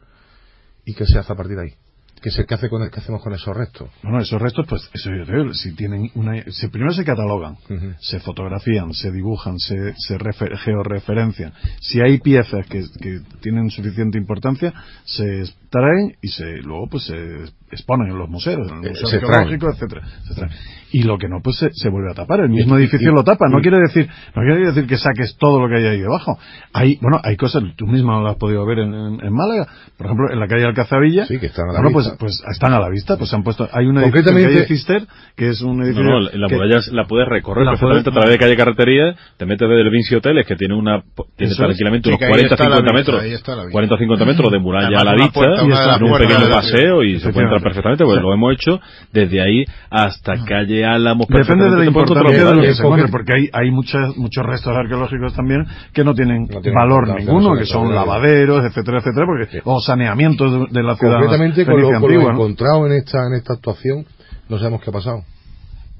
¿Y qué se hace a partir de ahí? ¿Qué, se, qué, hace con, ¿Qué hacemos con esos restos? Bueno, esos restos, pues, eso yo te digo, si tienen una, si primero se catalogan, uh-huh. se fotografían, se dibujan, se, se refer, georreferencian. Si hay piezas que, que tienen suficiente importancia, se extraen y se, luego pues se exponen en los museos, en el Museo se Arqueológico, etcétera, etcétera. Y lo que no, pues se, se vuelve a tapar. El mismo edificio lo tapa. No quiere decir, no quiere decir que saques todo lo que hay ahí debajo. Hay, bueno, hay cosas, tú mismo lo has podido ver en, en, en Málaga, por ejemplo, en la calle Alcazabilla. Sí, que están a la bueno, vista. Pues, pues están a la vista, pues se han puesto, hay un edificio en calle Cister, que es un edificio. No, no, la que, muralla la puedes recorrer la perfectamente puedes, a través de calle Carretería, te metes desde el Vinci Hoteles, que tiene una, tiene tranquilamente unos cuarenta a cincuenta metros, cuarenta a cincuenta metros de muralla a la vista, y está en un pequeño paseo y se puede entrar perfectamente, pues lo hemos hecho desde ahí hasta calle Álamos. Depende de la importancia de lo que se encuentre, porque hay, hay muchas, muchos restos arqueológicos también que no tienen, no tienen valor no, ninguno, no, que son lavaderos, etcétera, etcétera, porque, sí. o saneamientos de, de la ciudad. Concretamente con lo, con lo encontrado en esta, en esta actuación, no sabemos qué ha pasado.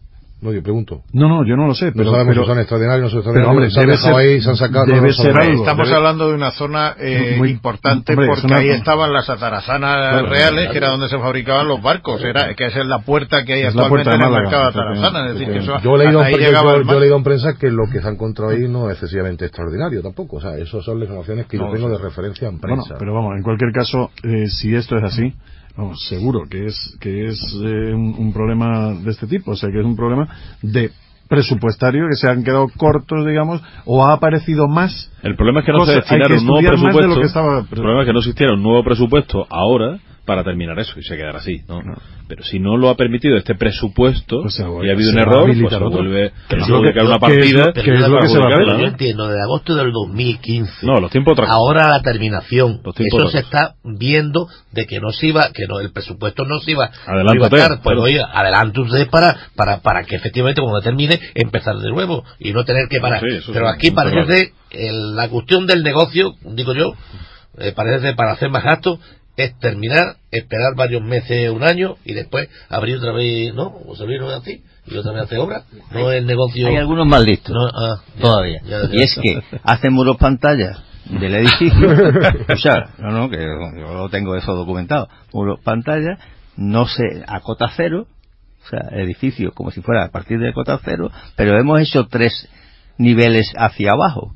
No, yo pregunto. No, no, yo no lo sé. Pero, no sabemos pero, si son extraordinarios o no son pero, extraordinarios. hombre, debe ser, ahí, se han sacado, debe no ser hombre, algo, estamos debe... hablando de una zona eh, muy importante hombre, porque una... ahí estaban las atarazanas claro, reales, claro. que era donde se fabricaban los barcos. Era que esa es la puerta que hay es actualmente en el Málaga, mercado de atarazanas. Es decir, que eso, yo he leído, ahí yo, llegaba yo, el yo he leído en prensa que lo que se ha encontrado ahí no es excesivamente extraordinario tampoco. O sea, esas son las informaciones que no, yo tengo sí. de referencia en prensa. Bueno, pero vamos, en cualquier caso, eh, si esto es así, vamos, seguro que es que es eh, un, un problema de este tipo, o sea, que es un problema de presupuestario, que se han quedado cortos, digamos, o ha aparecido más. El problema es que no cosas, se destinara un nuevo presupuesto. De lo que estaba... El problema es que no existiera un nuevo presupuesto ahora para terminar eso y se quedará así, ¿no? no. Pero si no lo ha permitido este presupuesto pues vuelve, y ha habido un error, pues se vuelve que a publicar una partida. Que es lo que se va a hacer. Yo entiendo, desde agosto del dos mil quince. No, los tiempos otra cosa. Ahora la terminación. Eso se cosa. está viendo de que no se iba, que no, el presupuesto no se iba, Adelántate, iba a estar. Pues pero... oye, adelante usted para, para, para que efectivamente cuando termine empezar de nuevo y no tener que parar. Sí, pero aquí parece el, la cuestión del negocio, digo yo, eh, parece para hacer más gastos es terminar, esperar varios meses, un año y después abrir otra vez, ¿no? O se abrirlo así y otra vez hacer obra. No es el negocio. Hay algunos más listos no, ah, ya, todavía. Ya, ya, y es que hacen muros pantallas del edificio. Escuchar, no, no, que yo lo tengo eso documentado. Muros pantallas, no se a cota cero, o sea, el edificio como si fuera a partir de cota cero, pero hemos hecho tres niveles hacia abajo.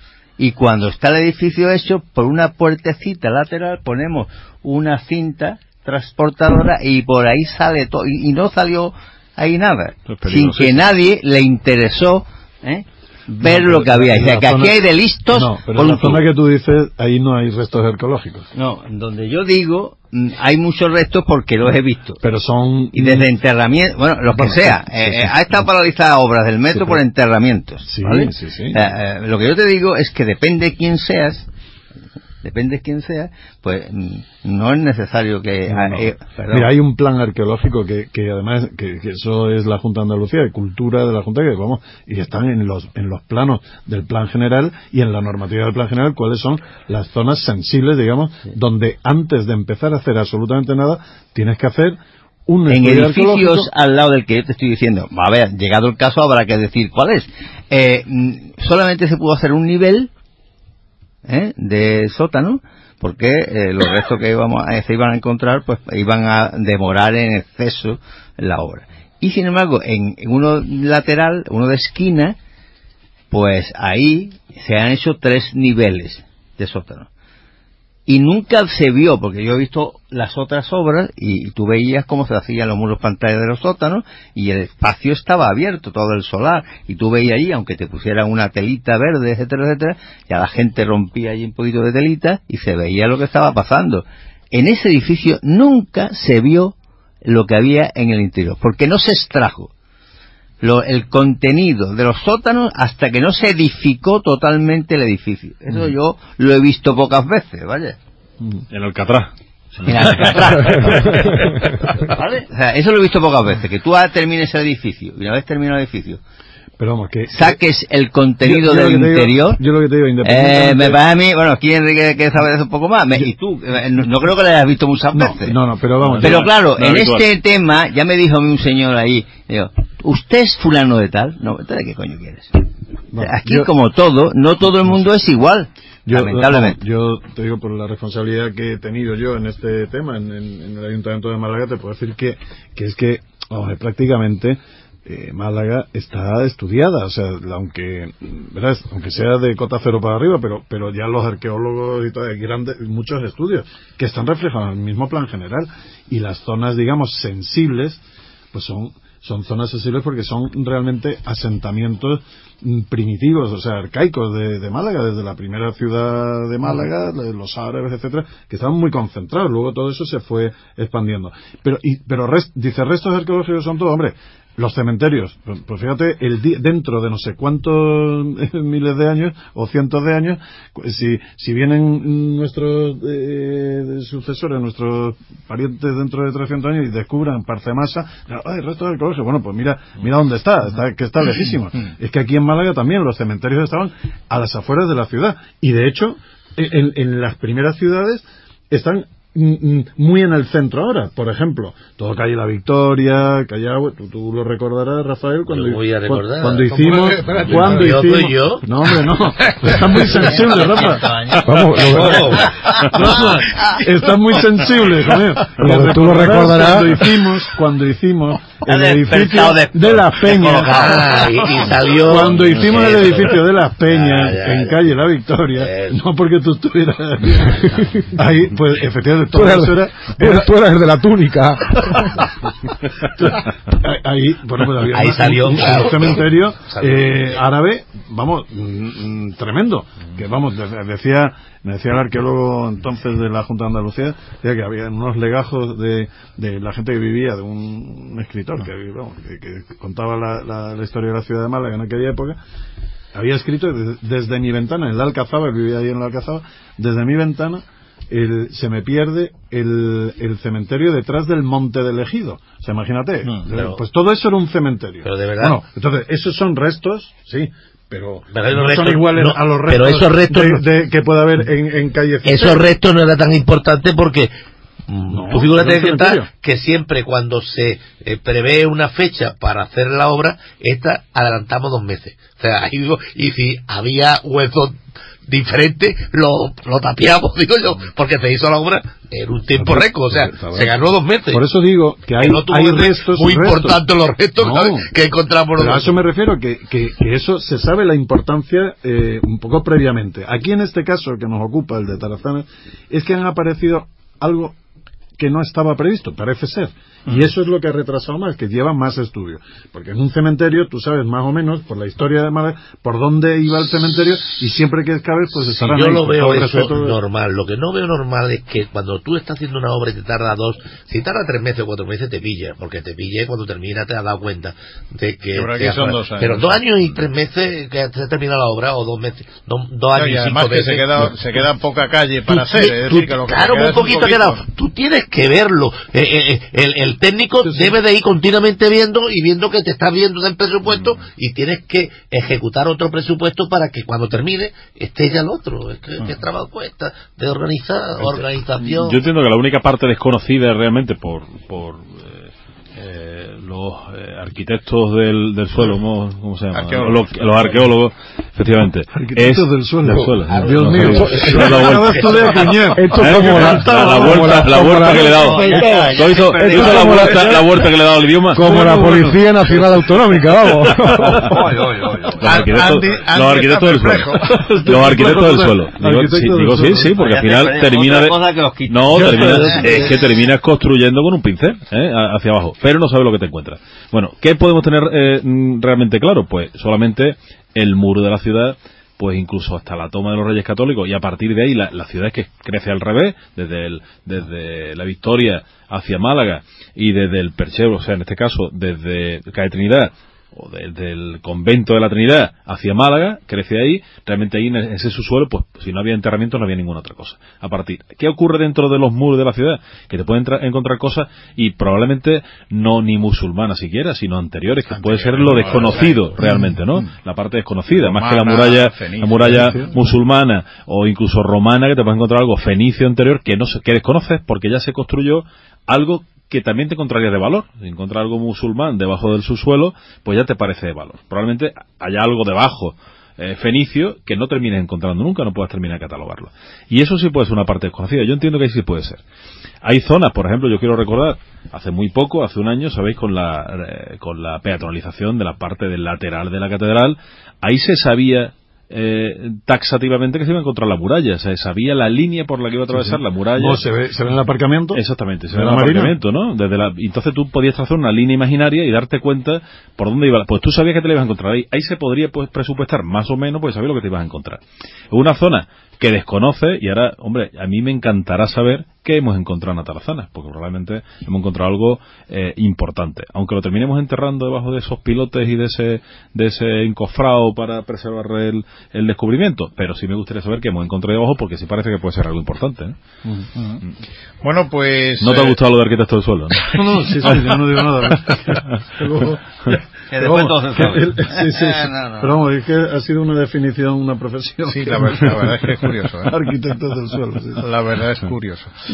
Y cuando está el edificio hecho, por una puertecita lateral ponemos una cinta transportadora y por ahí sale todo. Y, y no salió ahí nada. Sin que nadie le interesó ¿eh? ver no, lo que había. O sea, que zona, aquí hay de listos. No, pero en la zona que tú dices, ahí no hay restos arqueológicos. No, donde yo digo, hay muchos restos porque los he visto. Pero son... Y desde enterramientos, bueno, lo que bueno, sea. Sí, eh, sí, sí, ha estado sí. paralizadas obras del metro sí, por enterramientos. Sí, ¿vale? sí, sí. Eh, eh, lo que yo te digo es que depende quién seas, depende quién sea, pues no es necesario que... No, no. Eh, Mira, hay un plan arqueológico que, que además, que, que eso es la Junta de Andalucía, de Cultura de la Junta, que vamos, y están en los, en los planos del plan general y en la normativa del plan general, cuáles son las zonas sensibles, digamos, sí. donde antes de empezar a hacer absolutamente nada, tienes que hacer un en edificios al lado del que yo te estoy diciendo. A ver, llegado el caso habrá que decir cuál es. Eh, solamente se pudo hacer un nivel ¿Eh? de sótano porque eh, los restos que íbamos a, se iban a encontrar pues iban a demorar en exceso la obra y sin embargo en, en uno lateral, uno de esquina, pues ahí se han hecho tres niveles de sótano y nunca se vio, porque yo he visto las otras obras y, y tú veías cómo se hacían los muros pantalla de los sótanos y el espacio estaba abierto, todo el solar, y tú veías ahí, aunque te pusieran una telita verde, etcétera, etcétera, ya la gente rompía ahí un poquito de telita y se veía lo que estaba pasando. En ese edificio nunca se vio lo que había en el interior, porque no se extrajo Lo, el contenido de los sótanos hasta que no se edificó totalmente el edificio. Eso mm. yo lo he visto pocas veces, ¿vale? En Alcatraz. En Alcatraz. ¿Vale? O sea, eso lo he visto pocas veces, que tú termines el edificio y una vez terminado el edificio pero vamos, que saques el contenido yo, yo del interior. Digo, yo lo que te digo, independientemente... Eh, me parece a mí, bueno, aquí Enrique que sabe de eso un poco más, me, y tú, eh, no, no creo que lo hayas visto muchas no, veces. No, no, pero vamos. Pero no, claro, no, en habitual. Este tema, ya me dijo a mí un señor ahí, digo, ¿usted es fulano de tal? No, ¿de qué coño quieres? No, aquí, yo, como todo, no todo el mundo es igual. Yo, lamentablemente. No, yo te digo, por la responsabilidad que he tenido yo en este tema, en, en, en el Ayuntamiento de Málaga, te puedo decir que, que es que, vamos, prácticamente... Eh, Málaga está estudiada, o sea, aunque ¿verdad? aunque sea de cota cero para arriba, pero pero ya los arqueólogos y todo, hay grandes, muchos estudios que están reflejados en el mismo plan general y las zonas, digamos, sensibles, pues son son zonas sensibles porque son realmente asentamientos primitivos, o sea, arcaicos de, de Málaga, desde la primera ciudad de Málaga, los árabes, etcétera, que estaban muy concentrados, luego todo eso se fue expandiendo. Pero y pero rest, dice, restos arqueológicos son todo, hombre, los cementerios, pues fíjate, el di- dentro de no sé cuántos miles de años o cientos de años, si si vienen nuestros eh, sucesores, nuestros parientes dentro de trescientos años y descubran Parcemasa, ay, restos arqueológicos, bueno, pues mira, mira dónde está, está que está lejísimo. Es que aquí en Málaga también los cementerios estaban a las afueras de la ciudad y de hecho en, en las primeras ciudades están muy en el centro ahora. Por ejemplo, todo calle La Victoria, calle Agua, tú, tú lo recordarás, Rafael, cuando, voy a recordar. cuando hicimos... Espérate, cuando yo hicimos soy yo. No, hombre, no. Estás muy sensible, Rafa. Vamos, lo, Rafa, estás muy sensible, joder. Lo, tú lo recordarás. Cuando hicimos, cuando hicimos el edificio de, de Las Peñas. Ah, y, y salió... Cuando hicimos eso. el edificio de Las Peñas, Ya, ya, en ya. calle La Victoria, Eso. no porque tú estuvieras ahí, pues efectivamente Tú todo eras, eso era, tú, era- tú eras el de la túnica. ahí, bueno, pues había Ahí una- salió, un, claro. un cementerio Salió. eh, árabe, vamos, mm, mm, tremendo, que vamos, de- decía me decía el arqueólogo entonces de la Junta de Andalucía, decía que había unos legajos de, de la gente que vivía, de un, un escritor que, vamos, que, que contaba la, la, la historia de la ciudad de Málaga en aquella época. Había escrito de- desde mi ventana, en la Alcazaba, vivía ahí en la Alcazaba, desde mi ventana el, se me pierde el, el cementerio detrás del Monte del Ejido. O sea, imagínate, No, pero- pues todo eso era un cementerio. Pero de verdad. Bueno, entonces, esos son restos, sí, pero, Pero no esos son restos- iguales no, a los pero restos, esos restos de, no- de- que pueda haber en, en calle Citero. Esos restos no era tan importante porque No, tú figúrate era un que, está, cementerio. que siempre cuando se eh, prevé una fecha para hacer la obra, esta adelantamos dos meses. O sea, ahí digo, y si había huesos diferentes, lo, lo tapiamos, digo yo, porque se hizo la obra en un tiempo Pero- récord, o sea, está bien. se ganó dos meses. Por eso digo que hay, Que no tuvo hay re- restos muy restos. importantes los restos No, que encontramos. pero a eso me refiero, que, que, que eso se sabe la importancia eh, un poco previamente. Aquí en este caso que nos ocupa, el de Tarazana, es que han aparecido algo que no estaba previsto, parece ser. Y eso es lo que ha retrasado más, que lleva más estudios. Porque en un cementerio, tú sabes más o menos, por la historia de Málaga, por dónde iba el cementerio, y siempre que cabes, pues Si estarán yo ahí, lo con veo todo el eso respeto de- normal, lo que no veo normal es que cuando tú estás haciendo una obra y te tarda dos, si tarda tres meses o cuatro meses te pilla, porque te pilla y cuando termina te has dado cuenta de que... Pero aquí que son has- dos años. Pero dos años y tres meses que se termina la obra, o dos meses, do- dos años Y y además cinco que meses. se queda, se queda poca calle para Tú hacer, ti- es tú- decir, que lo que claro, te queda muy es un poquito poquito. quedado. Tú tienes que verlo. Eh, eh, eh, el, el técnico debe de ir continuamente viendo y viendo que te está viendo del presupuesto y tienes que ejecutar otro presupuesto para que cuando termine esté ya el otro. Es que, que trabajo cuesta de organizar, organización. Yo entiendo que la única parte desconocida realmente por, por eh, eh, los eh, arquitectos del, del suelo, ¿cómo, cómo se llama? Arqueólogos. Los, los arqueólogos, efectivamente. Arquitectos es del suelo. del suelo. Ah, No, Dios no, mío. no, Esto- no, la vuelta. esto de Acuñar. Esto es ¿Eh? como la, la, la vuelta, la vuelta que le he dado. ¿Tú has visto, Esto has visto es la como la- vuelta, la vuelta que le he dado al idioma? como la Policía Nacional Autonómica, vamos. Los arquitectos, Andy- los Andy arquitectos del está suelo. perplejo. Los arquitectos del suelo. Digo, Arquitectos sí, del digo sí, suelo. sí, porque al Vaya, final te termina otra de... cosa que os quito. No, terminas, es que terminas construyendo con un pincel, ¿eh? A- hacia abajo, pero no sabes lo que te encuentras. Bueno, ¿qué podemos tener eh, mm, realmente claro? Pues solamente el muro de la ciudad, pues incluso hasta la toma de los Reyes Católicos, y a partir de ahí la, la ciudad es que crece al revés, desde el, desde la Victoria hacia Málaga y desde el Perchero, o sea, en este caso desde Calle Trinidad o desde el convento de la Trinidad hacia Málaga, crece ahí, realmente ahí en ese subsuelo, pues si no había enterramientos no había ninguna otra cosa. A partir, ¿qué ocurre dentro de los muros de la ciudad? Que te pueden entra- encontrar cosas, y probablemente no ni musulmanas siquiera, sino anteriores, que puede ser lo desconocido realmente, ¿no? La parte desconocida, más que la Romana, muralla, fenicia, la muralla fenicia. musulmana o incluso romana, que te puedes encontrar algo fenicio anterior que no se- que desconoces porque ya se construyó algo que también te encontrarías de valor. Si encuentras algo musulmán debajo del subsuelo, pues ya te parece de valor. Probablemente haya algo debajo eh, fenicio que no termines encontrando nunca, no puedas terminar de catalogarlo. Y eso sí puede ser una parte desconocida. Yo entiendo que ahí sí puede ser. Hay zonas, por ejemplo, yo quiero recordar, hace muy poco, hace un año, sabéis, con la, eh, con la peatonalización de la parte del lateral de la catedral, ahí se sabía eh, taxativamente que se iba a encontrar la muralla, o sea, sabía la línea por la que iba a atravesar Sí, sí. la muralla. No, se ve, se ve en el aparcamiento. Exactamente, se ¿De ve la en el Marina? aparcamiento, ¿no? Desde la, entonces tú podías trazar una línea imaginaria y darte cuenta por dónde iba. Pues tú sabías que te la ibas a encontrar ahí. Ahí se podría pues presupuestar más o menos, pues sabías lo que te ibas a encontrar. Una zona que desconoce, y ahora, hombre, a mí me encantará saber qué hemos encontrado en Atarazanas, porque probablemente hemos encontrado algo eh, importante. Aunque lo terminemos enterrando debajo de esos pilotes y de ese de ese encofrado para preservar el, el descubrimiento, pero sí me gustaría saber qué hemos encontrado debajo, porque sí parece que puede ser algo importante, ¿eh? Uh-huh. Bueno, pues... ¿No te ha eh, gustado lo de arquitecto del suelo? No, no, sí, sí, yo no digo nada. Luego- Que después Vamos, todo se que sabe. el- sí, sí, Eh, sí. no, no. Pero vamos, es que ha sido una definición, una profesión. Sí, la verdad, la verdad es que es curioso, ¿eh? Arquitectos del suelo, sí. La verdad es curioso.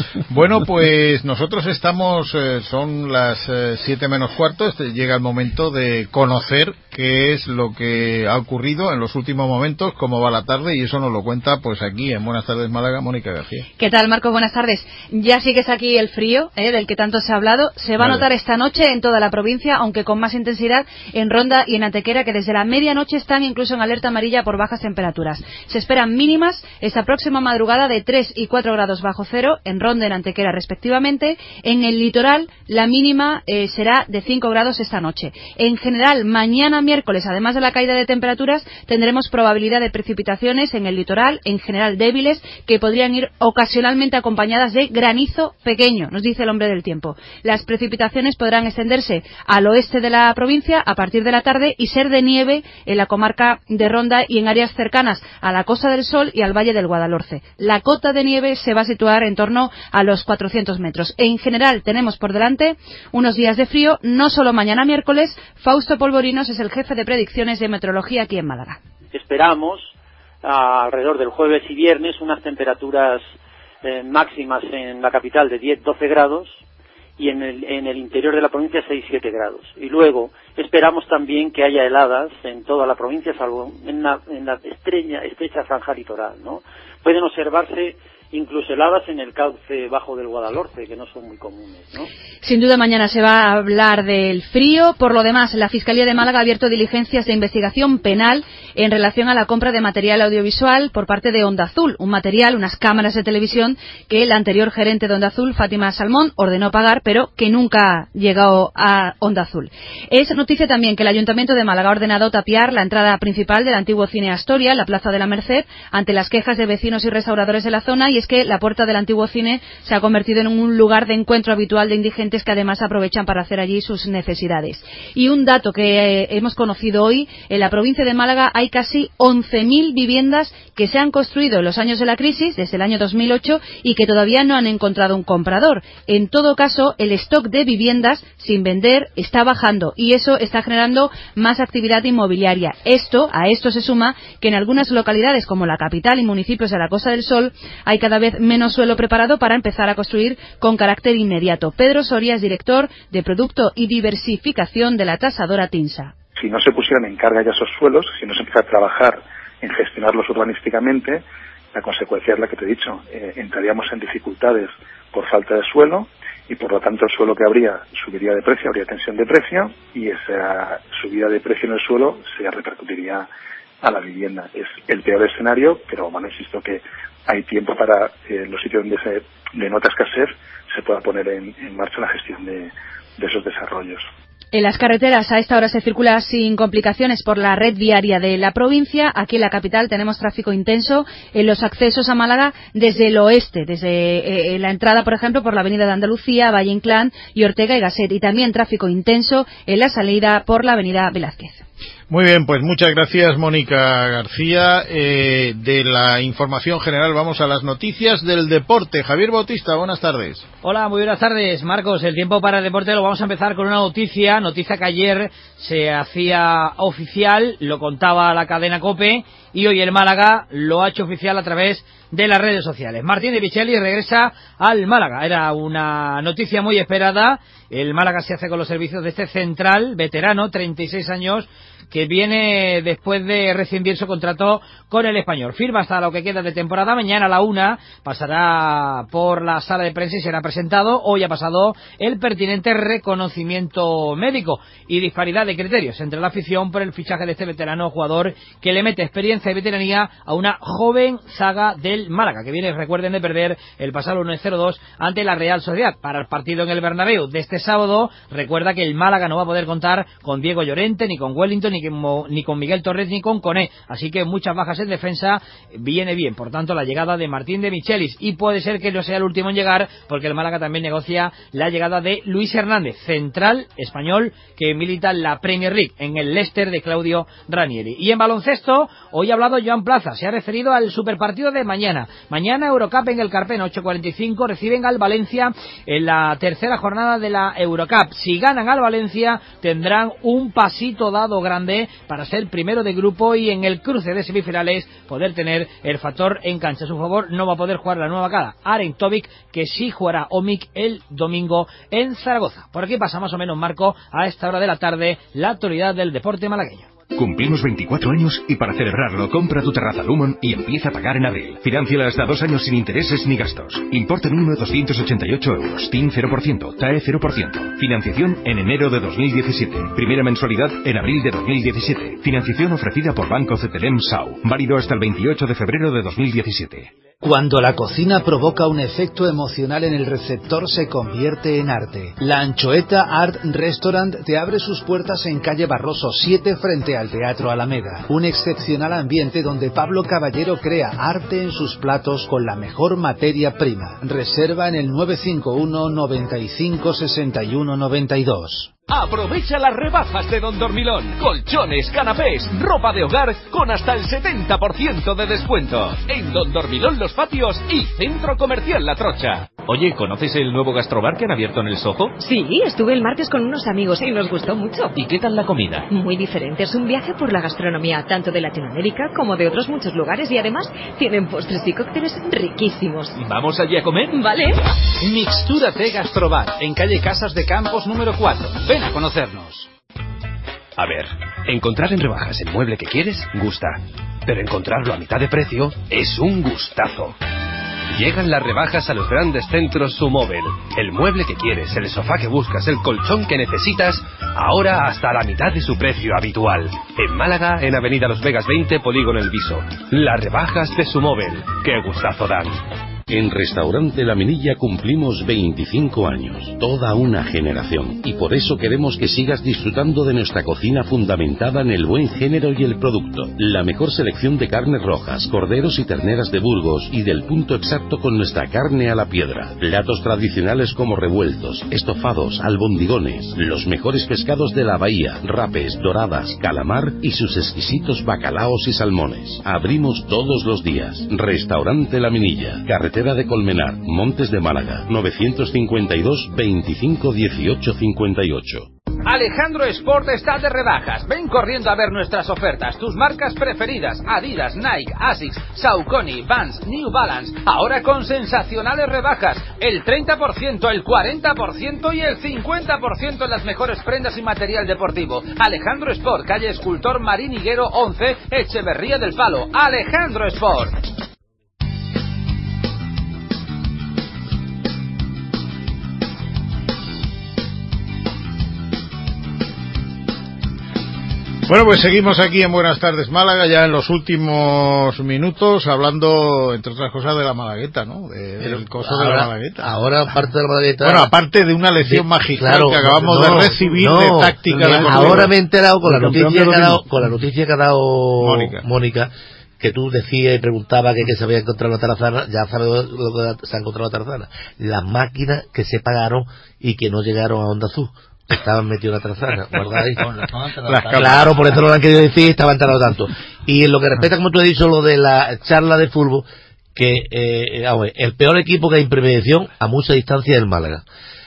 Bueno, pues nosotros estamos, eh, son las eh, siete menos cuarto, este, llega el momento de conocer qué es lo que ha ocurrido en los últimos momentos, cómo va la tarde, y eso nos lo cuenta pues aquí en Buenas Tardes Málaga, Mónica García. ¿Qué tal, Marco? Buenas tardes. Ya sigues aquí el frío, ¿eh? del que tanto se ha hablado. Se va vale. a notar esta noche en toda la provincia, aunque con más intensidad en Ronda y en Antequera, que desde la medianoche están incluso en alerta amarilla por bajas temperaturas. Se esperan mínimas esta próxima madrugada de tres y cuatro grados bajo cero en Ronda y en Antequera respectivamente. En el litoral la mínima eh, será de cinco grados esta noche. En general, mañana miércoles, además de la caída de temperaturas, tendremos probabilidad de precipitaciones en el litoral, en general débiles, que podrían ir ocasionalmente acompañadas de granizo pequeño, nos dice el hombre del tiempo. Las precipitaciones podrán extenderse al oeste de la provincia a partir de la tarde y ser de nieve en la comarca de Ronda y en áreas cercanas a la Costa del Sol y al Valle del Guadalhorce. La cota de nieve se va a situar en torno a los cuatrocientos metros. En general tenemos por delante unos días de frío, no solo mañana miércoles. Fausto Polvorinos es el jefe de predicciones de meteorología aquí en Málaga. Esperamos alrededor del jueves y viernes unas temperaturas eh, máximas en la capital de diez doce grados y en el, en el interior de la provincia seis siete grados. Y luego esperamos también que haya heladas en toda la provincia, salvo en la, en la estrecha, estrecha franja litoral, ¿no? Pueden observarse incluso heladas en el cauce bajo del Guadalhorce, que no son muy comunes, ¿no? Sin duda mañana se va a hablar del frío. Por lo demás, la Fiscalía de Málaga ha abierto diligencias de investigación penal en relación a la compra de material audiovisual por parte de Onda Azul, un material, unas cámaras de televisión que la anterior gerente de Onda Azul, Fátima Salmón, ordenó pagar, pero que nunca ha llegado a Onda Azul. Es noticia también que el Ayuntamiento de Málaga ha ordenado tapiar la entrada principal del antiguo Cine Astoria, en la Plaza de la Merced, ante las quejas de vecinos y restauradores de la zona, y es que la puerta del antiguo cine se ha convertido en un lugar de encuentro habitual de indigentes que además aprovechan para hacer allí sus necesidades. Y un dato que eh, hemos conocido hoy: en la provincia de Málaga hay casi once mil viviendas que se han construido en los años de la crisis, desde el año dos mil ocho, y que todavía no han encontrado un comprador. En todo caso, el stock de viviendas sin vender está bajando y eso está generando más actividad inmobiliaria. Esto, a esto se suma que en algunas localidades como la capital y municipios de la Costa del Sol hay cada vez menos suelo preparado para empezar a construir con carácter inmediato. Pedro Soria es director de Producto y Diversificación de la tasadora TINSA. Si no se pusieran en carga ya esos suelos, si no se empieza a trabajar en gestionarlos urbanísticamente, la consecuencia es la que te he dicho. Eh, entraríamos en dificultades por falta de suelo y por lo tanto el suelo que habría subiría de precio, habría tensión de precio y esa subida de precio en el suelo se repercutiría a la vivienda. Es el peor escenario, pero bueno, insisto que hay tiempo para eh, los sitios donde se denota escasez se pueda poner en, en marcha la gestión de, de esos desarrollos. En las carreteras a esta hora se circula sin complicaciones por la red viaria de la provincia. Aquí en la capital tenemos tráfico intenso en los accesos a Málaga desde el oeste, desde eh, la entrada, por ejemplo, por la avenida de Andalucía, Valle Inclán y Ortega y Gasset, y también tráfico intenso en la salida por la avenida Velázquez. Muy bien, pues muchas gracias, Mónica García. Eh, de la información general vamos a las noticias del deporte. Javier Bautista, buenas tardes. Hola, muy buenas tardes, Marcos. El tiempo para el deporte lo vamos a empezar con una noticia, noticia que ayer se hacía oficial, lo contaba la cadena COPE, y hoy el Málaga lo ha hecho oficial a través de las redes sociales. Martín de Michelis regresa al Málaga. Era una noticia muy esperada. El Málaga se hace con los servicios de este central veterano, treinta y seis años, que viene después de rescindir su contrato con el Español. Firma hasta lo que queda de temporada. Mañana a la una pasará por la sala de prensa y será presentado. Hoy ha pasado el pertinente reconocimiento médico y disparidad de criterios entre la afición por el fichaje de este veterano jugador que le mete experiencia y veteranía a una joven saga del Málaga, que viene, recuerden, de perder el pasado uno cero dos ante la Real Sociedad. Para el partido en el Bernabéu de este sábado, recuerda que el Málaga no va a poder contar con Diego Llorente, ni con Wellington, ni con, ni con Miguel Torres, ni con Coné. Así que muchas bajas en defensa, viene bien. Por tanto, la llegada de Martín de Michelis, y puede ser que no sea el último en llegar, porque el Málaga también negocia la llegada de Luis Hernández, central español que milita en la Premier League, en el Leicester de Claudio Ranieri. Y en baloncesto, hoy ha hablado Joan Plaza, se ha referido al superpartido de mañana. Mañana Eurocup en el Carpen, ocho cuarenta y cinco, reciben al Valencia en la tercera jornada de la Eurocup. Si ganan al Valencia, tendrán un pasito dado grande grande para ser primero de grupo y en el cruce de semifinales poder tener el factor en cancha. A su favor no va a poder jugar la nueva cara Aren Tobic, que sí jugará Omic el domingo en Zaragoza. Por aquí pasa más o menos, Marco, a esta hora de la tarde, la actualidad del deporte malagueño. Cumplimos veinticuatro años y para celebrarlo compra tu terraza Lumon y empieza a pagar en abril. Financiala hasta dos años sin intereses ni gastos. Importe mínimo doscientos ochenta y ocho euros. T I N cero por ciento. T A E cero por ciento. Financiación en enero de dos mil diecisiete. Primera mensualidad en abril de dos mil diecisiete. Financiación ofrecida por Banco Cetelem S A U. Válido hasta el veintiocho de febrero de dos mil diecisiete. Cuando la cocina provoca un efecto emocional en el receptor, se convierte en arte. La Anchoeta Art Restaurant te abre sus puertas en calle Barroso siete frente al Teatro Alameda. Un excepcional ambiente donde Pablo Caballero crea arte en sus platos con la mejor materia prima. Reserva en el nueve cinco uno, noventa y cinco, sesenta y uno, noventa y dos. Aprovecha las rebajas de Don Dormilón. Colchones, canapés, ropa de hogar con hasta el setenta por ciento de descuento. En Don Dormilón Los Patios y Centro Comercial La Trocha. Oye, ¿conoces el nuevo gastrobar que han abierto en el Soho? Sí, estuve el martes con unos amigos y nos gustó mucho. ¿Y qué tal la comida? Muy diferente, es un viaje por la gastronomía, tanto de Latinoamérica como de otros muchos lugares, y además tienen postres y cócteles riquísimos. ¿Vamos allí a comer? Vale. Mixtúrate Gastrobar, en calle Casas de Campos número cuatro. Ven a conocernos. A ver, encontrar en rebajas el mueble que quieres, gusta. Pero encontrarlo a mitad de precio es un gustazo. Llegan las rebajas a los grandes centros Sumóvel. El mueble que quieres, el sofá que buscas, el colchón que necesitas, ahora hasta la mitad de su precio habitual. En Málaga, en Avenida Los Vegas veinte, Polígono El Viso. Las rebajas de Sumóvel. ¡Qué gustazo dan! En Restaurante La Minilla cumplimos veinticinco años, toda una generación, y por eso queremos que sigas disfrutando de nuestra cocina fundamentada en el buen género y el producto. La mejor selección de carnes rojas, corderos y terneras de Burgos y del punto exacto con nuestra carne a la piedra. Platos tradicionales como revueltos, estofados, albondigones, los mejores pescados de la bahía, rapes, doradas, calamar y sus exquisitos bacalaos y salmones. Abrimos todos los días. Restaurante La Minilla, carretera de Colmenar, Montes de Málaga, novecientos cincuenta y dos, veinticinco, dieciocho, cincuenta y ocho. Alejandro Sport está de rebajas. Ven corriendo a ver nuestras ofertas. Tus marcas preferidas: Adidas, Nike, Asics, Saucony, Vans, New Balance. Ahora con sensacionales rebajas. El treinta por ciento, el cuarenta por ciento y el cincuenta por ciento en las mejores prendas y material deportivo. Alejandro Sport, calle Escultor Marín Higuero once, Echeverría del Palo. Alejandro Sport. Bueno, pues seguimos aquí en Buenas Tardes Málaga, ya en los últimos minutos, hablando, entre otras cosas, de la Malagueta, ¿no? De, del coso ahora, de la Malagueta. Ahora, aparte de la Malagueta... Bueno, aparte de una lección de, magistral claro, que acabamos no, de recibir no, de táctica... No, ahora me he enterado con la, noticia que ha dado, con la noticia que ha dado Mónica, Mónica que tú decías y preguntabas que, que se había encontrado la tarazana. Ya sabes lo que se ha encontrado la tarazana. Las máquinas que se pagaron y que no llegaron a Onda Azul. Estaban metidos en la tarazana, ¿guardáis? Claro, por eso no lo han querido decir, estaban tardando tanto. Y en lo que respecta, como tú has dicho, lo de la charla de fútbol, que eh, el peor equipo que hay en prevención a mucha distancia es el Málaga.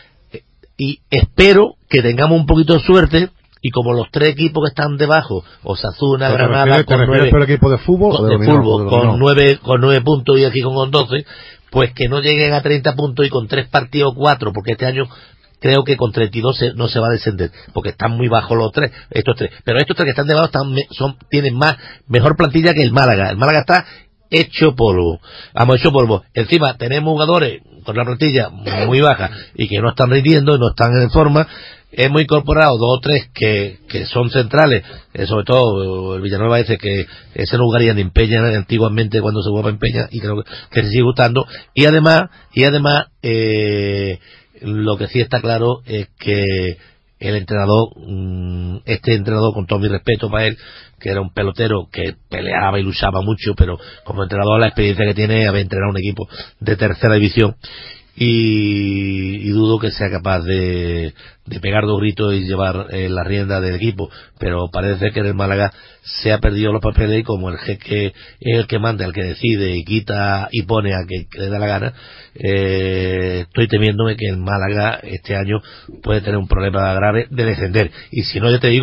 Y espero que tengamos un poquito de suerte, y como los tres equipos que están debajo, Osasuna, Granada, con nueve, el equipo de fútbol, con, de fútbol, con nueve, con nueve puntos y aquí con doce, pues que no lleguen a treinta puntos y con tres partidos cuatro, porque este año creo que con treinta y dos se, no se va a descender, porque están muy bajos los tres, estos tres. Pero estos tres que están debajo están, son, tienen más, mejor plantilla que el Málaga. El Málaga está hecho polvo. Vamos, hecho polvo. Encima tenemos jugadores con la plantilla muy baja y que no están rindiendo, no están en forma. Hemos incorporado dos o tres que, que son centrales, eh, sobre todo el Villanueva ese, que ese no jugaría en Peña antiguamente cuando se jugaba en Peña, y creo que, que se sigue gustando. Y además, y además, eh, lo que sí está claro es que el entrenador, este entrenador, con todo mi respeto para él, que era un pelotero que peleaba y luchaba mucho, pero como entrenador la experiencia que tiene había entrenado un equipo de tercera división, y, y dudo que sea capaz de, de pegar dos gritos y llevar eh, la rienda del equipo. Pero parece que en el Málaga se ha perdido los papeles, y como el jeque es el que manda, el que decide y quita y pone a que, que le da la gana, eh, estoy temiéndome que el Málaga este año puede tener un problema grave de descender. Y si no, yo te digo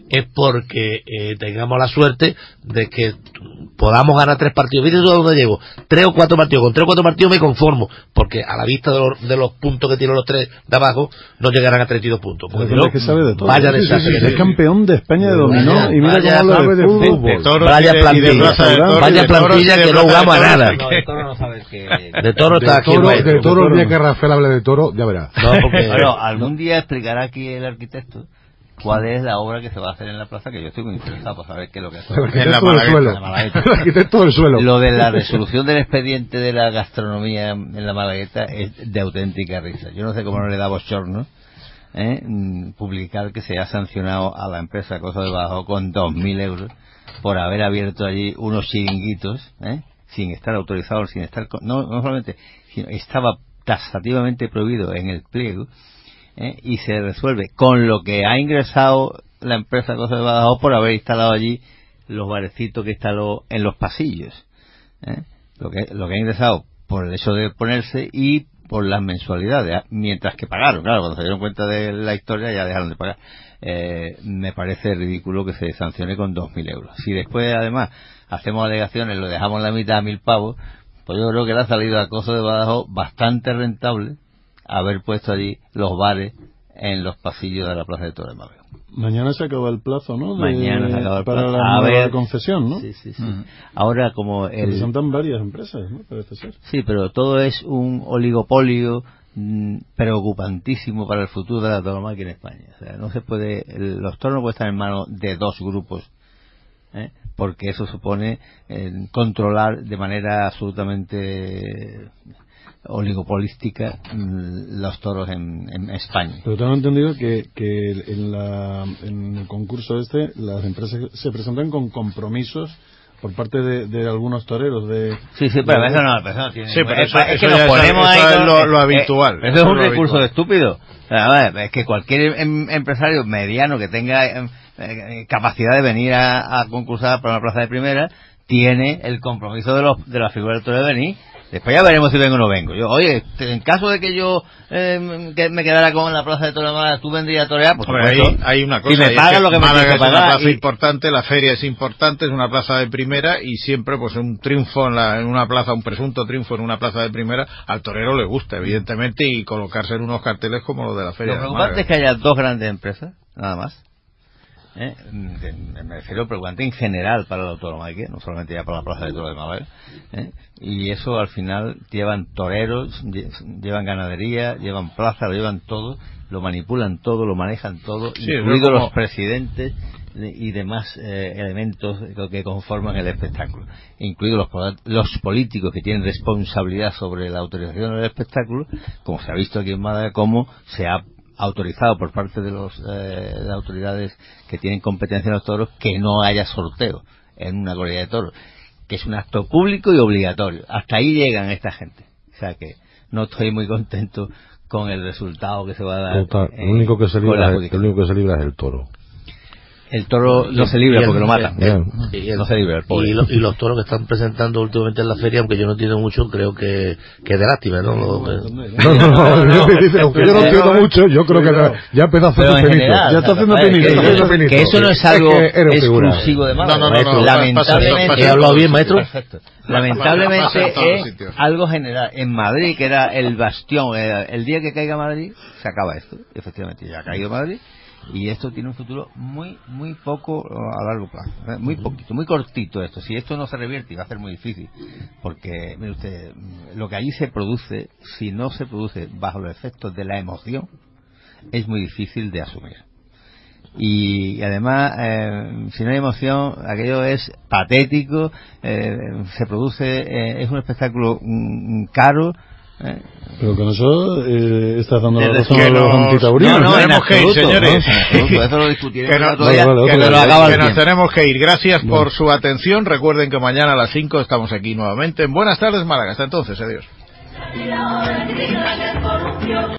es porque eh, tengamos la suerte de que podamos ganar tres partidos. ¿Viste tú a dónde llego? Tres o cuatro partidos. Con tres o cuatro partidos me conformo, porque a la vista de los, de los puntos que tienen los tres de abajo, no llegarán a treinta y dos puntos. Porque no, es que sabe de todo. Vaya sí, desastre. Sí, sí, sí. Es campeón de España de dominó vaya, y mira vaya, cómo habla de fútbol. De toro, vaya plantilla, vaya plantilla que no jugamos a nada. No, de Toro no sabes que... De Toro está aquí. De Toro, el día que Rafael hable de Toro, ya verás. No, porque... Bueno, algún día explicará aquí el arquitecto cuál es la obra que se va a hacer en la plaza, que yo estoy muy interesado por saber qué es lo que hace. En la Malagueta. El arquitecto del suelo. Lo de la resolución del expediente de la gastronomía en la Malagueta es de auténtica risa. Yo no sé cómo no le da bochorno ¿eh? publicar que se ha sancionado a la empresa Cosa del Bajo con dos mil euros por haber abierto allí unos chiringuitos ¿eh? sin estar autorizados, sin estar... No, no solamente, sino estaba taxativamente prohibido en el pliego. ¿Eh? Y se resuelve con lo que ha ingresado la empresa Cosa de Badajoz por haber instalado allí los barecitos que instaló en los pasillos, ¿eh? lo que lo que ha ingresado por el hecho de ponerse y por las mensualidades, mientras que pagaron. Claro, cuando se dieron cuenta de la historia ya dejaron de pagar. Eh, me parece ridículo que se sancione con dos mil euros. Si después además hacemos alegaciones, lo dejamos en la mitad a mil pavos, pues yo creo que le ha salido a Cosa de Badajoz bastante rentable haber puesto allí los bares en los pasillos de la Plaza de Toro de Málaga. Mañana se acaba el plazo, ¿no? De, Mañana se acaba el plazo. Para la a ver, concesión, ¿no? Sí, sí, sí. Uh-huh. Ahora, como el... Presentan varias empresas, ¿no? Parece ser. Sí, pero todo es un oligopolio mmm, preocupantísimo para el futuro de la tauromaquia en España. O sea, no se puede... El, los toros no pueden estar en manos de dos grupos, ¿eh? Porque eso supone eh, controlar de manera absolutamente... oligopolística los toros en, en España. Pero tengo entendido que, que en, la, en el concurso este las empresas se presentan con compromisos por parte de, de algunos toreros de sí sí pero de, eso no, eso no tiene sí, pero eso, es, es eso que nos ponemos es, ahí es con, lo, lo habitual eh, eso, eso es un recurso habitual. Estúpido. A ver, es que cualquier em, empresario mediano que tenga eh, eh, capacidad de venir a, a concursar para una plaza de primera tiene el compromiso de los de la figura del torero de venir. Después ya veremos si vengo o no vengo. Yo, oye, en caso de que yo eh, que me quedara con la plaza de Toro de Málaga, tú vendrías a torear, pues hay, hay una cosa, si me pagas lo que me tienes que pagar. Es una plaza y... importante, la feria es importante, es una plaza de primera y siempre pues un triunfo en, la, en una plaza, un presunto triunfo en una plaza de primera, al torero le gusta, evidentemente, y colocarse en unos carteles como los de la feria. Lo preocupante es que haya dos grandes empresas, nada más. ¿Eh? Me refiero preocupante en general para la autonomía, no solamente ya para la plaza de Toro de Málaga, ¿eh? Y eso al final llevan toreros, llevan ganadería, llevan plaza, lo llevan todo, lo manipulan todo, lo manejan todo, sí, incluidos como... los presidentes y demás eh, elementos que conforman el espectáculo, incluidos los, los políticos que tienen responsabilidad sobre la autorización del espectáculo, como se ha visto aquí en Málaga, como se ha autorizado por parte de las eh, de autoridades que tienen competencia en los toros que no haya sorteo en una corrida de toros, que es un acto público y obligatorio. Hasta ahí llegan esta gente. O sea que no estoy muy contento con el resultado que se va a dar. Total, eh, el único que se libra es, el único que se libra es el toro. El toro no se libra porque lo matan. Y, y, no se libra el pobre. Y, lo, y los toros que están presentando últimamente en la feria, aunque yo no entiendo mucho, creo que, que es de lástima, ¿no? No, no, no, no, dice, aunque yo no entiendo mucho, yo creo que ya empezó a hacer su penito. Ya está haciendo penito. Que eso no es algo exclusivo de Málaga. No, no, no. Lamentablemente. ¿He hablado bien, maestro? Perfecto. Lamentablemente es algo general. En Madrid, que era el bastión, el día que caiga Madrid, se acaba esto. Efectivamente, ya ha caído Madrid. Y esto tiene un futuro muy muy poco a largo plazo, muy poquito, muy cortito esto. Si esto no se revierte, va a ser muy difícil, porque mire usted, lo que allí se produce, si no se produce bajo los efectos de la emoción, es muy difícil de asumir. Y, y además, eh, si no hay emoción, aquello es patético, eh, se produce, eh, es un espectáculo mm, caro. ¿Eh? Pero con eso eh, estás dando la razón a los antitaurinos. No, no, tenemos que ir, señores. Eso lo discutiremos que, no, otro día, vale, vale, que, vale, lo acaba que el nos tiempo. tenemos que ir. Gracias bueno. por su atención. Recuerden que mañana a las cinco estamos aquí nuevamente. Buenas tardes, Málaga. Hasta entonces, adiós.